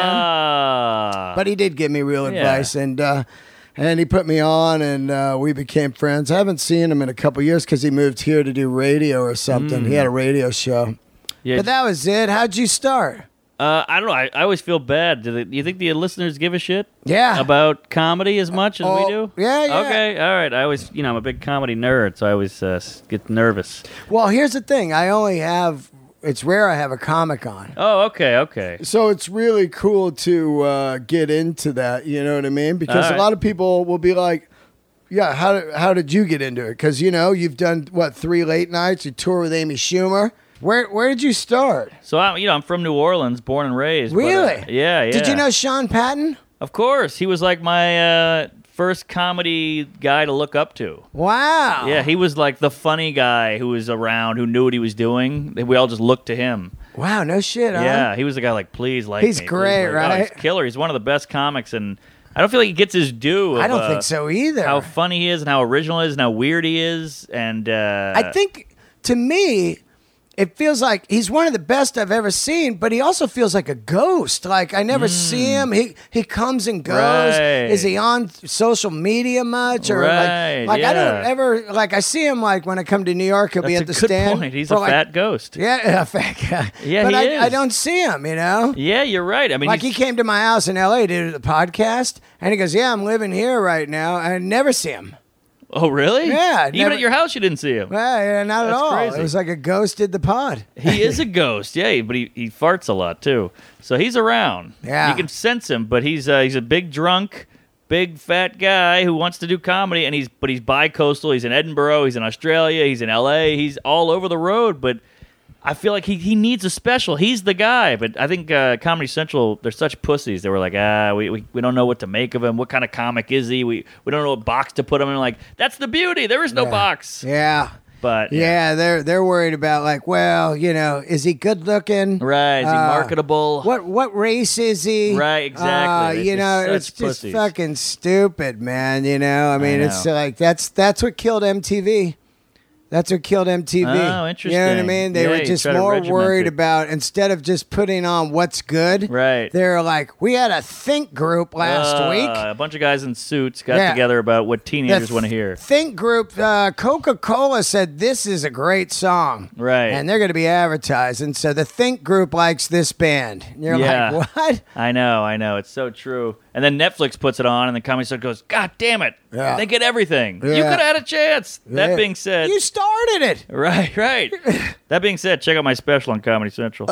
Speaker 2: Ah.
Speaker 1: But he did give me real
Speaker 2: Yeah.
Speaker 1: advice, and uh, and he put me on, and uh, we became friends. I haven't seen him in a couple years because he moved here to do radio or something. He had a radio show.
Speaker 2: yeah.
Speaker 1: But that was it. How'd you start?
Speaker 2: Uh, I don't know. I, I always feel bad. Do, they, do you think the listeners give a shit
Speaker 1: Yeah.
Speaker 2: about comedy as much as
Speaker 1: Oh,
Speaker 2: we do?
Speaker 1: yeah, yeah.
Speaker 2: Okay, all right. I always, you know, I'm a big comedy nerd, so I always uh, s- get nervous.
Speaker 1: Well, here's the thing. I only have, it's rare I have a comic on.
Speaker 2: Oh, okay, okay.
Speaker 1: So it's really cool to uh, get into that, you know what I mean? Because
Speaker 2: All
Speaker 1: a
Speaker 2: right.
Speaker 1: lot of people will be like, yeah, how did, how did you get into it? Because, you know, you've done, what, three late nights? You tour with Amy Schumer. Where where did you start?
Speaker 2: So I'm, you know, I'm from New Orleans, born and raised. but, uh,
Speaker 1: Really?
Speaker 2: yeah, yeah.
Speaker 1: Did you know Sean Patton?
Speaker 2: Of course, he was like my uh, first comedy guy to look up to.
Speaker 1: Wow.
Speaker 2: Yeah, he was like the funny guy who was around, who knew what he was doing. We all just looked to him.
Speaker 1: Wow, no shit, huh?
Speaker 2: Yeah, he was the guy like, please like
Speaker 1: He's
Speaker 2: me. please
Speaker 1: great,
Speaker 2: like me." Oh, he's
Speaker 1: right?
Speaker 2: killer. He's one of the best comics, and I don't feel like he gets his due. Of,
Speaker 1: I don't
Speaker 2: uh,
Speaker 1: think so either.
Speaker 2: How funny he is, and how original he is, and how weird he is, and uh,
Speaker 1: I think, to me, it feels like he's one of the best I've ever seen, but he also feels like a ghost. Like, I never see him. He he comes and goes.
Speaker 2: Mm. Right.
Speaker 1: Is he on social media much? Or
Speaker 2: Right,
Speaker 1: like, like I don't
Speaker 2: yeah.
Speaker 1: ever, like, I see him, like, when I come to New York, he'll
Speaker 2: that's
Speaker 1: be
Speaker 2: a
Speaker 1: at the
Speaker 2: good
Speaker 1: stand.
Speaker 2: point. He's
Speaker 1: for,
Speaker 2: a
Speaker 1: like-
Speaker 2: fat ghost.
Speaker 1: Yeah, a fat guy.
Speaker 2: Yeah,
Speaker 1: but
Speaker 2: he
Speaker 1: I,
Speaker 2: is.
Speaker 1: I don't see him, you know?
Speaker 2: Yeah, you're right. I mean,
Speaker 1: Like,
Speaker 2: he's-
Speaker 1: he came to my house in L A to do the podcast, and he goes, yeah, I'm living here right now. I never see him.
Speaker 2: oh really?
Speaker 1: Yeah,
Speaker 2: Even
Speaker 1: never-
Speaker 2: at your house, you didn't see him.
Speaker 1: Well, yeah, not at
Speaker 2: That's
Speaker 1: all.
Speaker 2: crazy.
Speaker 1: It was like a ghost did the pod.
Speaker 2: He is a ghost, yeah, but he, he farts a lot too. So he's around.
Speaker 1: Yeah.
Speaker 2: you can sense him, but he's uh, he's a big drunk, big fat guy who wants to do comedy, and he's but he's bi-coastal. He's in Edinburgh, he's in Australia, he's in L A, he's all over the road. But I feel like he, he needs a special. He's the guy. But I think uh, Comedy Central, they're such pussies. They were like, ah, we, we, we don't know what to make of him. What kind of comic is he? We we don't know what box to put him in. Like, that's the beauty. There is no
Speaker 1: Yeah.
Speaker 2: box.
Speaker 1: Yeah.
Speaker 2: But
Speaker 1: Yeah, they're they're worried about, like, well, you know, is he good looking?
Speaker 2: right, is he
Speaker 1: Uh,
Speaker 2: marketable?
Speaker 1: What what race is he?
Speaker 2: Right, exactly.
Speaker 1: Uh, you
Speaker 2: They're
Speaker 1: know,
Speaker 2: such
Speaker 1: it's just
Speaker 2: pussies.
Speaker 1: fucking stupid, man. You know, I mean, it's
Speaker 2: know.
Speaker 1: like that's that's what killed M T V. That's what killed M T V.
Speaker 2: Oh,
Speaker 1: You know what I
Speaker 2: interesting.
Speaker 1: mean? They
Speaker 2: Yeah,
Speaker 1: were
Speaker 2: you
Speaker 1: just
Speaker 2: try to
Speaker 1: more
Speaker 2: regiment
Speaker 1: worried
Speaker 2: it.
Speaker 1: about, instead of just putting on what's good,
Speaker 2: Right.
Speaker 1: they're like, we had a think group last
Speaker 2: Uh,
Speaker 1: week.
Speaker 2: A bunch of guys in suits got
Speaker 1: Yeah.
Speaker 2: together about what
Speaker 1: The
Speaker 2: teenagers want to hear.
Speaker 1: Think group, uh, Coca-Cola said this is a great song.
Speaker 2: Right.
Speaker 1: And they're going to be advertising. So the Think group likes this band. And you're
Speaker 2: Yeah.
Speaker 1: like, what?
Speaker 2: I know, I know. It's so true. And then Netflix puts it on, and the Comedy Central goes, God damn it.
Speaker 1: Yeah.
Speaker 2: They get everything. You
Speaker 1: Yeah.
Speaker 2: could have had a chance. That
Speaker 1: Yeah.
Speaker 2: being said,
Speaker 1: You started it.
Speaker 2: right, right. That being said, check out my special on Comedy Central.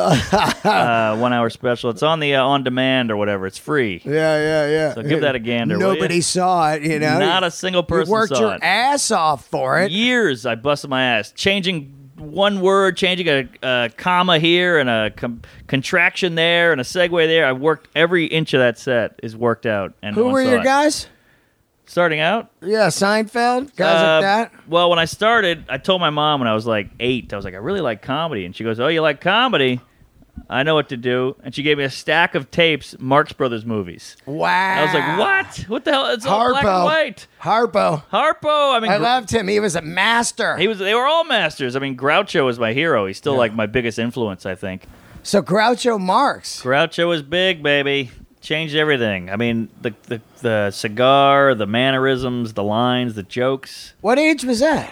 Speaker 2: uh, one hour special. It's on the uh, on demand or whatever. It's free.
Speaker 1: Yeah, yeah, yeah.
Speaker 2: So give that a gander, will
Speaker 1: Nobody
Speaker 2: ya?
Speaker 1: saw it, you know.
Speaker 2: Not a single
Speaker 1: You
Speaker 2: person
Speaker 1: worked
Speaker 2: saw
Speaker 1: your
Speaker 2: it.
Speaker 1: ass off for it.
Speaker 2: Years I busted my ass changing one word, changing a, a comma here and a com- contraction there and a segue there. I worked every inch of that set is worked out. And no
Speaker 1: Who
Speaker 2: one
Speaker 1: were
Speaker 2: saw
Speaker 1: your
Speaker 2: it.
Speaker 1: guys?
Speaker 2: Starting out,
Speaker 1: Yeah, Seinfeld, guys
Speaker 2: Uh,
Speaker 1: like that.
Speaker 2: well, when I started, I told my mom when I was like eight, I was like, I really like comedy, and she goes, "Oh, you like comedy? I know what to do." And she gave me a stack of tapes, Marx Brothers movies.
Speaker 1: Wow.
Speaker 2: I was like, "What? What the hell? It's all black and
Speaker 1: Harpo.
Speaker 2: white."
Speaker 1: Harpo.
Speaker 2: Harpo. I mean,
Speaker 1: I
Speaker 2: Gr-
Speaker 1: loved him. He was a master.
Speaker 2: he was. They were all masters. I mean, Groucho was my hero. He's still
Speaker 1: Yeah.
Speaker 2: like my biggest influence, I think.
Speaker 1: So Groucho Marx.
Speaker 2: Groucho was big, baby. Changed everything. I mean, the, the the cigar, the mannerisms, the lines, the jokes.
Speaker 1: What age was that?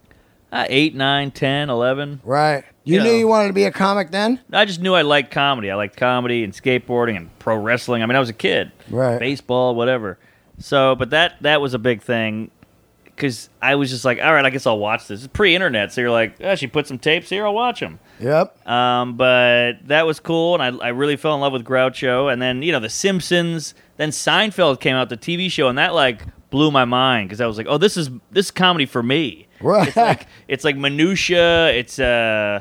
Speaker 2: Uh, eight, nine, ten, eleven.
Speaker 1: Right. You,
Speaker 2: You
Speaker 1: knew
Speaker 2: know.
Speaker 1: you wanted to be a comic then?
Speaker 2: I just knew I liked comedy. I liked comedy and skateboarding and pro wrestling. I mean, I was a kid.
Speaker 1: Right.
Speaker 2: Baseball, whatever. So, but that that was a big thing because I was just like, all right, I guess I'll watch this. It's pre-internet, so you're like, oh, she put some tapes here, I'll watch them.
Speaker 1: Yep.
Speaker 2: Um, but that was cool, and I, I really fell in love with Groucho. And then, you know, The Simpsons. Then Seinfeld came out, the T V show, and that, like, blew my mind because I was like, oh, this is this is comedy for me.
Speaker 1: Right.
Speaker 2: It's like, it's like minutia. It's, uh,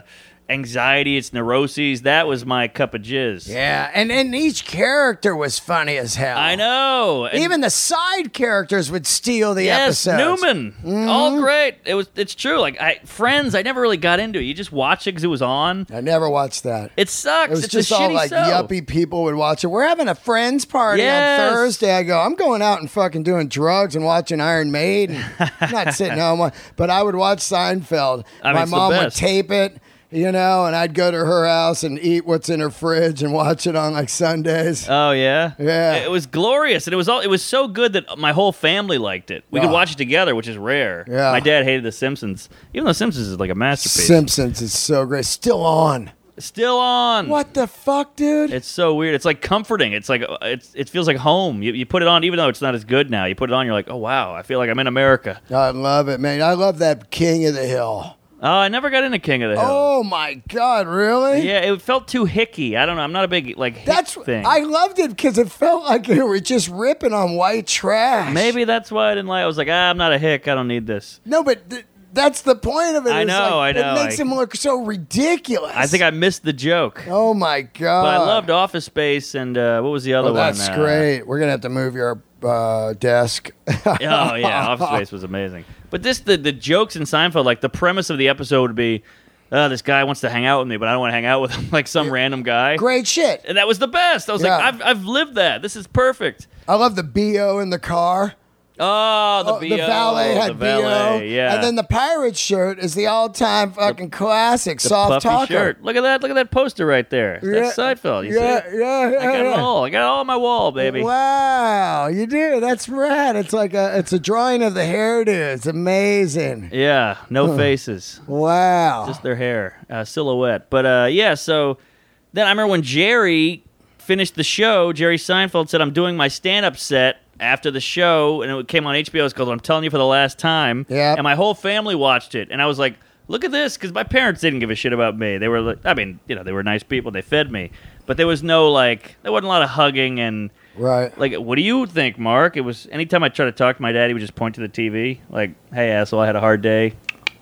Speaker 2: anxiety, it's neuroses. That was my cup of jizz.
Speaker 1: Yeah, and, and each character was funny as hell.
Speaker 2: I know. And
Speaker 1: Even the side characters would steal the
Speaker 2: yes,
Speaker 1: episodes.
Speaker 2: Newman. All great. It was. It's true. Like I, Friends, I never really got into it. You just watch it because it was on.
Speaker 1: I never watched that.
Speaker 2: It sucks.
Speaker 1: It was
Speaker 2: it's
Speaker 1: just
Speaker 2: a
Speaker 1: all
Speaker 2: shitty
Speaker 1: like
Speaker 2: show.
Speaker 1: yuppie people would watch it. We're having a friends party
Speaker 2: Yes.
Speaker 1: on Thursday. I go, I'm going out and fucking doing drugs and watching Iron Maiden. I'm not sitting home, but I would watch Seinfeld.
Speaker 2: I mean,
Speaker 1: My
Speaker 2: it's the
Speaker 1: mom would
Speaker 2: best.
Speaker 1: tape it, you know, and I'd go to her house and eat what's in her fridge and watch it on like Sundays.
Speaker 2: Oh yeah,
Speaker 1: Yeah.
Speaker 2: It was glorious, and it was all. It was so good that my whole family liked it. We could
Speaker 1: Oh.
Speaker 2: watch it together, which is rare.
Speaker 1: Yeah.
Speaker 2: My dad hated The Simpsons, even though Simpsons is like a masterpiece.
Speaker 1: Simpsons is so great. Still on.
Speaker 2: Still on.
Speaker 1: What the fuck, dude?
Speaker 2: It's so weird. It's like comforting. It's like it's it feels like home. You, you put it on, even though it's not as good now. You put it on, you're like, oh wow, I feel like I'm in America.
Speaker 1: I love it, man. I love that King of the Hill.
Speaker 2: Oh, I never got into King of the Hill.
Speaker 1: Oh my God, really?
Speaker 2: Yeah, it felt too hicky. I don't know. I'm not a big like hick
Speaker 1: That's
Speaker 2: thing.
Speaker 1: I loved it because it felt like you were just ripping on white trash.
Speaker 2: Maybe that's why I didn't like. I was like, ah, I'm not a hick. I don't need this.
Speaker 1: No, but th- that's the point of it.
Speaker 2: I
Speaker 1: is,
Speaker 2: know,
Speaker 1: like,
Speaker 2: I know,
Speaker 1: It makes
Speaker 2: I-
Speaker 1: him look so ridiculous.
Speaker 2: I think I missed the joke.
Speaker 1: Oh my God!
Speaker 2: But I loved Office Space, and uh, what was the other
Speaker 1: Oh,
Speaker 2: one?
Speaker 1: that's
Speaker 2: Uh,
Speaker 1: great. We're gonna have to move your uh, desk.
Speaker 2: Oh yeah, Office Space was amazing. But this, the the jokes in Seinfeld, like the premise of the episode would be, oh, this guy wants to hang out with me, but I don't want to hang out with him, like some random guy.
Speaker 1: Great shit.
Speaker 2: And that was the best. I was
Speaker 1: Yeah.
Speaker 2: like, I've I've lived that. This is perfect.
Speaker 1: I love the B O in the car.
Speaker 2: Oh, the
Speaker 1: Oh,
Speaker 2: B O,
Speaker 1: the valet had
Speaker 2: the valet,
Speaker 1: B O.
Speaker 2: yeah.
Speaker 1: And then the pirate shirt is the all-time fucking classic
Speaker 2: the
Speaker 1: soft
Speaker 2: puffy
Speaker 1: talker.
Speaker 2: shirt. Look at that. Look at that poster right there. That's Seinfeld. You
Speaker 1: yeah,
Speaker 2: see it?
Speaker 1: yeah, yeah,
Speaker 2: I got it
Speaker 1: yeah.
Speaker 2: all. I got it all on my wall, baby.
Speaker 1: Wow, you do. That's rad. It's like a it's a drawing of the hairdo. It's amazing.
Speaker 2: Yeah, no faces.
Speaker 1: Wow.
Speaker 2: Just their hair, uh, silhouette. But uh, yeah, so then I remember when Jerry finished the show, Jerry Seinfeld said, I'm doing my stand-up set after the show, and it came on H B O. It's called I'm Telling You for the Last Time.
Speaker 1: Yep.
Speaker 2: And my whole family watched it, and I was like, look at this, because my parents didn't give a shit about me. They were, like, I mean, you know, they were nice people. They fed me. But there was no, like, there wasn't a lot of hugging and...
Speaker 1: Right.
Speaker 2: Like, what do you think, Mark? It was anytime I tried to talk to my dad, he would just point to the T V, like, "Hey, asshole, I had a hard day.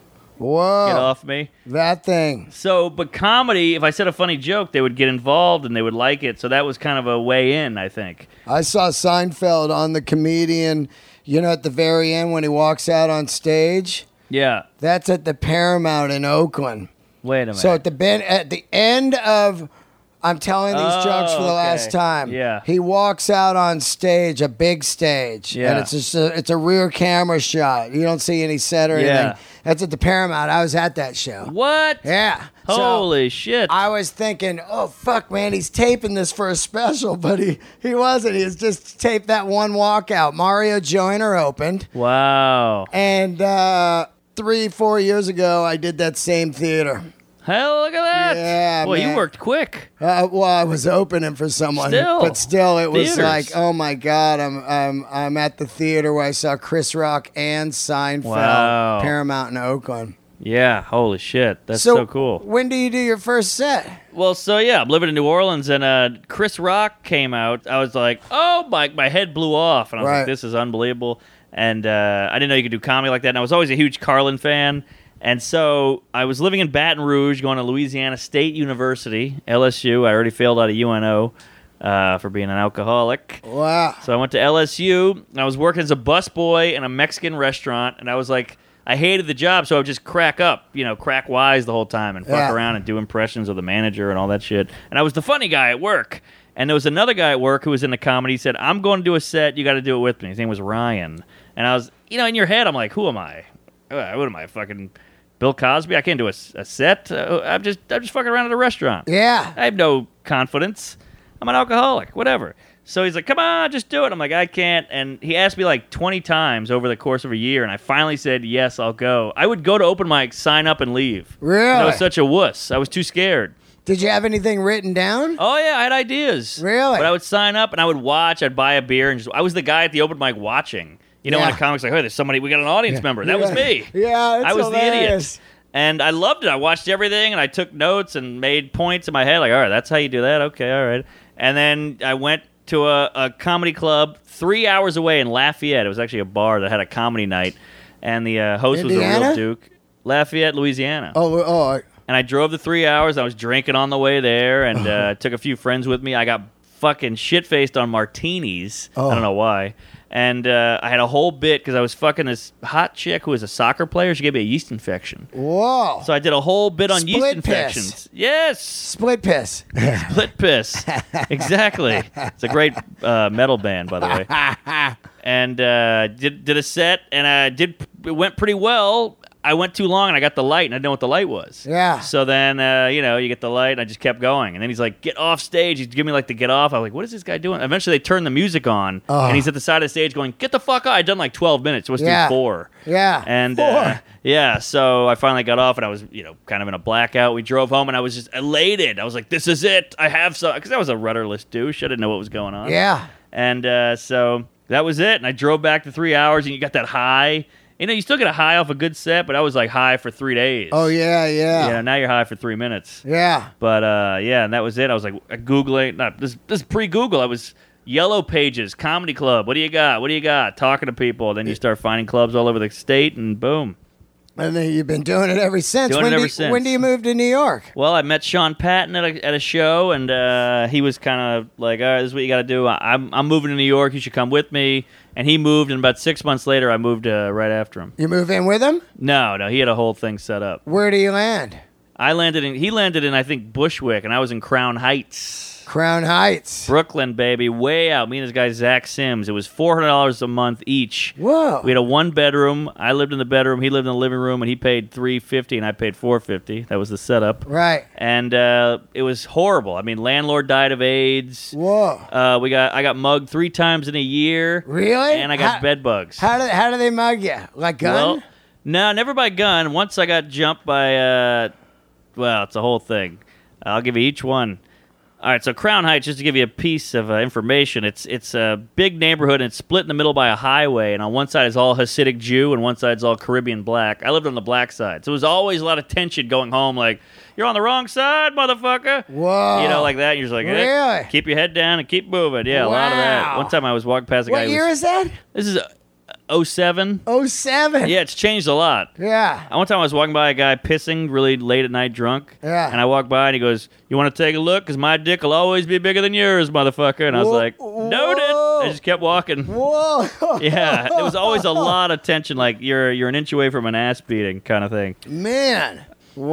Speaker 1: Whoa.
Speaker 2: Get off me."
Speaker 1: That thing.
Speaker 2: So, but comedy, if I said a funny joke, they would get involved and they would like it. So that was kind of a way in, I think.
Speaker 1: I saw Seinfeld on the comedian, you know, at the very end when he walks out on stage.
Speaker 2: Yeah.
Speaker 1: That's at the Paramount in Oakland.
Speaker 2: Wait a minute.
Speaker 1: So at the ben- at the end of I'm telling these
Speaker 2: Oh,
Speaker 1: jokes for the
Speaker 2: okay.
Speaker 1: last time.
Speaker 2: Yeah.
Speaker 1: He walks out on stage, a big stage.
Speaker 2: Yeah.
Speaker 1: And it's just a, it's a rear camera shot. You don't see any set or anything.
Speaker 2: Yeah.
Speaker 1: That's at the Paramount. I was at that show.
Speaker 2: what?
Speaker 1: Yeah. So
Speaker 2: Holy shit.
Speaker 1: I was thinking, oh fuck, man, he's taping this for a special, but he, he wasn't. He was just taped that one walkout. Mario Joyner opened,
Speaker 2: wow.
Speaker 1: and uh, three, four years ago, I did that same theater.
Speaker 2: Hell, look at that.
Speaker 1: Yeah,
Speaker 2: Boy,
Speaker 1: man.
Speaker 2: you worked quick.
Speaker 1: Uh, well, I was opening for someone,
Speaker 2: Still.
Speaker 1: but still, it was
Speaker 2: Theaters.
Speaker 1: like, oh my god, I'm I'm I'm at the theater where I saw Chris Rock and Seinfeld,
Speaker 2: Wow.
Speaker 1: Paramount in Oakland.
Speaker 2: Yeah, holy shit. That's so, cool.
Speaker 1: When do you do your first set?
Speaker 2: Well, so yeah, I'm living in New Orleans, and uh, Chris Rock came out. I was like, oh, my, my head blew off. And I was
Speaker 1: Right.
Speaker 2: like, this is unbelievable. And uh, I didn't know you could do comedy like that. And I was always a huge Carlin fan. And so I was living in Baton Rouge, going to Louisiana State University, L S U. I already failed out of U N O uh, for being an alcoholic.
Speaker 1: Wow.
Speaker 2: So I went to L S U, and I was working as a busboy in a Mexican restaurant, and I was like, I hated the job, so I would just crack up, you know, crack wise the whole time and fuck
Speaker 1: Yeah.
Speaker 2: around and do impressions of the manager and all that shit. And I was the funny guy at work. And there was another guy at work who was in the comedy. He said, I'm going to do a set. You got to do it with me. His name was Ryan. And I was, you know, in your head, I'm like, who am I? Uh, What am I, fucking Bill Cosby? I can't do a, a set. Uh, I'm just I'm just fucking around at a restaurant.
Speaker 1: Yeah.
Speaker 2: I have no confidence. I'm an alcoholic, whatever. So he's like, come on, just do it. I'm like, I can't. And he asked me like twenty times over the course of a year, and I finally said, yes, I'll go. I would go to open mics, sign up, and leave.
Speaker 1: Really?
Speaker 2: I was such a wuss. I was too scared.
Speaker 1: Did you have anything written down?
Speaker 2: Oh, yeah, I had ideas.
Speaker 1: Really?
Speaker 2: But I would sign up, and I would watch. I'd buy a beer, and just, I was the guy at the open mic watching. You know,
Speaker 1: Yeah.
Speaker 2: when a comic's like, hey, there's somebody, we got an audience member. That was
Speaker 1: Yeah.
Speaker 2: me.
Speaker 1: Yeah, it's
Speaker 2: I was the
Speaker 1: hilarious.
Speaker 2: idiot. And I loved it. I watched everything, and I took notes and made points in my head. Like, all right, that's how you do that? Okay, all right. And then I went to a, a comedy club three hours away in Lafayette. It was actually a bar that had a comedy night, and the uh, host was a
Speaker 1: Indiana?
Speaker 2: real duke. Lafayette, Louisiana.
Speaker 1: Oh, oh,
Speaker 2: And And I drove the three hours. I was drinking on the way there, and uh, took a few friends with me. I got fucking shit-faced on martinis.
Speaker 1: Oh.
Speaker 2: I don't know why. And uh, I had a whole bit because I was fucking this hot chick who was a soccer player. She gave me a yeast infection.
Speaker 1: Whoa.
Speaker 2: So I did a whole bit on
Speaker 1: Split
Speaker 2: yeast
Speaker 1: piss.
Speaker 2: infections. Yes.
Speaker 1: Split piss.
Speaker 2: Split piss. Exactly. It's a great uh, metal band, by the way. And uh, did did a set, and I did. It went pretty well. I went too long, and I got the light, and I didn't know what the light was.
Speaker 1: Yeah.
Speaker 2: So then, uh, you know, you get the light, and I just kept going. And then he's like, get off stage. He's giving me, like, the get off. I was like, what is this guy doing? Eventually, they turned the music on,
Speaker 1: Oh.
Speaker 2: and he's at the side of the stage going, get the fuck out. I'd done, like, twelve minutes. It was
Speaker 1: Yeah.
Speaker 2: through four.
Speaker 1: Yeah.
Speaker 2: And,
Speaker 1: Four.
Speaker 2: uh, yeah, so I finally got off, and I was, you know, kind of in a blackout. We drove home, and I was just elated. I was like, this is it. I have some. Because I was a rudderless douche. I didn't know what was going on.
Speaker 1: Yeah.
Speaker 2: And uh, so that was it. And I drove back to three hours, and you got that high. You know, you still get a high off a good set, but I was like high for three days.
Speaker 1: Oh, yeah, yeah.
Speaker 2: You know, now you're high for three minutes.
Speaker 1: Yeah.
Speaker 2: But uh, yeah, and that was it. I was like Googling. Not this. This pre-Google. I was Yellow Pages, Comedy Club. What do you got? What do you got? Talking to people. Then you start finding clubs all over the state, and boom.
Speaker 1: And then you've been doing it ever since.
Speaker 2: Doing
Speaker 1: when
Speaker 2: it
Speaker 1: do
Speaker 2: ever
Speaker 1: you,
Speaker 2: since.
Speaker 1: When do you move to New York?
Speaker 2: Well, I met Sean Patton at a, at a show, and uh, he was kind of like, all right, this is what you got to do. I, I'm, I'm moving to New York. You should come with me. And he moved, and about six months later, I moved uh, right after him.
Speaker 1: You move in with him?
Speaker 2: No, no, he had a whole thing set up.
Speaker 1: Where do you land?
Speaker 2: I landed in, he landed in, I think, Bushwick, and I was in Crown Heights.
Speaker 1: Crown Heights.
Speaker 2: Brooklyn, baby, way out. Me and this guy, Zach Sims. It was four hundred dollars a month each.
Speaker 1: Whoa.
Speaker 2: We had a one bedroom. I lived in the bedroom. He lived in the living room, and he paid three fifty, and I paid four fifty. That was the setup.
Speaker 1: Right.
Speaker 2: And uh, it was horrible. I mean, landlord died of AIDS.
Speaker 1: Whoa.
Speaker 2: Uh, we got I got mugged three times in a year.
Speaker 1: Really?
Speaker 2: And I got
Speaker 1: how,
Speaker 2: bed bugs.
Speaker 1: How do, how do they mug you? Like gun?
Speaker 2: Well, no, never by gun. Once I got jumped by, uh, well, it's a whole thing. I'll give you each one. All right, so Crown Heights, just to give you a piece of uh, information, it's it's a big neighborhood, and it's split in the middle by a highway, and on one side is all Hasidic Jew, and one side is all Caribbean black. I lived on the black side, so there was always a lot of tension going home, like, you're on the wrong side, motherfucker.
Speaker 1: Whoa.
Speaker 2: You know, like that, and you're just like, eh,
Speaker 1: Really?
Speaker 2: keep your head down and keep moving. Yeah, a lot of that.
Speaker 1: Wow.
Speaker 2: One time I was walking past a guy
Speaker 1: What
Speaker 2: who
Speaker 1: year
Speaker 2: was,
Speaker 1: is that?
Speaker 2: this is uh, oh seven.
Speaker 1: oh seven.
Speaker 2: Yeah, it's changed a lot.
Speaker 1: Yeah.
Speaker 2: One time I was walking by a guy pissing really late at night drunk.
Speaker 1: Yeah.
Speaker 2: And I walked by and he goes, you want to take a look? Because my dick will always be bigger than yours, motherfucker. And I was
Speaker 1: Whoa.
Speaker 2: like, noted.
Speaker 1: Whoa.
Speaker 2: I just kept walking.
Speaker 1: Whoa.
Speaker 2: Yeah, there was always a lot of tension, like you're you're an inch away from an ass beating kind of thing.
Speaker 1: Man.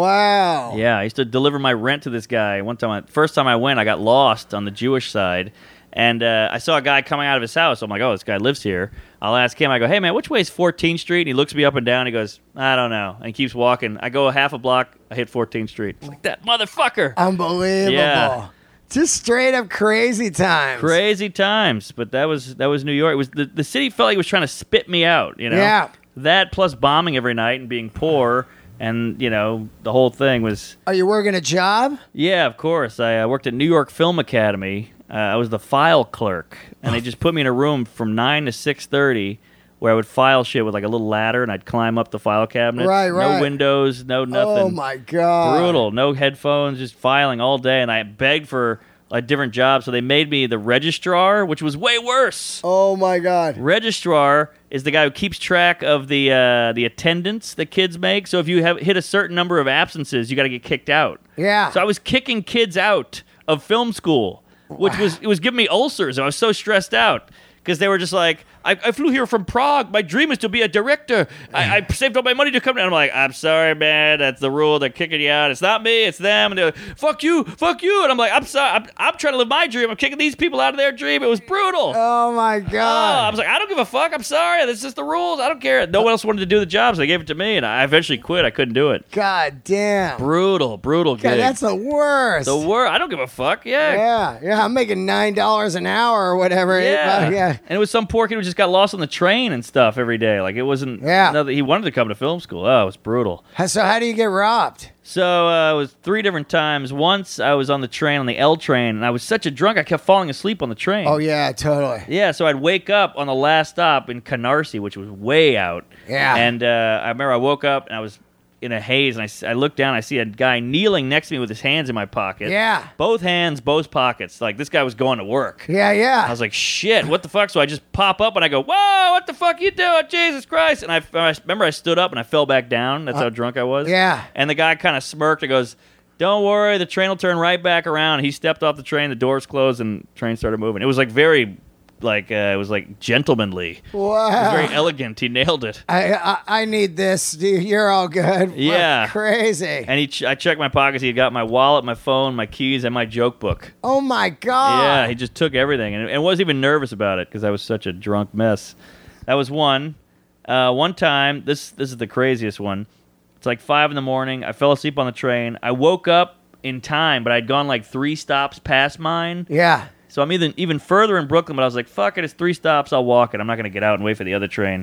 Speaker 1: Wow.
Speaker 2: Yeah, I used to deliver my rent to this guy. One time, I, first time I went, I got lost on the Jewish side. And uh, I saw a guy coming out of his house. I'm like, oh, this guy lives here. I'll ask him. I go, hey, man, which way is fourteenth Street? And he looks me up and down. He goes, I don't know. And he keeps walking. I go a half a block. I hit fourteenth Street. It's like, that motherfucker.
Speaker 1: Unbelievable.
Speaker 2: Yeah.
Speaker 1: Just straight up crazy times.
Speaker 2: Crazy times. But that was that was New York. It was the, the city felt like it was trying to spit me out, you know?
Speaker 1: Yeah.
Speaker 2: That plus bombing every night and being poor. And, you know, the whole thing was...
Speaker 1: Are you working a job?
Speaker 2: Yeah, of course. I uh, worked at New York Film Academy. Uh, I was the file clerk, and they just put me in a room from nine to six thirty, where I would file shit with like a little ladder, and I'd climb up the file cabinet.
Speaker 1: Right, right.
Speaker 2: No windows, no nothing.
Speaker 1: Oh my god.
Speaker 2: Brutal. No headphones, just filing all day, and I begged for a different job, so they made me the registrar, which was way worse.
Speaker 1: Oh my god.
Speaker 2: Registrar is the guy who keeps track of the uh, the attendance that kids make. So if you have hit a certain number of absences, you got to get kicked out.
Speaker 1: Yeah.
Speaker 2: So I was kicking kids out of film school, which was it was giving me ulcers. I was so stressed out because they were just like, I, I flew here from Prague. My dream is to be a director. I, I saved all my money to come down. I'm like, I'm sorry, man. That's the rule. They're kicking you out. It's not me. It's them. And they're like, fuck you. Fuck you. And I'm like, I'm sorry. I'm, I'm trying to live my dream. I'm kicking these people out of their dream. It was brutal.
Speaker 1: Oh my
Speaker 2: Oh,
Speaker 1: god.
Speaker 2: I was like, I don't give a fuck. I'm sorry. That's just the rules. I don't care. No one else wanted to do the job, so they gave it to me, and I eventually quit. I couldn't do it.
Speaker 1: God damn.
Speaker 2: Brutal, brutal
Speaker 1: God,
Speaker 2: gig.
Speaker 1: that's the worst.
Speaker 2: The word. I don't give a fuck. Yeah.
Speaker 1: Yeah, yeah. I'm making nine dollars an hour or whatever.
Speaker 2: Yeah.
Speaker 1: yeah.
Speaker 2: And it was some poor kid who just got lost on the train and stuff every day. Like, it wasn't.
Speaker 1: Yeah.
Speaker 2: Nothing, he wanted to come to film school. Oh, it was brutal.
Speaker 1: How- So how do you get robbed?
Speaker 2: So uh, it was three different times. Once I was on the train, on the L train, and I was such a drunk, I kept falling asleep on the train.
Speaker 1: Oh yeah, totally.
Speaker 2: Yeah, so I'd wake up on the last stop in Canarsie, which was way out.
Speaker 1: Yeah.
Speaker 2: And uh, I remember I woke up and I was in a haze, and I, s- I look down, I see a guy kneeling next to me with his hands in my pocket.
Speaker 1: Yeah.
Speaker 2: Both hands, both pockets. Like, this guy was going to work.
Speaker 1: Yeah, yeah.
Speaker 2: I was like, shit, what the fuck? So I just pop up and I go, whoa, what the fuck you doing? Jesus Christ. And I, I remember I stood up and I fell back down. That's
Speaker 1: Uh,
Speaker 2: how drunk I was.
Speaker 1: yeah.
Speaker 2: And the guy kind of smirked and goes, don't worry, the train will turn right back around. He stepped off the train, the doors closed, and the train started moving. It was like very, like, uh, it was like gentlemanly.
Speaker 1: Wow.
Speaker 2: It was very elegant. He nailed it.
Speaker 1: I, I I need this. You're all good.
Speaker 2: Yeah.
Speaker 1: What crazy.
Speaker 2: And he, ch- I checked my pockets. He had got my wallet, my phone, my keys, and my joke book.
Speaker 1: Oh my God.
Speaker 2: Yeah, he just took everything, and, and wasn't even nervous about it because I was such a drunk mess. That was one. Uh, one time, this this is the craziest one. It's like five in the morning. I fell asleep on the train. I woke up in time, but I'd gone like three stops past mine.
Speaker 1: Yeah.
Speaker 2: So I'm even even further in Brooklyn, but I was like, fuck it, it's three stops, I'll walk it. I'm not going to get out and wait for the other train.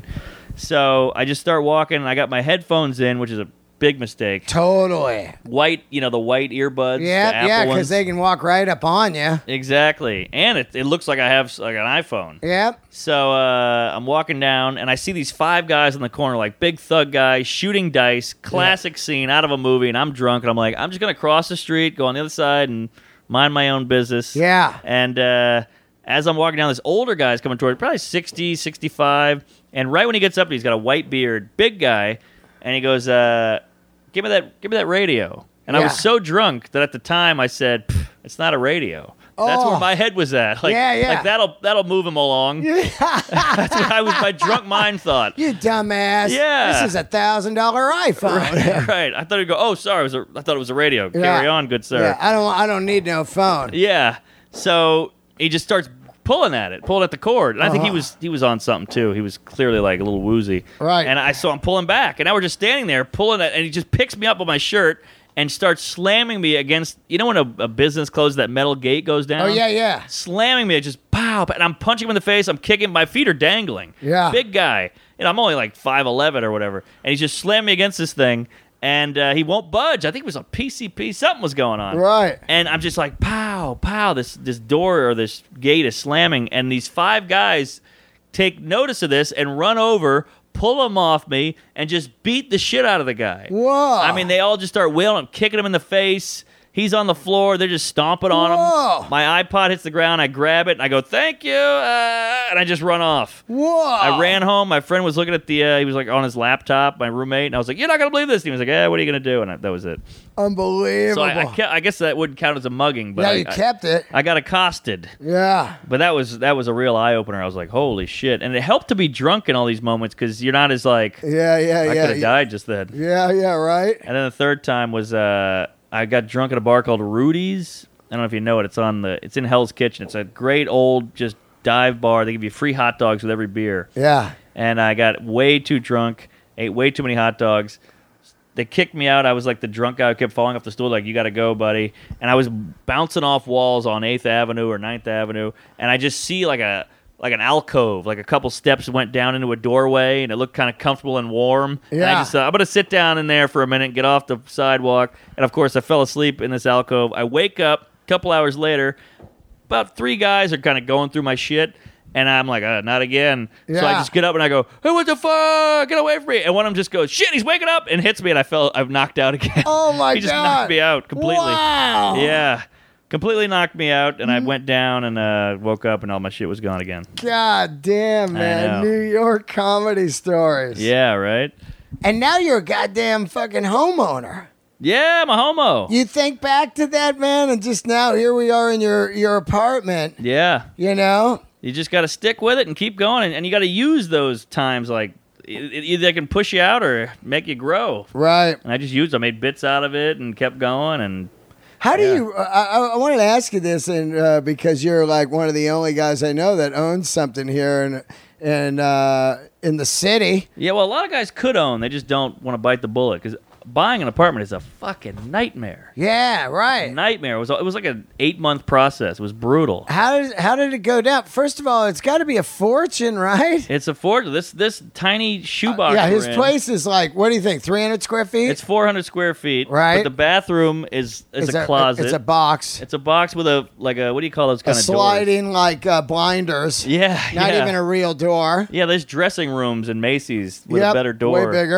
Speaker 2: So I just start walking, and I got my headphones in, which is a big mistake.
Speaker 1: Totally.
Speaker 2: White, you know, the white earbuds.
Speaker 1: Yeah,
Speaker 2: the Apple
Speaker 1: yeah, because
Speaker 2: ones.
Speaker 1: they can walk right up on you.
Speaker 2: Exactly. And it, it looks like I have like an iPhone.
Speaker 1: Yep.
Speaker 2: So uh, I'm walking down, and I see these five guys in the corner, like big thug guys, shooting dice, classic scene out of a movie, and I'm drunk, and I'm like, I'm just going to cross the street, go on the other side, and mind my own business.
Speaker 1: Yeah.
Speaker 2: And uh, as I'm walking down, this older guy's coming toward, probably sixty, sixty-five, and right when he gets up, he's got a white beard, big guy, and he goes, uh, give me that give me that radio. And I
Speaker 1: Yeah.
Speaker 2: was so drunk that at the time I said, "Pff, it's not a radio. That's
Speaker 1: Oh.
Speaker 2: where my head was at. Like,
Speaker 1: Yeah, yeah.
Speaker 2: like that'll that'll move him along. That's what I was. My drunk mind thought.
Speaker 1: You dumbass.
Speaker 2: Yeah.
Speaker 1: This is a thousand dollar iPhone.
Speaker 2: Right, right. I thought he'd go. Oh, sorry. It was a, I thought it was a radio.
Speaker 1: Yeah.
Speaker 2: Carry on, good sir.
Speaker 1: Yeah, I don't I don't need no phone.
Speaker 2: Yeah. So he just starts pulling at it, pulling at the cord. And I think he
Speaker 1: Uh-huh.
Speaker 2: was he was on something too. He was clearly like a little woozy.
Speaker 1: Right.
Speaker 2: And I saw him pulling back, and now we're just standing there pulling it, and he just picks me up on my shirt and starts slamming me against. You know when a, a business closes, that metal gate goes down.
Speaker 1: Oh yeah, yeah.
Speaker 2: Slamming me, just pow, and I'm punching him in the face. I'm kicking. My feet are dangling.
Speaker 1: Yeah.
Speaker 2: Big guy, and I'm only like five eleven or whatever, and he's just slamming me against this thing. And uh, he won't budge. I think it was a P C P. Something was going on.
Speaker 1: Right.
Speaker 2: And I'm just like, pow, pow. This this door or this gate is slamming. And these five guys take notice of this and run over, pull him off me, and just beat the shit out of the guy.
Speaker 1: Whoa.
Speaker 2: I mean, they all just start wailing, kicking him in the face. He's on the floor. They're just stomping on
Speaker 1: Whoa.
Speaker 2: him. My iPod hits the ground. I grab it, and I go, thank you. Uh, and I just run off.
Speaker 1: Whoa.
Speaker 2: I ran home. My friend was looking at the, uh, he was like on his laptop, my roommate, and I was like, you're not going to believe this. And he was like, yeah, what are you going to do? And I, that was it.
Speaker 1: Unbelievable.
Speaker 2: So I, I, kept, I guess that wouldn't count as a mugging, but
Speaker 1: yeah,
Speaker 2: I,
Speaker 1: you
Speaker 2: I-
Speaker 1: kept it.
Speaker 2: I got accosted.
Speaker 1: Yeah.
Speaker 2: But that was that was a real eye opener. I was like, holy shit! And it helped to be drunk in all these moments because you're not as like,
Speaker 1: Yeah, yeah,
Speaker 2: I
Speaker 1: yeah.
Speaker 2: could have died just then.
Speaker 1: Yeah, yeah, right.
Speaker 2: And then the third time was uh, I got drunk at a bar called Rudy's. I don't know if you know it. It's on the it's in Hell's Kitchen. It's a great old just dive bar. They give you free hot dogs with every beer.
Speaker 1: Yeah.
Speaker 2: And I got way too drunk, ate way too many hot dogs. They kicked me out. I was like the drunk guy who kept falling off the stool, like, you got to go, buddy. And I was bouncing off walls on eighth Avenue or ninth Avenue, and I just see like a like an alcove, like a couple steps went down into a doorway, and it looked kind of comfortable and warm. And I
Speaker 1: Yeah.
Speaker 2: just thought, I'm going to sit down in there for a minute, get off the sidewalk. And, of course, I fell asleep in this alcove. I wake up a couple hours later. About three guys are kind of going through my shit. And I'm like, uh, not again. So I
Speaker 1: Yeah.
Speaker 2: just get up and I go, hey, what the fuck? Get away from me. And one of them just goes, shit, he's waking up, and hits me, and I fell, I've knocked out again.
Speaker 1: Oh my
Speaker 2: He just
Speaker 1: God.
Speaker 2: knocked me out completely.
Speaker 1: Wow.
Speaker 2: Yeah. Completely knocked me out, and I
Speaker 1: Mm.
Speaker 2: went down and uh, woke up, and all my shit was gone again.
Speaker 1: God damn,
Speaker 2: I
Speaker 1: man.
Speaker 2: know.
Speaker 1: New York comedy stories.
Speaker 2: Yeah, right?
Speaker 1: And now you're a goddamn fucking homeowner.
Speaker 2: Yeah, I'm a homo.
Speaker 1: You think back to that, man, and just now here we are in your, your apartment,
Speaker 2: Yeah.
Speaker 1: you know?
Speaker 2: You just got to stick with it and keep going, and, and you got to use those times like it, it either they can push you out or make you grow.
Speaker 1: Right.
Speaker 2: And I just used, I made bits out of it and kept going, and
Speaker 1: How do
Speaker 2: Yeah.
Speaker 1: you? I, I I wanted to ask you this, and uh, because you're like one of the only guys I know that owns something here in in uh, in the city.
Speaker 2: yeah, well, a lot of guys could own, they just don't want to bite the bullet because buying an apartment is a fucking nightmare.
Speaker 1: Yeah, right.
Speaker 2: Nightmare. It was it was like an eight month process. It was brutal.
Speaker 1: How did how did it go down? First of all, it's got to be a fortune, right?
Speaker 2: It's affordable. This this tiny shoebox.
Speaker 1: yeah,
Speaker 2: we're
Speaker 1: his
Speaker 2: in,
Speaker 1: place is like, what do you think, three hundred square feet?
Speaker 2: It's four hundred square feet.
Speaker 1: Right.
Speaker 2: But the bathroom is is
Speaker 1: It's
Speaker 2: a, closet.
Speaker 1: It's a box.
Speaker 2: It's a box with a like a what do you call those
Speaker 1: A
Speaker 2: kind of doors?
Speaker 1: sliding like uh, blinders.
Speaker 2: Yeah.
Speaker 1: Not
Speaker 2: yeah.
Speaker 1: even a real door.
Speaker 2: Yeah, there's dressing rooms in Macy's with
Speaker 1: Yep,
Speaker 2: a better door.
Speaker 1: way bigger.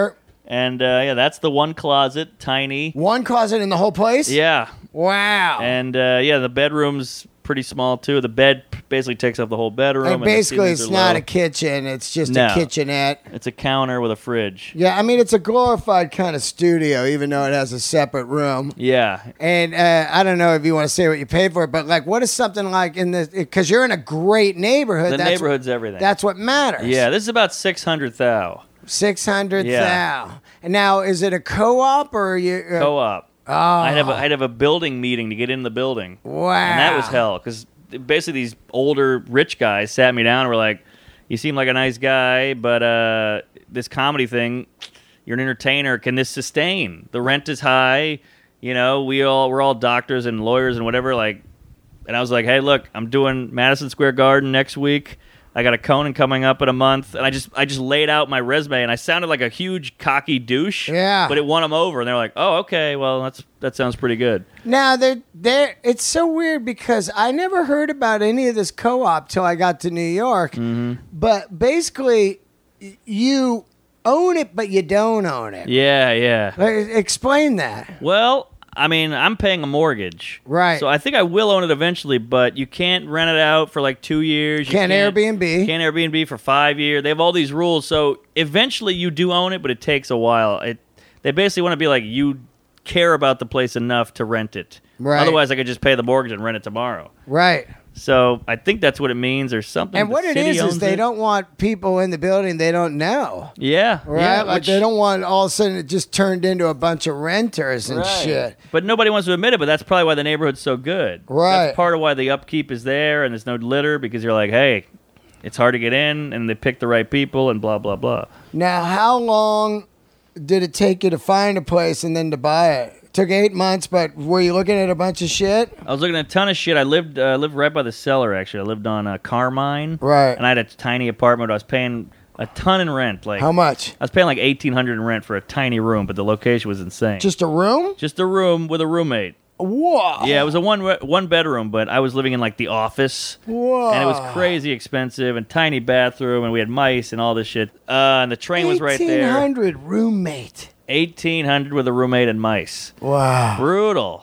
Speaker 2: And uh, yeah, that's the one closet, tiny.
Speaker 1: One closet in the whole place?
Speaker 2: Yeah.
Speaker 1: Wow.
Speaker 2: And uh, yeah, the bedroom's pretty small too. The bed basically takes up the whole bedroom.
Speaker 1: And
Speaker 2: and
Speaker 1: basically,
Speaker 2: the
Speaker 1: it's
Speaker 2: ceilings
Speaker 1: not
Speaker 2: are low.
Speaker 1: a kitchen. It's just
Speaker 2: No.
Speaker 1: a kitchenette.
Speaker 2: It's a counter with a fridge.
Speaker 1: Yeah, I mean, it's a glorified kind of studio, even though it has a separate room.
Speaker 2: Yeah.
Speaker 1: And uh, I don't know if you want to say what you paid for it, but like, what is something like in this? Because you're in a great neighborhood.
Speaker 2: The
Speaker 1: that's,
Speaker 2: neighborhood's everything.
Speaker 1: That's what matters.
Speaker 2: Yeah, this is about six hundred thou.
Speaker 1: Six hundred
Speaker 2: Yeah.
Speaker 1: thou. And now, is it a co-op or are you? Uh,
Speaker 2: Co-op.
Speaker 1: Oh,
Speaker 2: I'd have a, I'd have a building meeting to get in the building.
Speaker 1: wow.
Speaker 2: And that was hell because basically these older rich guys sat me down and were like, "You seem like a nice guy, but uh, this comedy thing, you're an entertainer. Can this sustain? The rent is high. You know, we all we're all doctors and lawyers and whatever. Like." And I was like, "Hey, look, I'm doing Madison Square Garden next week. I got a Conan coming up in a month." And I just I just laid out my resume, and I sounded like a huge cocky douche.
Speaker 1: Yeah.
Speaker 2: But it won them over, and they're like, "Oh, okay, well that's that sounds pretty good."
Speaker 1: Now, they're, they're, it's so weird because I never heard about any of this co-op till I got to New York.
Speaker 2: Mm-hmm.
Speaker 1: But basically, y- you own it, but you don't own it.
Speaker 2: Yeah, yeah.
Speaker 1: Like, explain that.
Speaker 2: Well, I mean, I'm paying a mortgage.
Speaker 1: Right.
Speaker 2: So I think I will own it eventually, but you can't rent it out for like two years. You
Speaker 1: Can't Airbnb.
Speaker 2: Can't Airbnb for five years. They have all these rules. So eventually you do own it, but it takes a while. It They basically want to be like, you care about the place enough to rent it.
Speaker 1: Right.
Speaker 2: Otherwise, I could just pay the mortgage and rent it tomorrow.
Speaker 1: Right.
Speaker 2: So I think that's what it means or something.
Speaker 1: And
Speaker 2: The
Speaker 1: what it
Speaker 2: city
Speaker 1: is, is
Speaker 2: owns
Speaker 1: they
Speaker 2: it.
Speaker 1: don't want people in the building they don't know.
Speaker 2: Yeah.
Speaker 1: Right?
Speaker 2: Yeah,
Speaker 1: like
Speaker 2: which-
Speaker 1: they don't want all of a sudden it just turned into a bunch of renters and
Speaker 2: Right.
Speaker 1: shit.
Speaker 2: But nobody wants to admit it, but that's probably why the neighborhood's so good.
Speaker 1: Right.
Speaker 2: That's part of why the upkeep is there and there's no litter because you're like, hey, it's hard to get in and they pick the right people and blah, blah, blah.
Speaker 1: Now, how long did it take you to find a place and then to buy it? Took eight months, but were you looking at a bunch of shit?
Speaker 2: I was looking at a ton of shit. I lived uh, lived right by the cellar, actually. I lived on uh, Carmine.
Speaker 1: Right.
Speaker 2: And I had a tiny apartment. I was paying a ton in rent. Like
Speaker 1: How much?
Speaker 2: I was paying like eighteen hundred dollars in rent for a tiny room, but the location was insane.
Speaker 1: Just a room?
Speaker 2: Just a room with a roommate.
Speaker 1: Whoa.
Speaker 2: Yeah, it was a one one bedroom, but I was living in like the office.
Speaker 1: Whoa.
Speaker 2: And it was crazy expensive and tiny bathroom, and we had mice and all this shit. Uh, and the train was right there.
Speaker 1: eighteen hundred roommate.
Speaker 2: eighteen hundred with a roommate and mice.
Speaker 1: Wow.
Speaker 2: Brutal.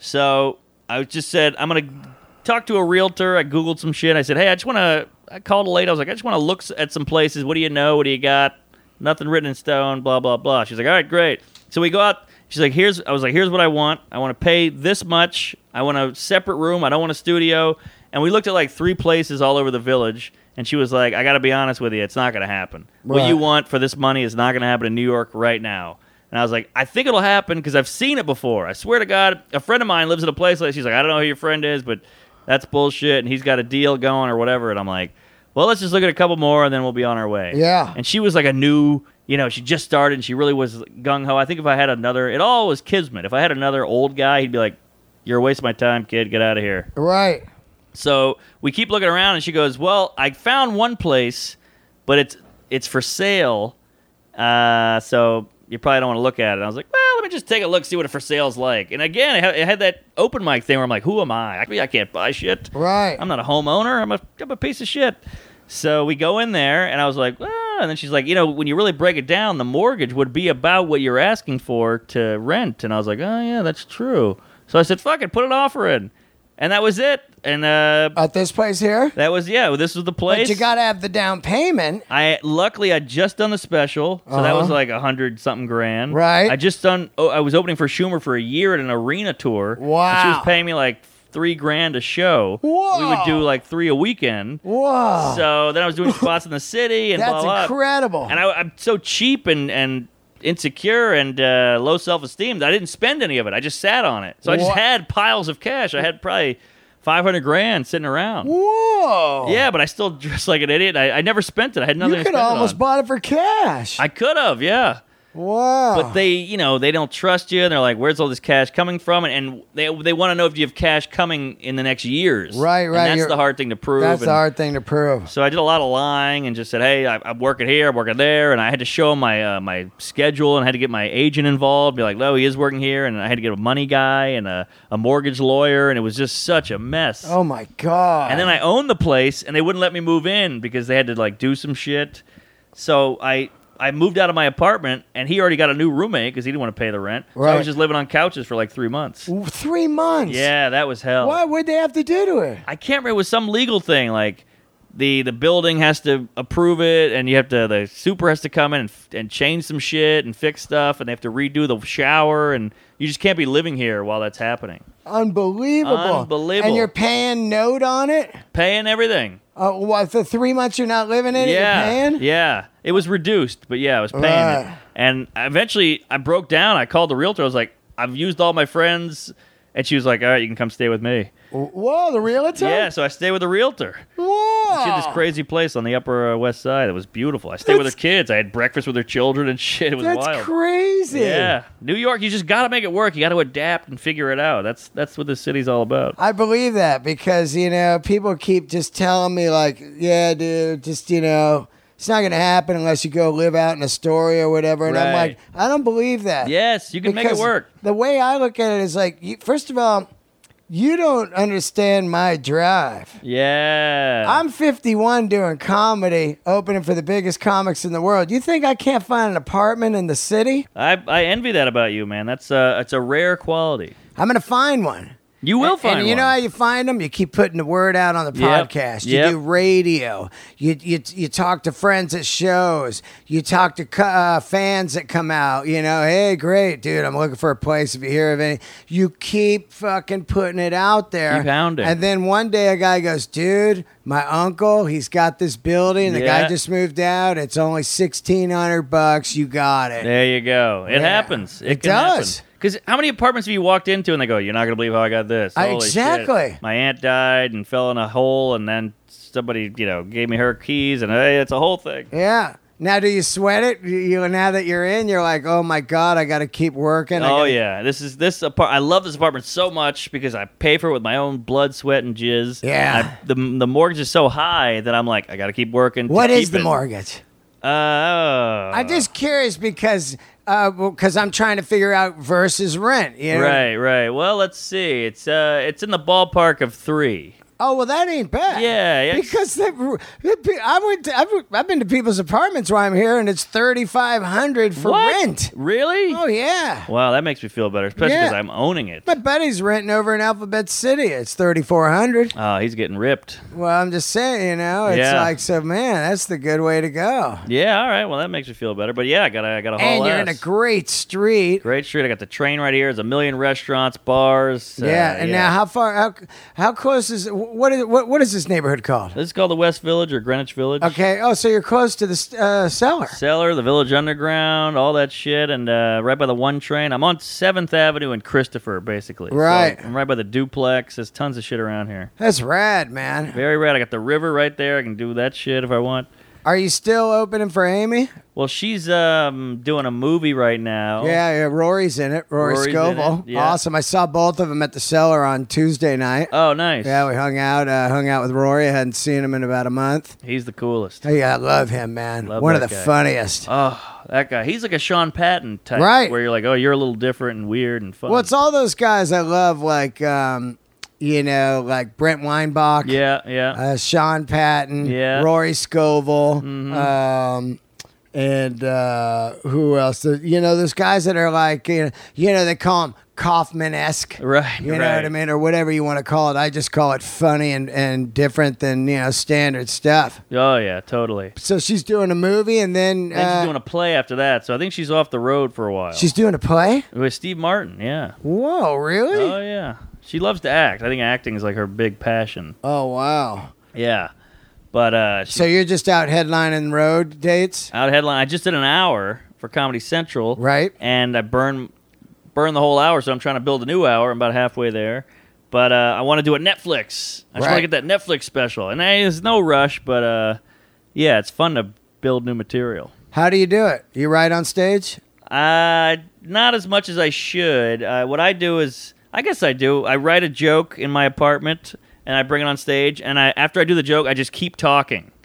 Speaker 2: So I just said, I'm going to talk to a realtor. I Googled some shit. I said, hey, I just want to, I called a lady. I was like, I just want to look at some places. What do you know? What do you got? Nothing written in stone, blah, blah, blah. She's like, all right, great. So we go out. She's like, here's, I was like, here's what I want. I want to pay this much. I want a separate room. I don't want a studio. And we looked at like three places all over the village. And she was like, I got to be honest with you. It's not going to happen. What
Speaker 1: Right.
Speaker 2: you want for this money is not going to happen in New York right now. And I was like, I think it'll happen because I've seen it before. I swear to God, a friend of mine lives in a place like, she's like, I don't know who your friend is, but that's bullshit. And he's got a deal going or whatever. And I'm like, well, let's just look at a couple more and then we'll be on our way.
Speaker 1: Yeah.
Speaker 2: And she was like a new, you know, she just started and she really was gung-ho. I think if I had another, it all was kismet. If I had another old guy, he'd be like, you're a waste of my time, kid. Get out of here.
Speaker 1: Right.
Speaker 2: So we keep looking around, and she goes, well, I found one place, but it's it's for sale, uh, so you probably don't want to look at it. And I was like, well, let me just take a look, see what a for sale's like. And again, it had, it had that open mic thing where I'm like, who am I? I, I can't buy shit.
Speaker 1: Right.
Speaker 2: I'm not a homeowner. I'm a, I'm a piece of shit. So we go in there, and I was like, ah. And then she's like, you know, when you really break it down, the mortgage would be about what you're asking for to rent. And I was like, oh, yeah, that's true. So I said, fuck it, put an offer in. And that was it. And uh,
Speaker 1: At this place here?
Speaker 2: that was, yeah, this was the place.
Speaker 1: But you got to have the down payment.
Speaker 2: I luckily I'd just done the special, so that
Speaker 1: Uh-huh.
Speaker 2: was like a hundred something grand.
Speaker 1: Right.
Speaker 2: I just done. Oh, I was opening for Schumer for a year at an arena tour.
Speaker 1: Wow.
Speaker 2: And she was paying me like three grand a show.
Speaker 1: Whoa.
Speaker 2: We would do like three a weekend.
Speaker 1: Whoa.
Speaker 2: So then I was doing spots in the city and
Speaker 1: That's
Speaker 2: blah blah.
Speaker 1: incredible.
Speaker 2: And I, I'm so cheap and and insecure and uh, low self esteem that I didn't spend any of it. I just sat on it. So I just
Speaker 1: What?
Speaker 2: had piles of cash. I had probably five hundred grand sitting around.
Speaker 1: Whoa.
Speaker 2: Yeah, but I still dressed like an idiot. I, I never spent it. I had nothing
Speaker 1: You
Speaker 2: to
Speaker 1: could
Speaker 2: spend
Speaker 1: have almost
Speaker 2: it on.
Speaker 1: bought it for cash.
Speaker 2: I could have, yeah.
Speaker 1: wow.
Speaker 2: But they, you know, they don't trust you, and they're like, "Where's all this cash coming from?" And, and they they want to know if you have cash coming in the next years.
Speaker 1: Right,
Speaker 2: And
Speaker 1: right,
Speaker 2: that's
Speaker 1: you're-
Speaker 2: the hard thing to prove.
Speaker 1: That's
Speaker 2: and
Speaker 1: the hard thing to prove.
Speaker 2: So I did a lot of lying and just said, "Hey, I, I'm working here, I'm working there," and I had to show them my uh, my schedule and I had to get my agent involved. Be like, "No, he is working here," and I had to get a money guy and a, a mortgage lawyer, and it was just such a mess.
Speaker 1: Oh my god.
Speaker 2: And then I owned the place, and they wouldn't let me move in because they had to like do some shit. So I I moved out of my apartment, and he already got a new roommate because he didn't want to pay the rent. So I
Speaker 1: Right.
Speaker 2: was just living on couches for like three months.
Speaker 1: Ooh, Three months.
Speaker 2: Yeah, that was hell.
Speaker 1: What would they have to do to it?
Speaker 2: I can't remember. It was some legal thing. Like, the the building has to approve it, and you have to, the super has to come in and, and change some shit and fix stuff, and they have to redo the shower, and you just can't be living here while that's happening.
Speaker 1: Unbelievable.
Speaker 2: Unbelievable.
Speaker 1: And you're paying note on it?
Speaker 2: Paying everything.
Speaker 1: Uh, what, the three months you're not living in it,
Speaker 2: Yeah,
Speaker 1: you're paying?
Speaker 2: yeah. It was reduced, but yeah, I was paying
Speaker 1: Right.
Speaker 2: it. And eventually, I broke down. I called the realtor. I was like, I've used all my friends, and she was like, all right, you can come stay with me.
Speaker 1: Whoa, the realtor?
Speaker 2: Yeah, so I stayed with a realtor.
Speaker 1: Whoa.
Speaker 2: She had this crazy place on the Upper uh, West Side. It was beautiful. I stayed with her
Speaker 1: That's-
Speaker 2: kids. I had breakfast with her children and shit. It was
Speaker 1: That's
Speaker 2: wild.
Speaker 1: crazy.
Speaker 2: Yeah, New York. You just got to make it work. You got to adapt and figure it out. That's that's what this city's all about.
Speaker 1: I believe that because, you know, people keep just telling me, like, yeah, dude, just, you know, it's not going to happen unless you go live out in Astoria or whatever. And I'm
Speaker 2: Right.
Speaker 1: like, I don't believe that.
Speaker 2: Yes, you can make it
Speaker 1: Because
Speaker 2: work.
Speaker 1: The way I look at it is like, you, first of all, you don't understand my drive.
Speaker 2: Yeah.
Speaker 1: I'm fifty-one doing comedy, opening for the biggest comics in the world. You think I can't find an apartment in the city?
Speaker 2: I I envy that about you, man. That's uh, it's a rare quality.
Speaker 1: I'm going to find one.
Speaker 2: You will
Speaker 1: And-
Speaker 2: find
Speaker 1: and you
Speaker 2: one.
Speaker 1: know how you find them? You keep putting the word out on the
Speaker 2: Yep.
Speaker 1: podcast. You
Speaker 2: Yep.
Speaker 1: do radio. You you you talk to friends at shows. You talk to cu- uh, fans that come out. You know, hey, great, dude. I'm looking for a place. If you hear of any, you keep fucking putting it out there.
Speaker 2: Keep hounding.
Speaker 1: And then one day a guy goes, dude, my uncle, he's got this building. The
Speaker 2: Yeah.
Speaker 1: guy just moved out. It's only sixteen hundred bucks. You got it.
Speaker 2: There you go. It
Speaker 1: Yeah.
Speaker 2: happens. It,
Speaker 1: It
Speaker 2: can
Speaker 1: does.
Speaker 2: Because how many apartments have you walked into and they go, you're not going to believe how I got this?
Speaker 1: I-
Speaker 2: Holy
Speaker 1: exactly.
Speaker 2: shit. My aunt died and fell in a hole, and then somebody, you know, gave me her keys, and hey, it's a whole thing.
Speaker 1: Yeah. Now, do you sweat it? You, you now that you're in, you're like, oh my god, I got to keep working. I
Speaker 2: Oh
Speaker 1: gotta-
Speaker 2: yeah, this is this apart. I love this apartment so much because I pay for it with my own blood, sweat, and jizz.
Speaker 1: Yeah.
Speaker 2: I, the the mortgage is so high that I'm like, I got to keep working. to
Speaker 1: What is
Speaker 2: keep
Speaker 1: the
Speaker 2: it.
Speaker 1: mortgage?
Speaker 2: Uh, oh.
Speaker 1: I'm just curious because because I'm trying to figure out versus rent. You know?
Speaker 2: Right, right. Well, let's see. It's uh, it's in the ballpark of three.
Speaker 1: Oh well, that ain't bad.
Speaker 2: Yeah, yeah.
Speaker 1: Because they, I went. To, I've, I've been to people's apartments while I'm here, and it's thirty five hundred for
Speaker 2: What?
Speaker 1: rent.
Speaker 2: Really?
Speaker 1: Oh yeah.
Speaker 2: Wow, that makes me feel better, especially
Speaker 1: Yeah.
Speaker 2: because I'm owning it.
Speaker 1: My buddy's renting over in Alphabet City. It's thirty four hundred.
Speaker 2: Oh, he's getting ripped.
Speaker 1: Well, I'm just saying, you know, it's
Speaker 2: Yeah.
Speaker 1: like so. Man, that's the good way to go.
Speaker 2: Yeah, all right. Well, that makes me feel better. But yeah, I got I got a whole
Speaker 1: And you're in a great street.
Speaker 2: great street. I got the train right here. There's a million restaurants, bars. uh,
Speaker 1: Yeah, and
Speaker 2: yeah.
Speaker 1: now how far? How, how close is what is what what is this neighborhood called?
Speaker 2: This is called the West Village or Greenwich Village.
Speaker 1: Okay. Oh, so you're close to the uh, cellar.
Speaker 2: Cellar, the Village Underground, all that shit, and uh, right by the one train. I'm on Seventh Avenue in Christopher, basically. So
Speaker 1: Right.
Speaker 2: I'm right by the duplex. There's tons of shit around here.
Speaker 1: That's rad, man.
Speaker 2: Very rad. I got the river right there. I can do that shit if I want.
Speaker 1: Are you still opening for Amy?
Speaker 2: Well, she's um, doing a movie right now.
Speaker 1: Yeah, yeah. Rory's in it. Rory
Speaker 2: Rory's in
Speaker 1: Scovel.
Speaker 2: it, yeah.
Speaker 1: Awesome. I saw both of them at the cellar on Tuesday night.
Speaker 2: Oh, nice.
Speaker 1: Yeah, we hung out. Uh, hung out with Rory. I hadn't seen him in about a month.
Speaker 2: He's the coolest.
Speaker 1: Hey, I love him, man.
Speaker 2: Love
Speaker 1: One of
Speaker 2: that
Speaker 1: the
Speaker 2: guy.
Speaker 1: funniest.
Speaker 2: Oh, that guy. He's like a Sean Patton type.
Speaker 1: Right.
Speaker 2: Where you're like, oh, you're a little different and weird and fun.
Speaker 1: Well, it's all those guys I love, like um, you know, like Brent Weinbach.
Speaker 2: Yeah, yeah.
Speaker 1: uh, Sean Patton,
Speaker 2: Yeah.
Speaker 1: Rory Scovel,
Speaker 2: Mhm.
Speaker 1: um, and uh, who else? The- You know, those guys that are like, you know, you know they call them Kaufman-esque.
Speaker 2: right,
Speaker 1: You
Speaker 2: right.
Speaker 1: know what I mean? Or whatever you want to call it. I just call it funny and, and different than, you know, standard stuff.
Speaker 2: Oh, yeah, totally.
Speaker 1: So she's doing a movie and then,
Speaker 2: And
Speaker 1: uh,
Speaker 2: she's doing a play after that, so I think she's off the road for a while.
Speaker 1: she's doing a play?
Speaker 2: With Steve Martin, yeah.
Speaker 1: Whoa, really?
Speaker 2: Oh, yeah. She loves to act. I think acting is like her big passion.
Speaker 1: Oh, wow.
Speaker 2: Yeah. But uh, she's
Speaker 1: So you're just out headlining road dates?
Speaker 2: out headline. I just did an hour for Comedy Central.
Speaker 1: Right.
Speaker 2: And I burned, burned the whole hour, so I'm trying to build a new hour. I'm about halfway there. But uh, I want to do a Netflix. I just
Speaker 1: Right.
Speaker 2: want to get that Netflix special. And hey, there's no rush, but uh, yeah, it's fun to build new material.
Speaker 1: How do you do it? You write on stage?
Speaker 2: Uh, not as much as I should. Uh, what I do is, I guess I do. I write a joke in my apartment and I bring it on stage. And I, after I do the joke, I just keep talking.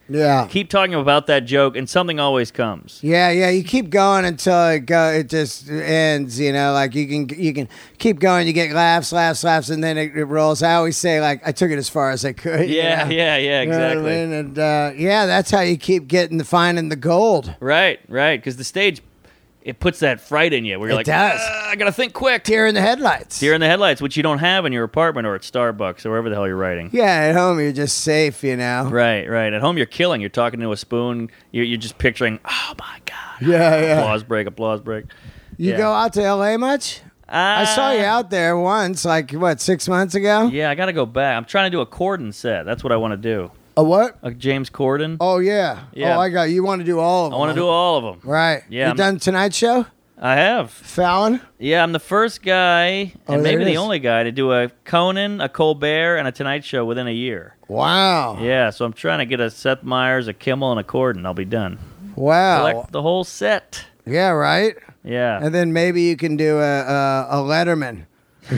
Speaker 1: Yeah.
Speaker 2: Keep talking about that joke, and something always comes.
Speaker 1: Yeah, yeah. You keep going until it go. It just ends. You know, like you can you can keep going. You get laughs, laughs, laughs, and then it, it rolls. I always say, like, I took it as far as I could. you
Speaker 2: Yeah,
Speaker 1: know?
Speaker 2: yeah, yeah,
Speaker 1: You know what I
Speaker 2: exactly.
Speaker 1: mean? And uh, yeah, that's how you keep getting the finding the gold.
Speaker 2: Right, right. Because the stage, it puts that fright in you where you're
Speaker 1: It
Speaker 2: like,
Speaker 1: does.
Speaker 2: "Ah, I gotta think quick.
Speaker 1: Deer in the headlights.
Speaker 2: Deer in the headlights, which you don't have in your apartment or at Starbucks or wherever the hell you're writing.
Speaker 1: Yeah, at home you're just safe. You know.
Speaker 2: Right, right. At home, you're killing. You're talking to a spoon. You're, you're just picturing, oh my God.
Speaker 1: Yeah, yeah.
Speaker 2: Applause break, applause break.
Speaker 1: You
Speaker 2: Yeah.
Speaker 1: go out to L A much? I saw you out there once, like what, six months ago?
Speaker 2: Yeah, I got to go back. I'm trying to do a Corden set. That's what I want to do.
Speaker 1: A what?
Speaker 2: A James Corden.
Speaker 1: Oh yeah.
Speaker 2: Yeah.
Speaker 1: Oh, I got you. Want to do all of
Speaker 2: I
Speaker 1: them?
Speaker 2: want to do all of them.
Speaker 1: Right.
Speaker 2: Yeah,
Speaker 1: You
Speaker 2: I'm-
Speaker 1: done Tonight Show?
Speaker 2: I have.
Speaker 1: Fallon?
Speaker 2: Yeah, I'm the first guy,
Speaker 1: Oh,
Speaker 2: and
Speaker 1: there
Speaker 2: maybe
Speaker 1: it
Speaker 2: the
Speaker 1: is.
Speaker 2: only guy, to do a Conan, a Colbert, and a Tonight Show within a year.
Speaker 1: Wow.
Speaker 2: Yeah, so I'm trying to get a Seth Meyers, a Kimmel, and a Corden. I'll be done.
Speaker 1: Wow.
Speaker 2: Collect the whole set.
Speaker 1: Yeah, right.
Speaker 2: Yeah.
Speaker 1: And then maybe you can do a a, a Letterman.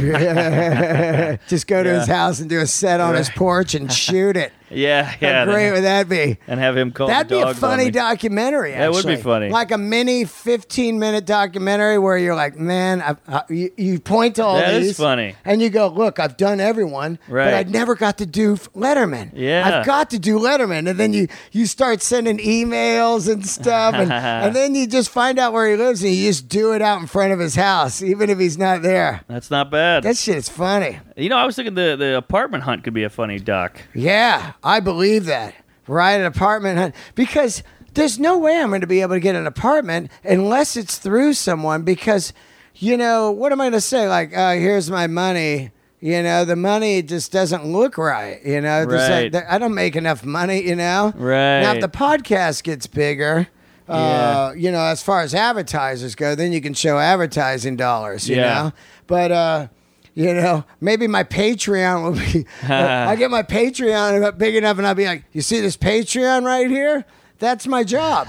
Speaker 1: Just go to
Speaker 2: Yeah.
Speaker 1: his house and do a set on his
Speaker 2: Right.
Speaker 1: porch and shoot it.
Speaker 2: yeah, yeah.
Speaker 1: How great
Speaker 2: then-
Speaker 1: would that be?
Speaker 2: and have him call
Speaker 1: That'd
Speaker 2: the
Speaker 1: be a
Speaker 2: dogs on
Speaker 1: funny
Speaker 2: me.
Speaker 1: documentary.
Speaker 2: That would be
Speaker 1: actually.
Speaker 2: funny.
Speaker 1: Like a mini fifteen minute documentary where you're like, man, I, I, you, you point to all
Speaker 2: That is
Speaker 1: these,
Speaker 2: funny.
Speaker 1: and you go, look, I've done everyone, but
Speaker 2: Right.
Speaker 1: I never got to do f- Letterman.
Speaker 2: Yeah.
Speaker 1: I've got to do Letterman, and then you you start sending emails and stuff, and, and then you just find out where he lives, and you just do it out in front of his house, even if he's not there.
Speaker 2: That's not bad.
Speaker 1: That shit is funny.
Speaker 2: you know, I was thinking the, the apartment hunt could be a funny doc.
Speaker 1: Yeah, I believe that. Right, an apartment hunt. Because there's no way I'm going to be able to get an apartment unless it's through someone. Because, you know, what am I going to say? Like, uh, here's my money. You know, the money just doesn't look right. You know, There's
Speaker 2: Right.
Speaker 1: like- I don't make enough money, you know?
Speaker 2: Right.
Speaker 1: Now, if the podcast gets bigger, uh, you know, as far as advertisers go, then you can show advertising dollars, you
Speaker 2: Yeah.
Speaker 1: know? But, uh, you know, maybe my Patreon will be. I get my Patreon big enough, and I'll be like, "You see this Patreon right here? That's my job.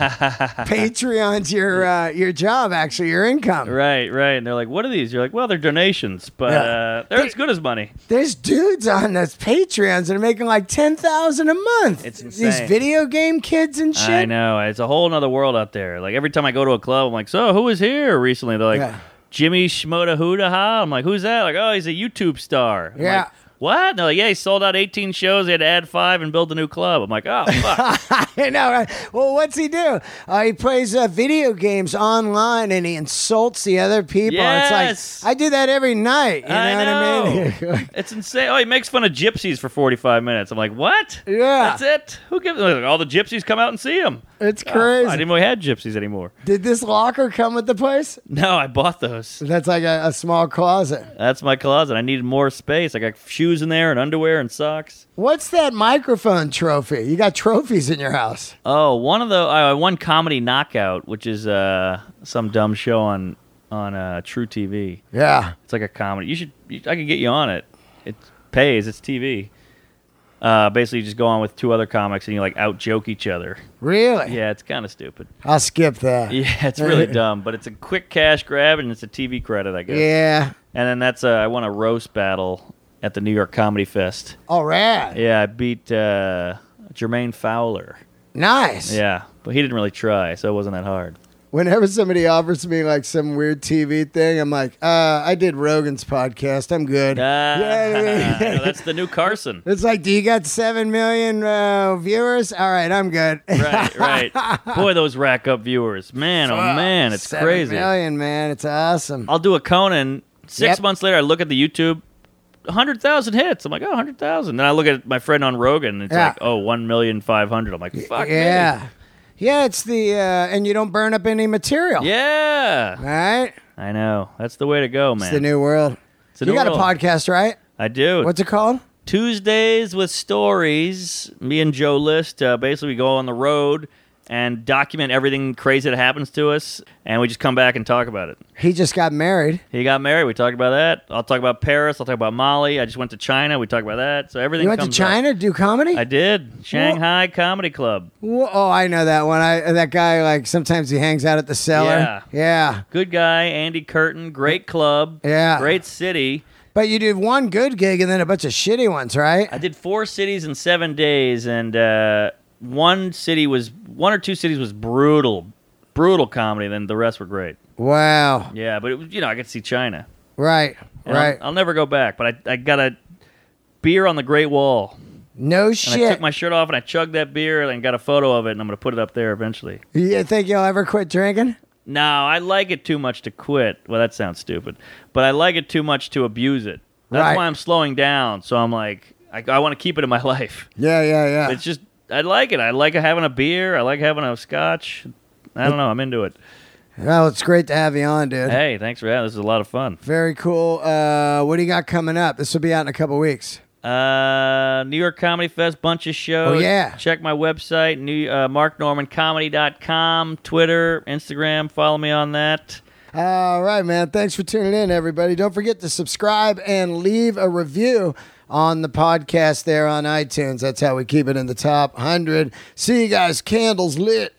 Speaker 1: Patreon's your uh, your job, actually, your income."
Speaker 2: Right, right. And they're like, what are these? You're like, well, they're donations, but
Speaker 1: Yeah.
Speaker 2: uh, they're as good as money.
Speaker 1: There's dudes on those Patreons that are making like ten thousand a month.
Speaker 2: It's
Speaker 1: These
Speaker 2: insane.
Speaker 1: video game kids and shit.
Speaker 2: I know. It's a whole other world out there. Like, every time I go to a club, I'm like, so who was here recently? They're like,
Speaker 1: Yeah.
Speaker 2: Jimmy Shmoda Hudaha. I'm like, who's that? Like, oh, he's a YouTube star. I'm
Speaker 1: Yeah.
Speaker 2: like, what? And they're like, yeah, he sold out eighteen shows. He had to add five and build a new club. I'm like, oh, fuck.
Speaker 1: I know, right? Well, what's he do? Uh, he plays uh, video games online and he insults the other people.
Speaker 2: Yes.
Speaker 1: It's like, I do that every night. You know,
Speaker 2: I
Speaker 1: what I mean?
Speaker 2: know. It's insane. Oh, he makes fun of gypsies for forty-five minutes. I'm like, what?
Speaker 1: Yeah.
Speaker 2: That's it? Who gives like, all the gypsies come out and see him?
Speaker 1: It's
Speaker 2: Oh,
Speaker 1: crazy.
Speaker 2: I didn't know we had gypsies anymore.
Speaker 1: Did this locker come with the place?
Speaker 2: No, I bought those.
Speaker 1: That's like a, a small closet.
Speaker 2: That's my closet. I needed more space. I got shoes in there and underwear and socks.
Speaker 1: What's that microphone trophy? You got trophies in your house.
Speaker 2: Oh, one of the I won Comedy Knockout, which is uh, some dumb show on on uh, True T V.
Speaker 1: Yeah.
Speaker 2: It's like a comedy. You should. You, I could get you on it. It pays. It's T V. Uh, basically, you just go on with two other comics and you like out joke each other.
Speaker 1: Really?
Speaker 2: Yeah, it's kind of stupid.
Speaker 1: I'll skip that.
Speaker 2: Yeah, it's really dumb, but it's a quick cash grab and it's a T V credit, I guess.
Speaker 1: Yeah.
Speaker 2: And then that's uh, I won a roast battle at the New York Comedy Fest.
Speaker 1: All right.
Speaker 2: Yeah, I beat uh, Jermaine Fowler.
Speaker 1: Nice.
Speaker 2: Yeah, but he didn't really try, so it wasn't that hard.
Speaker 1: Whenever somebody offers me like some weird T V thing, I'm like, uh, I did Rogan's podcast. I'm good.
Speaker 2: Uh,
Speaker 1: Yeah, I mean-
Speaker 2: that's the new Carson.
Speaker 1: It's like, do you got seven million uh, viewers? All right, I'm good.
Speaker 2: Right, right. Boy, those rack up viewers. Man, oh man, it's
Speaker 1: Seven
Speaker 2: crazy.
Speaker 1: million, man. It's awesome.
Speaker 2: I'll do a Conan. Six
Speaker 1: Yep.
Speaker 2: months later, I look at the YouTube, one hundred thousand hits. I'm like, oh, one hundred thousand. Then I look at my friend on Rogan, and it's
Speaker 1: Yeah.
Speaker 2: like, oh, one million five hundred. I'm like, fuck
Speaker 1: yeah. Yeah, it's the, uh, and you don't burn up any material.
Speaker 2: me. Yeah.
Speaker 1: Right?
Speaker 2: I know. That's the way to go, man.
Speaker 1: It's the new world.
Speaker 2: It's the
Speaker 1: You
Speaker 2: new
Speaker 1: got
Speaker 2: world.
Speaker 1: a podcast, right?
Speaker 2: I do.
Speaker 1: What's it called?
Speaker 2: Tuesdays with Stories. Me and Joe List uh, basically go on the road and document everything crazy that happens to us, and we just come back and talk about it.
Speaker 1: He just got married.
Speaker 2: He got married. We talked about that. I'll talk about Paris. I'll talk about Mali. I just went to China. We talked about that. So everything
Speaker 1: You went to
Speaker 2: comes up.
Speaker 1: China to do comedy?
Speaker 2: I did. Shanghai Comedy Club.
Speaker 1: Whoa, oh, I know that one. I that guy, like, sometimes he hangs out at the cellar.
Speaker 2: Yeah.
Speaker 1: Yeah.
Speaker 2: Good guy, Andy Curtin. Great club.
Speaker 1: Yeah.
Speaker 2: Great city.
Speaker 1: But you did one good gig and then a bunch of shitty ones, right?
Speaker 2: I did four cities in seven days, and uh, one city was one or two cities was brutal, brutal comedy. Then the rest were great.
Speaker 1: Wow.
Speaker 2: Yeah, but it was, you know, I got to see China.
Speaker 1: Right.
Speaker 2: And
Speaker 1: right.
Speaker 2: I'll, I'll never go back. But I I got a beer on the Great Wall.
Speaker 1: No
Speaker 2: And
Speaker 1: shit.
Speaker 2: I took my shirt off and I chugged that beer and got a photo of it, and I'm gonna put it up there eventually.
Speaker 1: You think you'll ever quit drinking?
Speaker 2: No, I like it too much to quit. Well, that sounds stupid, but I like it too much to abuse it. That's
Speaker 1: Right.
Speaker 2: why I'm slowing down. So I'm like, I, I want to keep it in my life.
Speaker 1: Yeah, yeah, yeah.
Speaker 2: It's just, I like it. I like having a beer. I like having a scotch. I don't know. I'm into it.
Speaker 1: Well, it's great to have you on, dude.
Speaker 2: Hey, thanks for having. This is a lot of fun.
Speaker 1: Very cool. Uh, what do you got coming up? This will be out in a couple weeks.
Speaker 2: Uh, New York Comedy Fest, bunch of shows.
Speaker 1: Oh, yeah.
Speaker 2: Check my website, new uh, mark norman comedy dot com, Twitter, Instagram. Follow me on that.
Speaker 1: All right, man. Thanks for tuning in, everybody. Don't forget to subscribe and leave a review on the podcast there on iTunes. That's how we keep it in the top one hundred. See you guys. Candles lit.